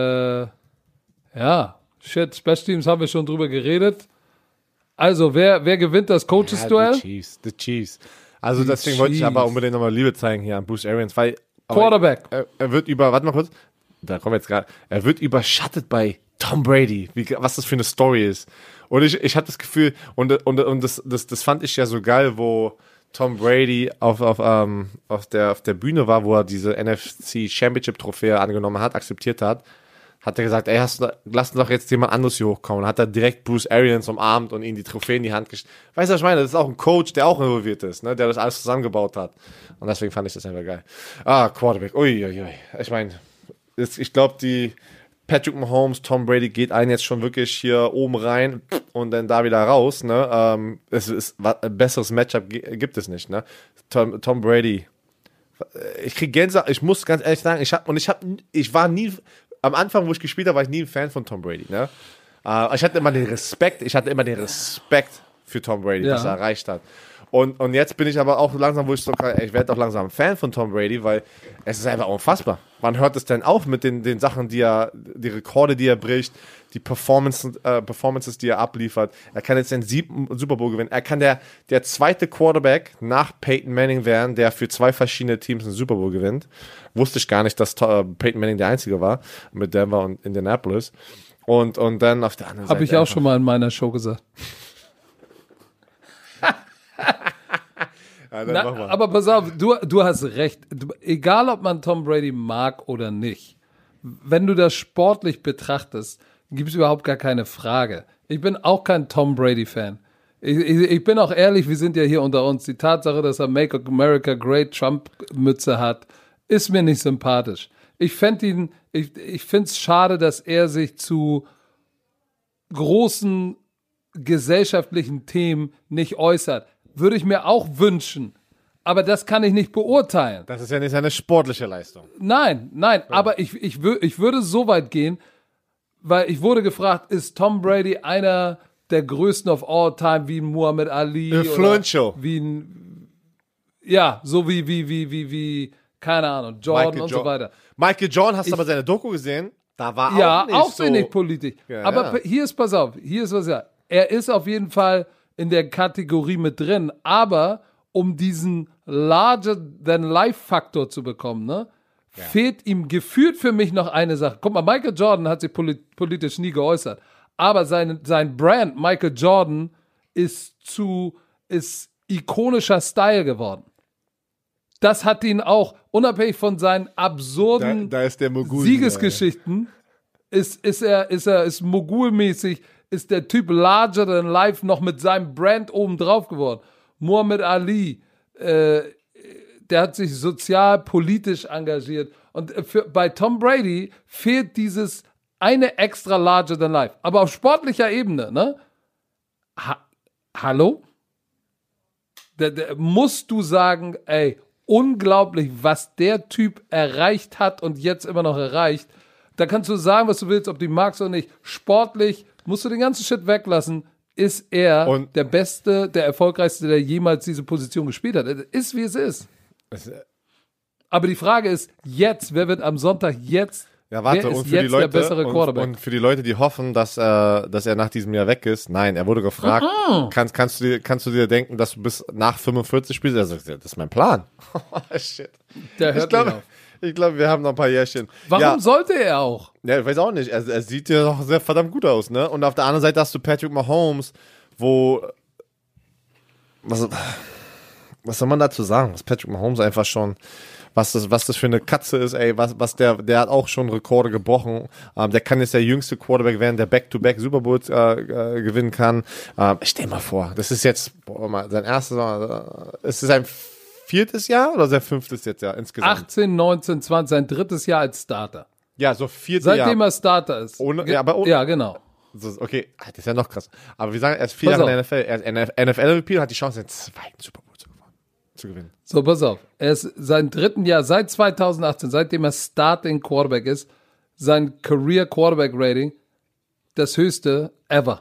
Special Teams haben wir schon drüber geredet. Also, wer gewinnt das Coaches-Duell? Die Chiefs. Also deswegen wollte ich aber unbedingt nochmal Liebe zeigen hier an Bruce Arians, weil Quarterback. Er wird warte mal kurz, da kommen wir jetzt gerade, er wird überschattet bei Tom Brady, was das für eine Story ist. Und ich hatte das Gefühl, und das fand ich ja so geil, wo Tom Brady auf der Bühne war, wo er diese NFC Championship Trophäe angenommen hat, akzeptiert hat er gesagt, lass doch jetzt jemand anderes hier hochkommen. Hat er direkt Bruce Arians umarmt und ihm die Trophäe in die Hand gestellt. Weißt du, was ich meine? Das ist auch ein Coach, der auch involviert ist, ne? Der das alles zusammengebaut hat. Und deswegen fand ich das einfach geil. Quarterback. Uiuiui. Ich meine, ich glaube, die Patrick Mahomes, Tom Brady geht einen jetzt schon wirklich hier oben rein und dann da wieder raus, ne? Es ist ein besseres Matchup gibt es nicht, ne? Tom Brady. Ich krieg Gänsehaut. Ich muss ganz ehrlich sagen, ich war nie, am Anfang, wo ich gespielt habe, war ich nie ein Fan von Tom Brady, ne? Ich hatte immer den Respekt für Tom Brady, was er erreicht hat. Und jetzt bin ich aber auch langsam, ich werde auch langsam ein Fan von Tom Brady, weil es ist einfach unfassbar. Wann hört es denn auf mit den Sachen, die Rekorde, die er bricht, die Performances, die er abliefert? Er kann jetzt den 7. Super Bowl gewinnen. Er kann der zweite Quarterback nach Peyton Manning werden, der für 2 verschiedene Teams einen Super Bowl gewinnt. Wusste ich gar nicht, dass Peyton Manning der Einzige war, mit Denver und Indianapolis. Und dann auf der anderen Seite. Habe ich auch schon mal in meiner Show gesagt. Aber pass auf, du hast recht. Egal, ob man Tom Brady mag oder nicht, wenn du das sportlich betrachtest, gibt es überhaupt gar keine Frage. Ich bin auch kein Tom Brady-Fan. Ich bin auch ehrlich, wir sind ja hier unter uns. Die Tatsache, dass er Make America Great Trump-Mütze hat, ist mir nicht sympathisch. Ich finde es schade, dass er sich zu großen gesellschaftlichen Themen nicht äußert. Würde ich mir auch wünschen. Aber das kann ich nicht beurteilen. Das ist ja nicht seine sportliche Leistung. Nein, aber ich würde so weit gehen, weil ich wurde gefragt, ist Tom Brady einer der größten of all time, wie Muhammad Ali? Influential. So wie, keine Ahnung, Jordan so weiter. Michael Jordan, hast du aber seine Doku gesehen? Da war auch nicht politisch. Ja, aber hier ist, pass auf, er ist auf jeden Fall in der Kategorie mit drin, aber um diesen Larger-than-Life-Faktor zu bekommen, ne, fehlt ihm gefühlt für mich noch eine Sache. Guck mal, Michael Jordan hat sich politisch nie geäußert, aber sein Brand, Michael Jordan, ist ikonischer Style geworden. Das hat ihn auch, unabhängig von seinen absurden da ist der Mogul, Siegesgeschichten, ist mogulmäßig, ist der Typ larger than life noch mit seinem Brand oben drauf geworden. Muhammad Ali, der hat sich sozial, politisch engagiert. Und bei Tom Brady fehlt dieses eine extra larger than life. Aber auf sportlicher Ebene, ne? Hallo? Musst du sagen, ey, unglaublich, was der Typ erreicht hat und jetzt immer noch erreicht. Da kannst du sagen, was du willst, ob du ihn magst oder nicht. Sportlich musst du den ganzen Shit weglassen. Ist er der Beste, der Erfolgreichste, der jemals diese Position gespielt hat. Ist, wie es ist. Aber die Frage ist, jetzt, wer wird am Sonntag jetzt, wer ist jetzt der bessere Quarterback? Und für die Leute, die hoffen, dass er nach diesem Jahr weg ist, nein, er wurde gefragt, kannst du dir denken, dass du bis nach 45 spielst? Er sagt, das ist mein Plan. Shit. Der hört nicht auf. Ich glaube, wir haben noch ein paar Jährchen. Warum sollte er auch? Ja, ich weiß auch nicht. Er sieht ja noch sehr verdammt gut aus, ne? Und auf der anderen Seite hast du Patrick Mahomes, wo was soll man dazu sagen? Was Patrick Mahomes einfach schon, was das für eine Katze ist, ey, der hat auch schon Rekorde gebrochen. Der kann jetzt der jüngste Quarterback werden, der Back-to-Back Super Bowls gewinnen kann. Stell mal vor, das ist jetzt sein erstes Mal, ist es sein 4. Jahr oder sein 5. jetzt Jahr insgesamt? 18, 19, 20, sein 3. Jahr als Starter. Ja, so 4. Jahr. Seitdem er Starter ist. Ja, genau. Okay, das ist ja noch krass. Aber wir sagen, er ist 4 Jahre in der NFL. Er ist NFL-MVP und hat die Chance, den 2. Super Bowl zu gewinnen. So, pass auf. Er ist sein 3. Jahr, seit 2018, seitdem er Starting Quarterback ist, sein Career Quarterback Rating, das höchste ever.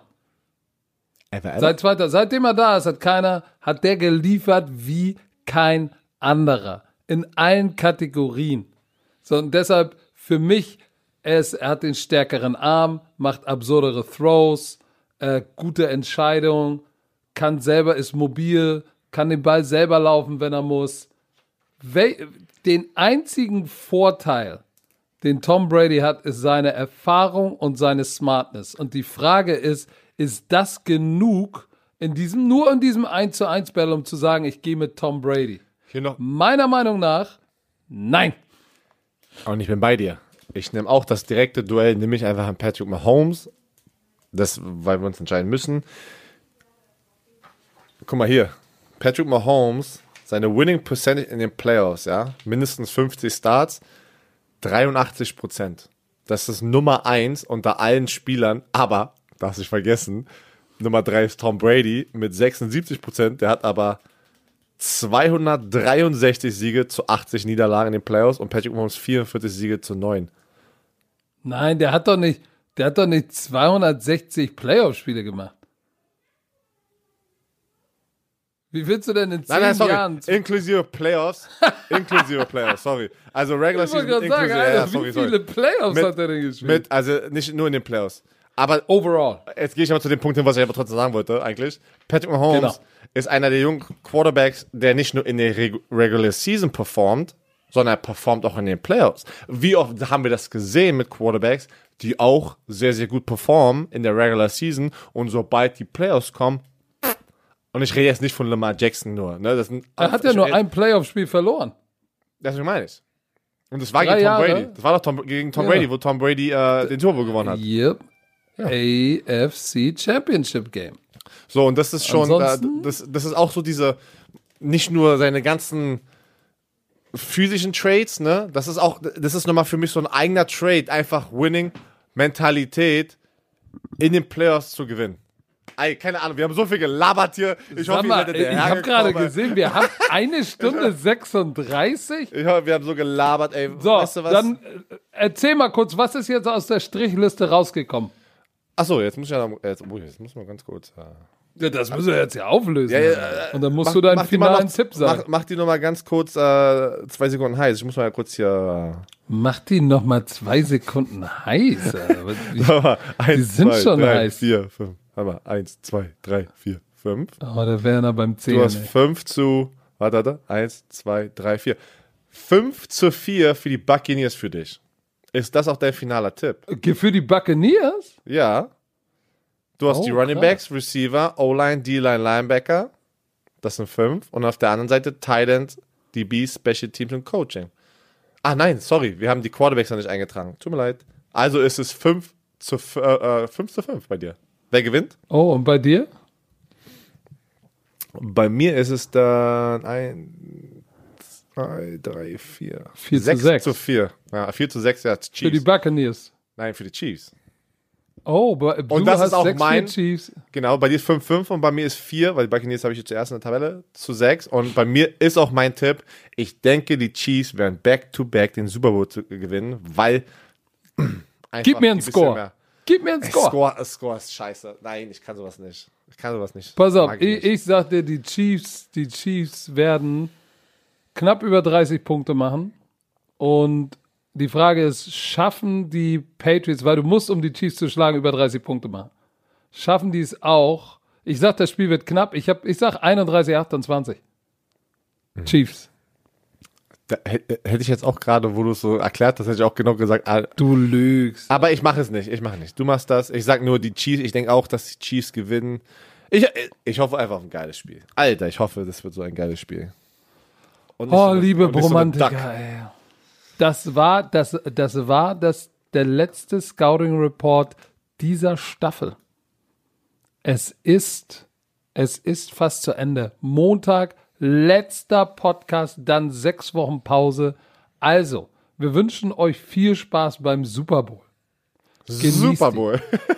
Seitdem er da ist, hat der geliefert wie kein anderer. In allen Kategorien. So, und deshalb für mich, er hat den stärkeren Arm, macht absurdere Throws, gute Entscheidungen, ist mobil, kann den Ball selber laufen, wenn er muss. Den einzigen Vorteil, den Tom Brady hat, ist seine Erfahrung und seine Smartness. Und die Frage ist das genug nur in diesem 1:1 Battle, um zu sagen, ich gehe mit Tom Brady? Meiner Meinung nach, nein. Und ich bin bei dir. Ich nehme auch das direkte Duell, nehme ich einfach an Patrick Mahomes, weil wir uns entscheiden müssen. Guck mal hier, Patrick Mahomes, seine Winning Percentage in den Playoffs, ja, mindestens 50 Starts, 83%. Das ist Nummer 1 unter allen Spielern, aber, darfst du nicht vergessen, Nummer 3 ist Tom Brady mit 76%, der hat aber 263 Siege zu 80 Niederlagen in den Playoffs und Patrick Mahomes 44 Siege zu 9. Nein, der hat doch nicht 260 Playoff-Spiele gemacht. Wie willst du denn in 10 Jahren... Inklusive Playoffs, sorry. Also Regular Season inklusive... Wie viele Playoffs hat er denn gespielt? Also nicht nur in den Playoffs. Aber overall. Jetzt gehe ich aber zu dem Punkt hin, was ich aber trotzdem sagen wollte, eigentlich. Patrick Mahomes ist einer der jungen Quarterbacks, der nicht nur in der Regular Season performt, sondern er performt auch in den Playoffs. Wie oft haben wir das gesehen mit Quarterbacks, die auch sehr, sehr gut performen in der Regular Season und sobald die Playoffs kommen, und ich rede jetzt nicht von Lamar Jackson nur. Ne? Er hat ja nur ein Playoff-Spiel verloren. Das meine ich. Und das war gegen Tom Brady. Das war doch gegen Tom Brady, wo Tom Brady den Super Bowl gewonnen hat. Yep. Ja. AFC Championship Game. So, und das ist schon, das ist auch so nicht nur seine ganzen physischen Trades, ne? Das ist nochmal für mich so ein eigener Trade, einfach Winning-Mentalität in den Playoffs zu gewinnen. Ey, keine Ahnung, wir haben so viel gelabert hier. Ich hoffe, ihr werdet ich habe gerade gesehen, wir haben 1 Stunde 36. Ich hoffe, wir haben so gelabert, ey. So, weißt du was? Dann erzähl mal kurz, was ist jetzt aus der Strichliste rausgekommen? Achso, jetzt muss man ganz kurz. Ja, das müssen wir jetzt ja auflösen. Ja. Und dann musst du deinen finalen Tipp sagen. Mach die nochmal ganz kurz 2 Sekunden heiß. Ich muss mal kurz hier. Mach die nochmal 2 Sekunden heiß. Die sind 2, schon 3, heiß. 4, 5. Warte mal. 1, 2, 3, 4, 5. Oh, der Werner beim 10. Du hast 5 zu. Warte. 1, 2, 3, 4. 5-4 für die Buccaneers für dich. Ist das auch dein finaler Tipp? Für die Buccaneers? Ja. Du hast die Running Backs, Receiver, O-Line, D-Line, Linebacker. Das sind 5. Und auf der anderen Seite Tight End, DB, Special Teams und Coaching. Ah nein, sorry, wir haben die Quarterbacks noch nicht eingetragen. Tut mir leid. Also ist es 5-5 bei dir. Wer gewinnt? Oh, und bei dir? Bei mir ist es dann 1, 2, 3, 4. 4-6. 4. Ja, 4-6, ja, Chiefs. Für die Buccaneers. Nein, für die Chiefs. Oh, du und das hast ist auch 6, mein Chiefs. Genau, bei dir ist 5-5 und bei mir ist 4, weil die Buccaneers habe ich zuerst in der Tabelle zu 6 und bei mir ist auch mein Tipp, ich denke, die Chiefs werden back-to-back den Super Bowl gewinnen, weil Gib mir einen Score. Gib mir einen Score. Score ist scheiße. Nein, ich kann sowas nicht. Pass auf, ich sag dir, die Chiefs werden knapp über 30 Punkte machen und die Frage ist, schaffen die Patriots, weil du musst, um die Chiefs zu schlagen, über 30 Punkte machen. Schaffen die es auch? Ich sag, das Spiel wird knapp. Ich sag 31-28. Chiefs. Da hätte ich jetzt auch gerade, wo du es so erklärt hast, hätte ich auch genau gesagt. Du lügst. Aber ich mache es nicht. Du machst das. Ich sag nur die Chiefs. Ich denke auch, dass die Chiefs gewinnen. Ich hoffe einfach auf ein geiles Spiel. Alter, ich hoffe, das wird so ein geiles Spiel. Liebe Bromantiker, ey. Das war der letzte Scouting Report dieser Staffel. Es ist fast zu Ende. Montag, letzter Podcast, dann 6 Wochen Pause. Also, wir wünschen euch viel Spaß beim Super Bowl. Super Bowl.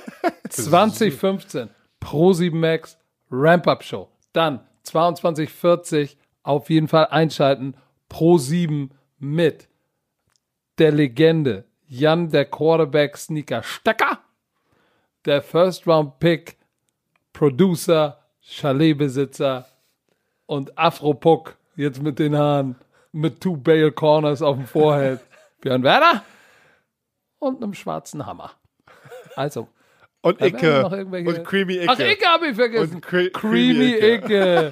2015, Pro7 Max, Ramp-Up-Show. Dann 22:40, auf jeden Fall einschalten, Pro7 mit der Legende Jan, der Quarterback-Sneaker Stecker, der First-Round-Pick, Producer, Chaletbesitzer und Afro-Puck, jetzt mit den Haaren, mit 2 Bale Corners auf dem Vorheld, Björn Werner und einem schwarzen Hammer. Also. Und Icke. Und Creamy Icke. Ach, Icke habe ich vergessen. Creamy Icke.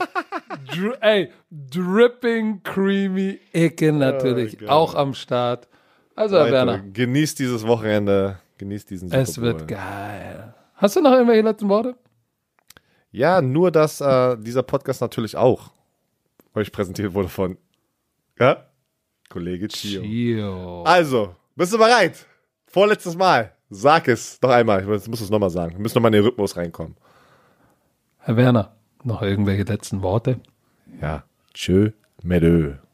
Dripping Creamy Icke natürlich. Auch am Start. Also, Herr Werner. Genießt dieses Wochenende. Genießt diesen Super Bowl. Es wird geil. Hast du noch irgendwelche letzten Worte? Ja, nur, dass dieser Podcast natürlich auch euch präsentiert wurde von Kollege Chio. Also, bist du bereit? Vorletztes Mal. Sag es noch einmal. Ich muss es nochmal sagen. Wir müssen nochmal in den Rhythmus reinkommen. Herr Werner, noch irgendwelche letzten Worte? Ja. Tschö, Medö.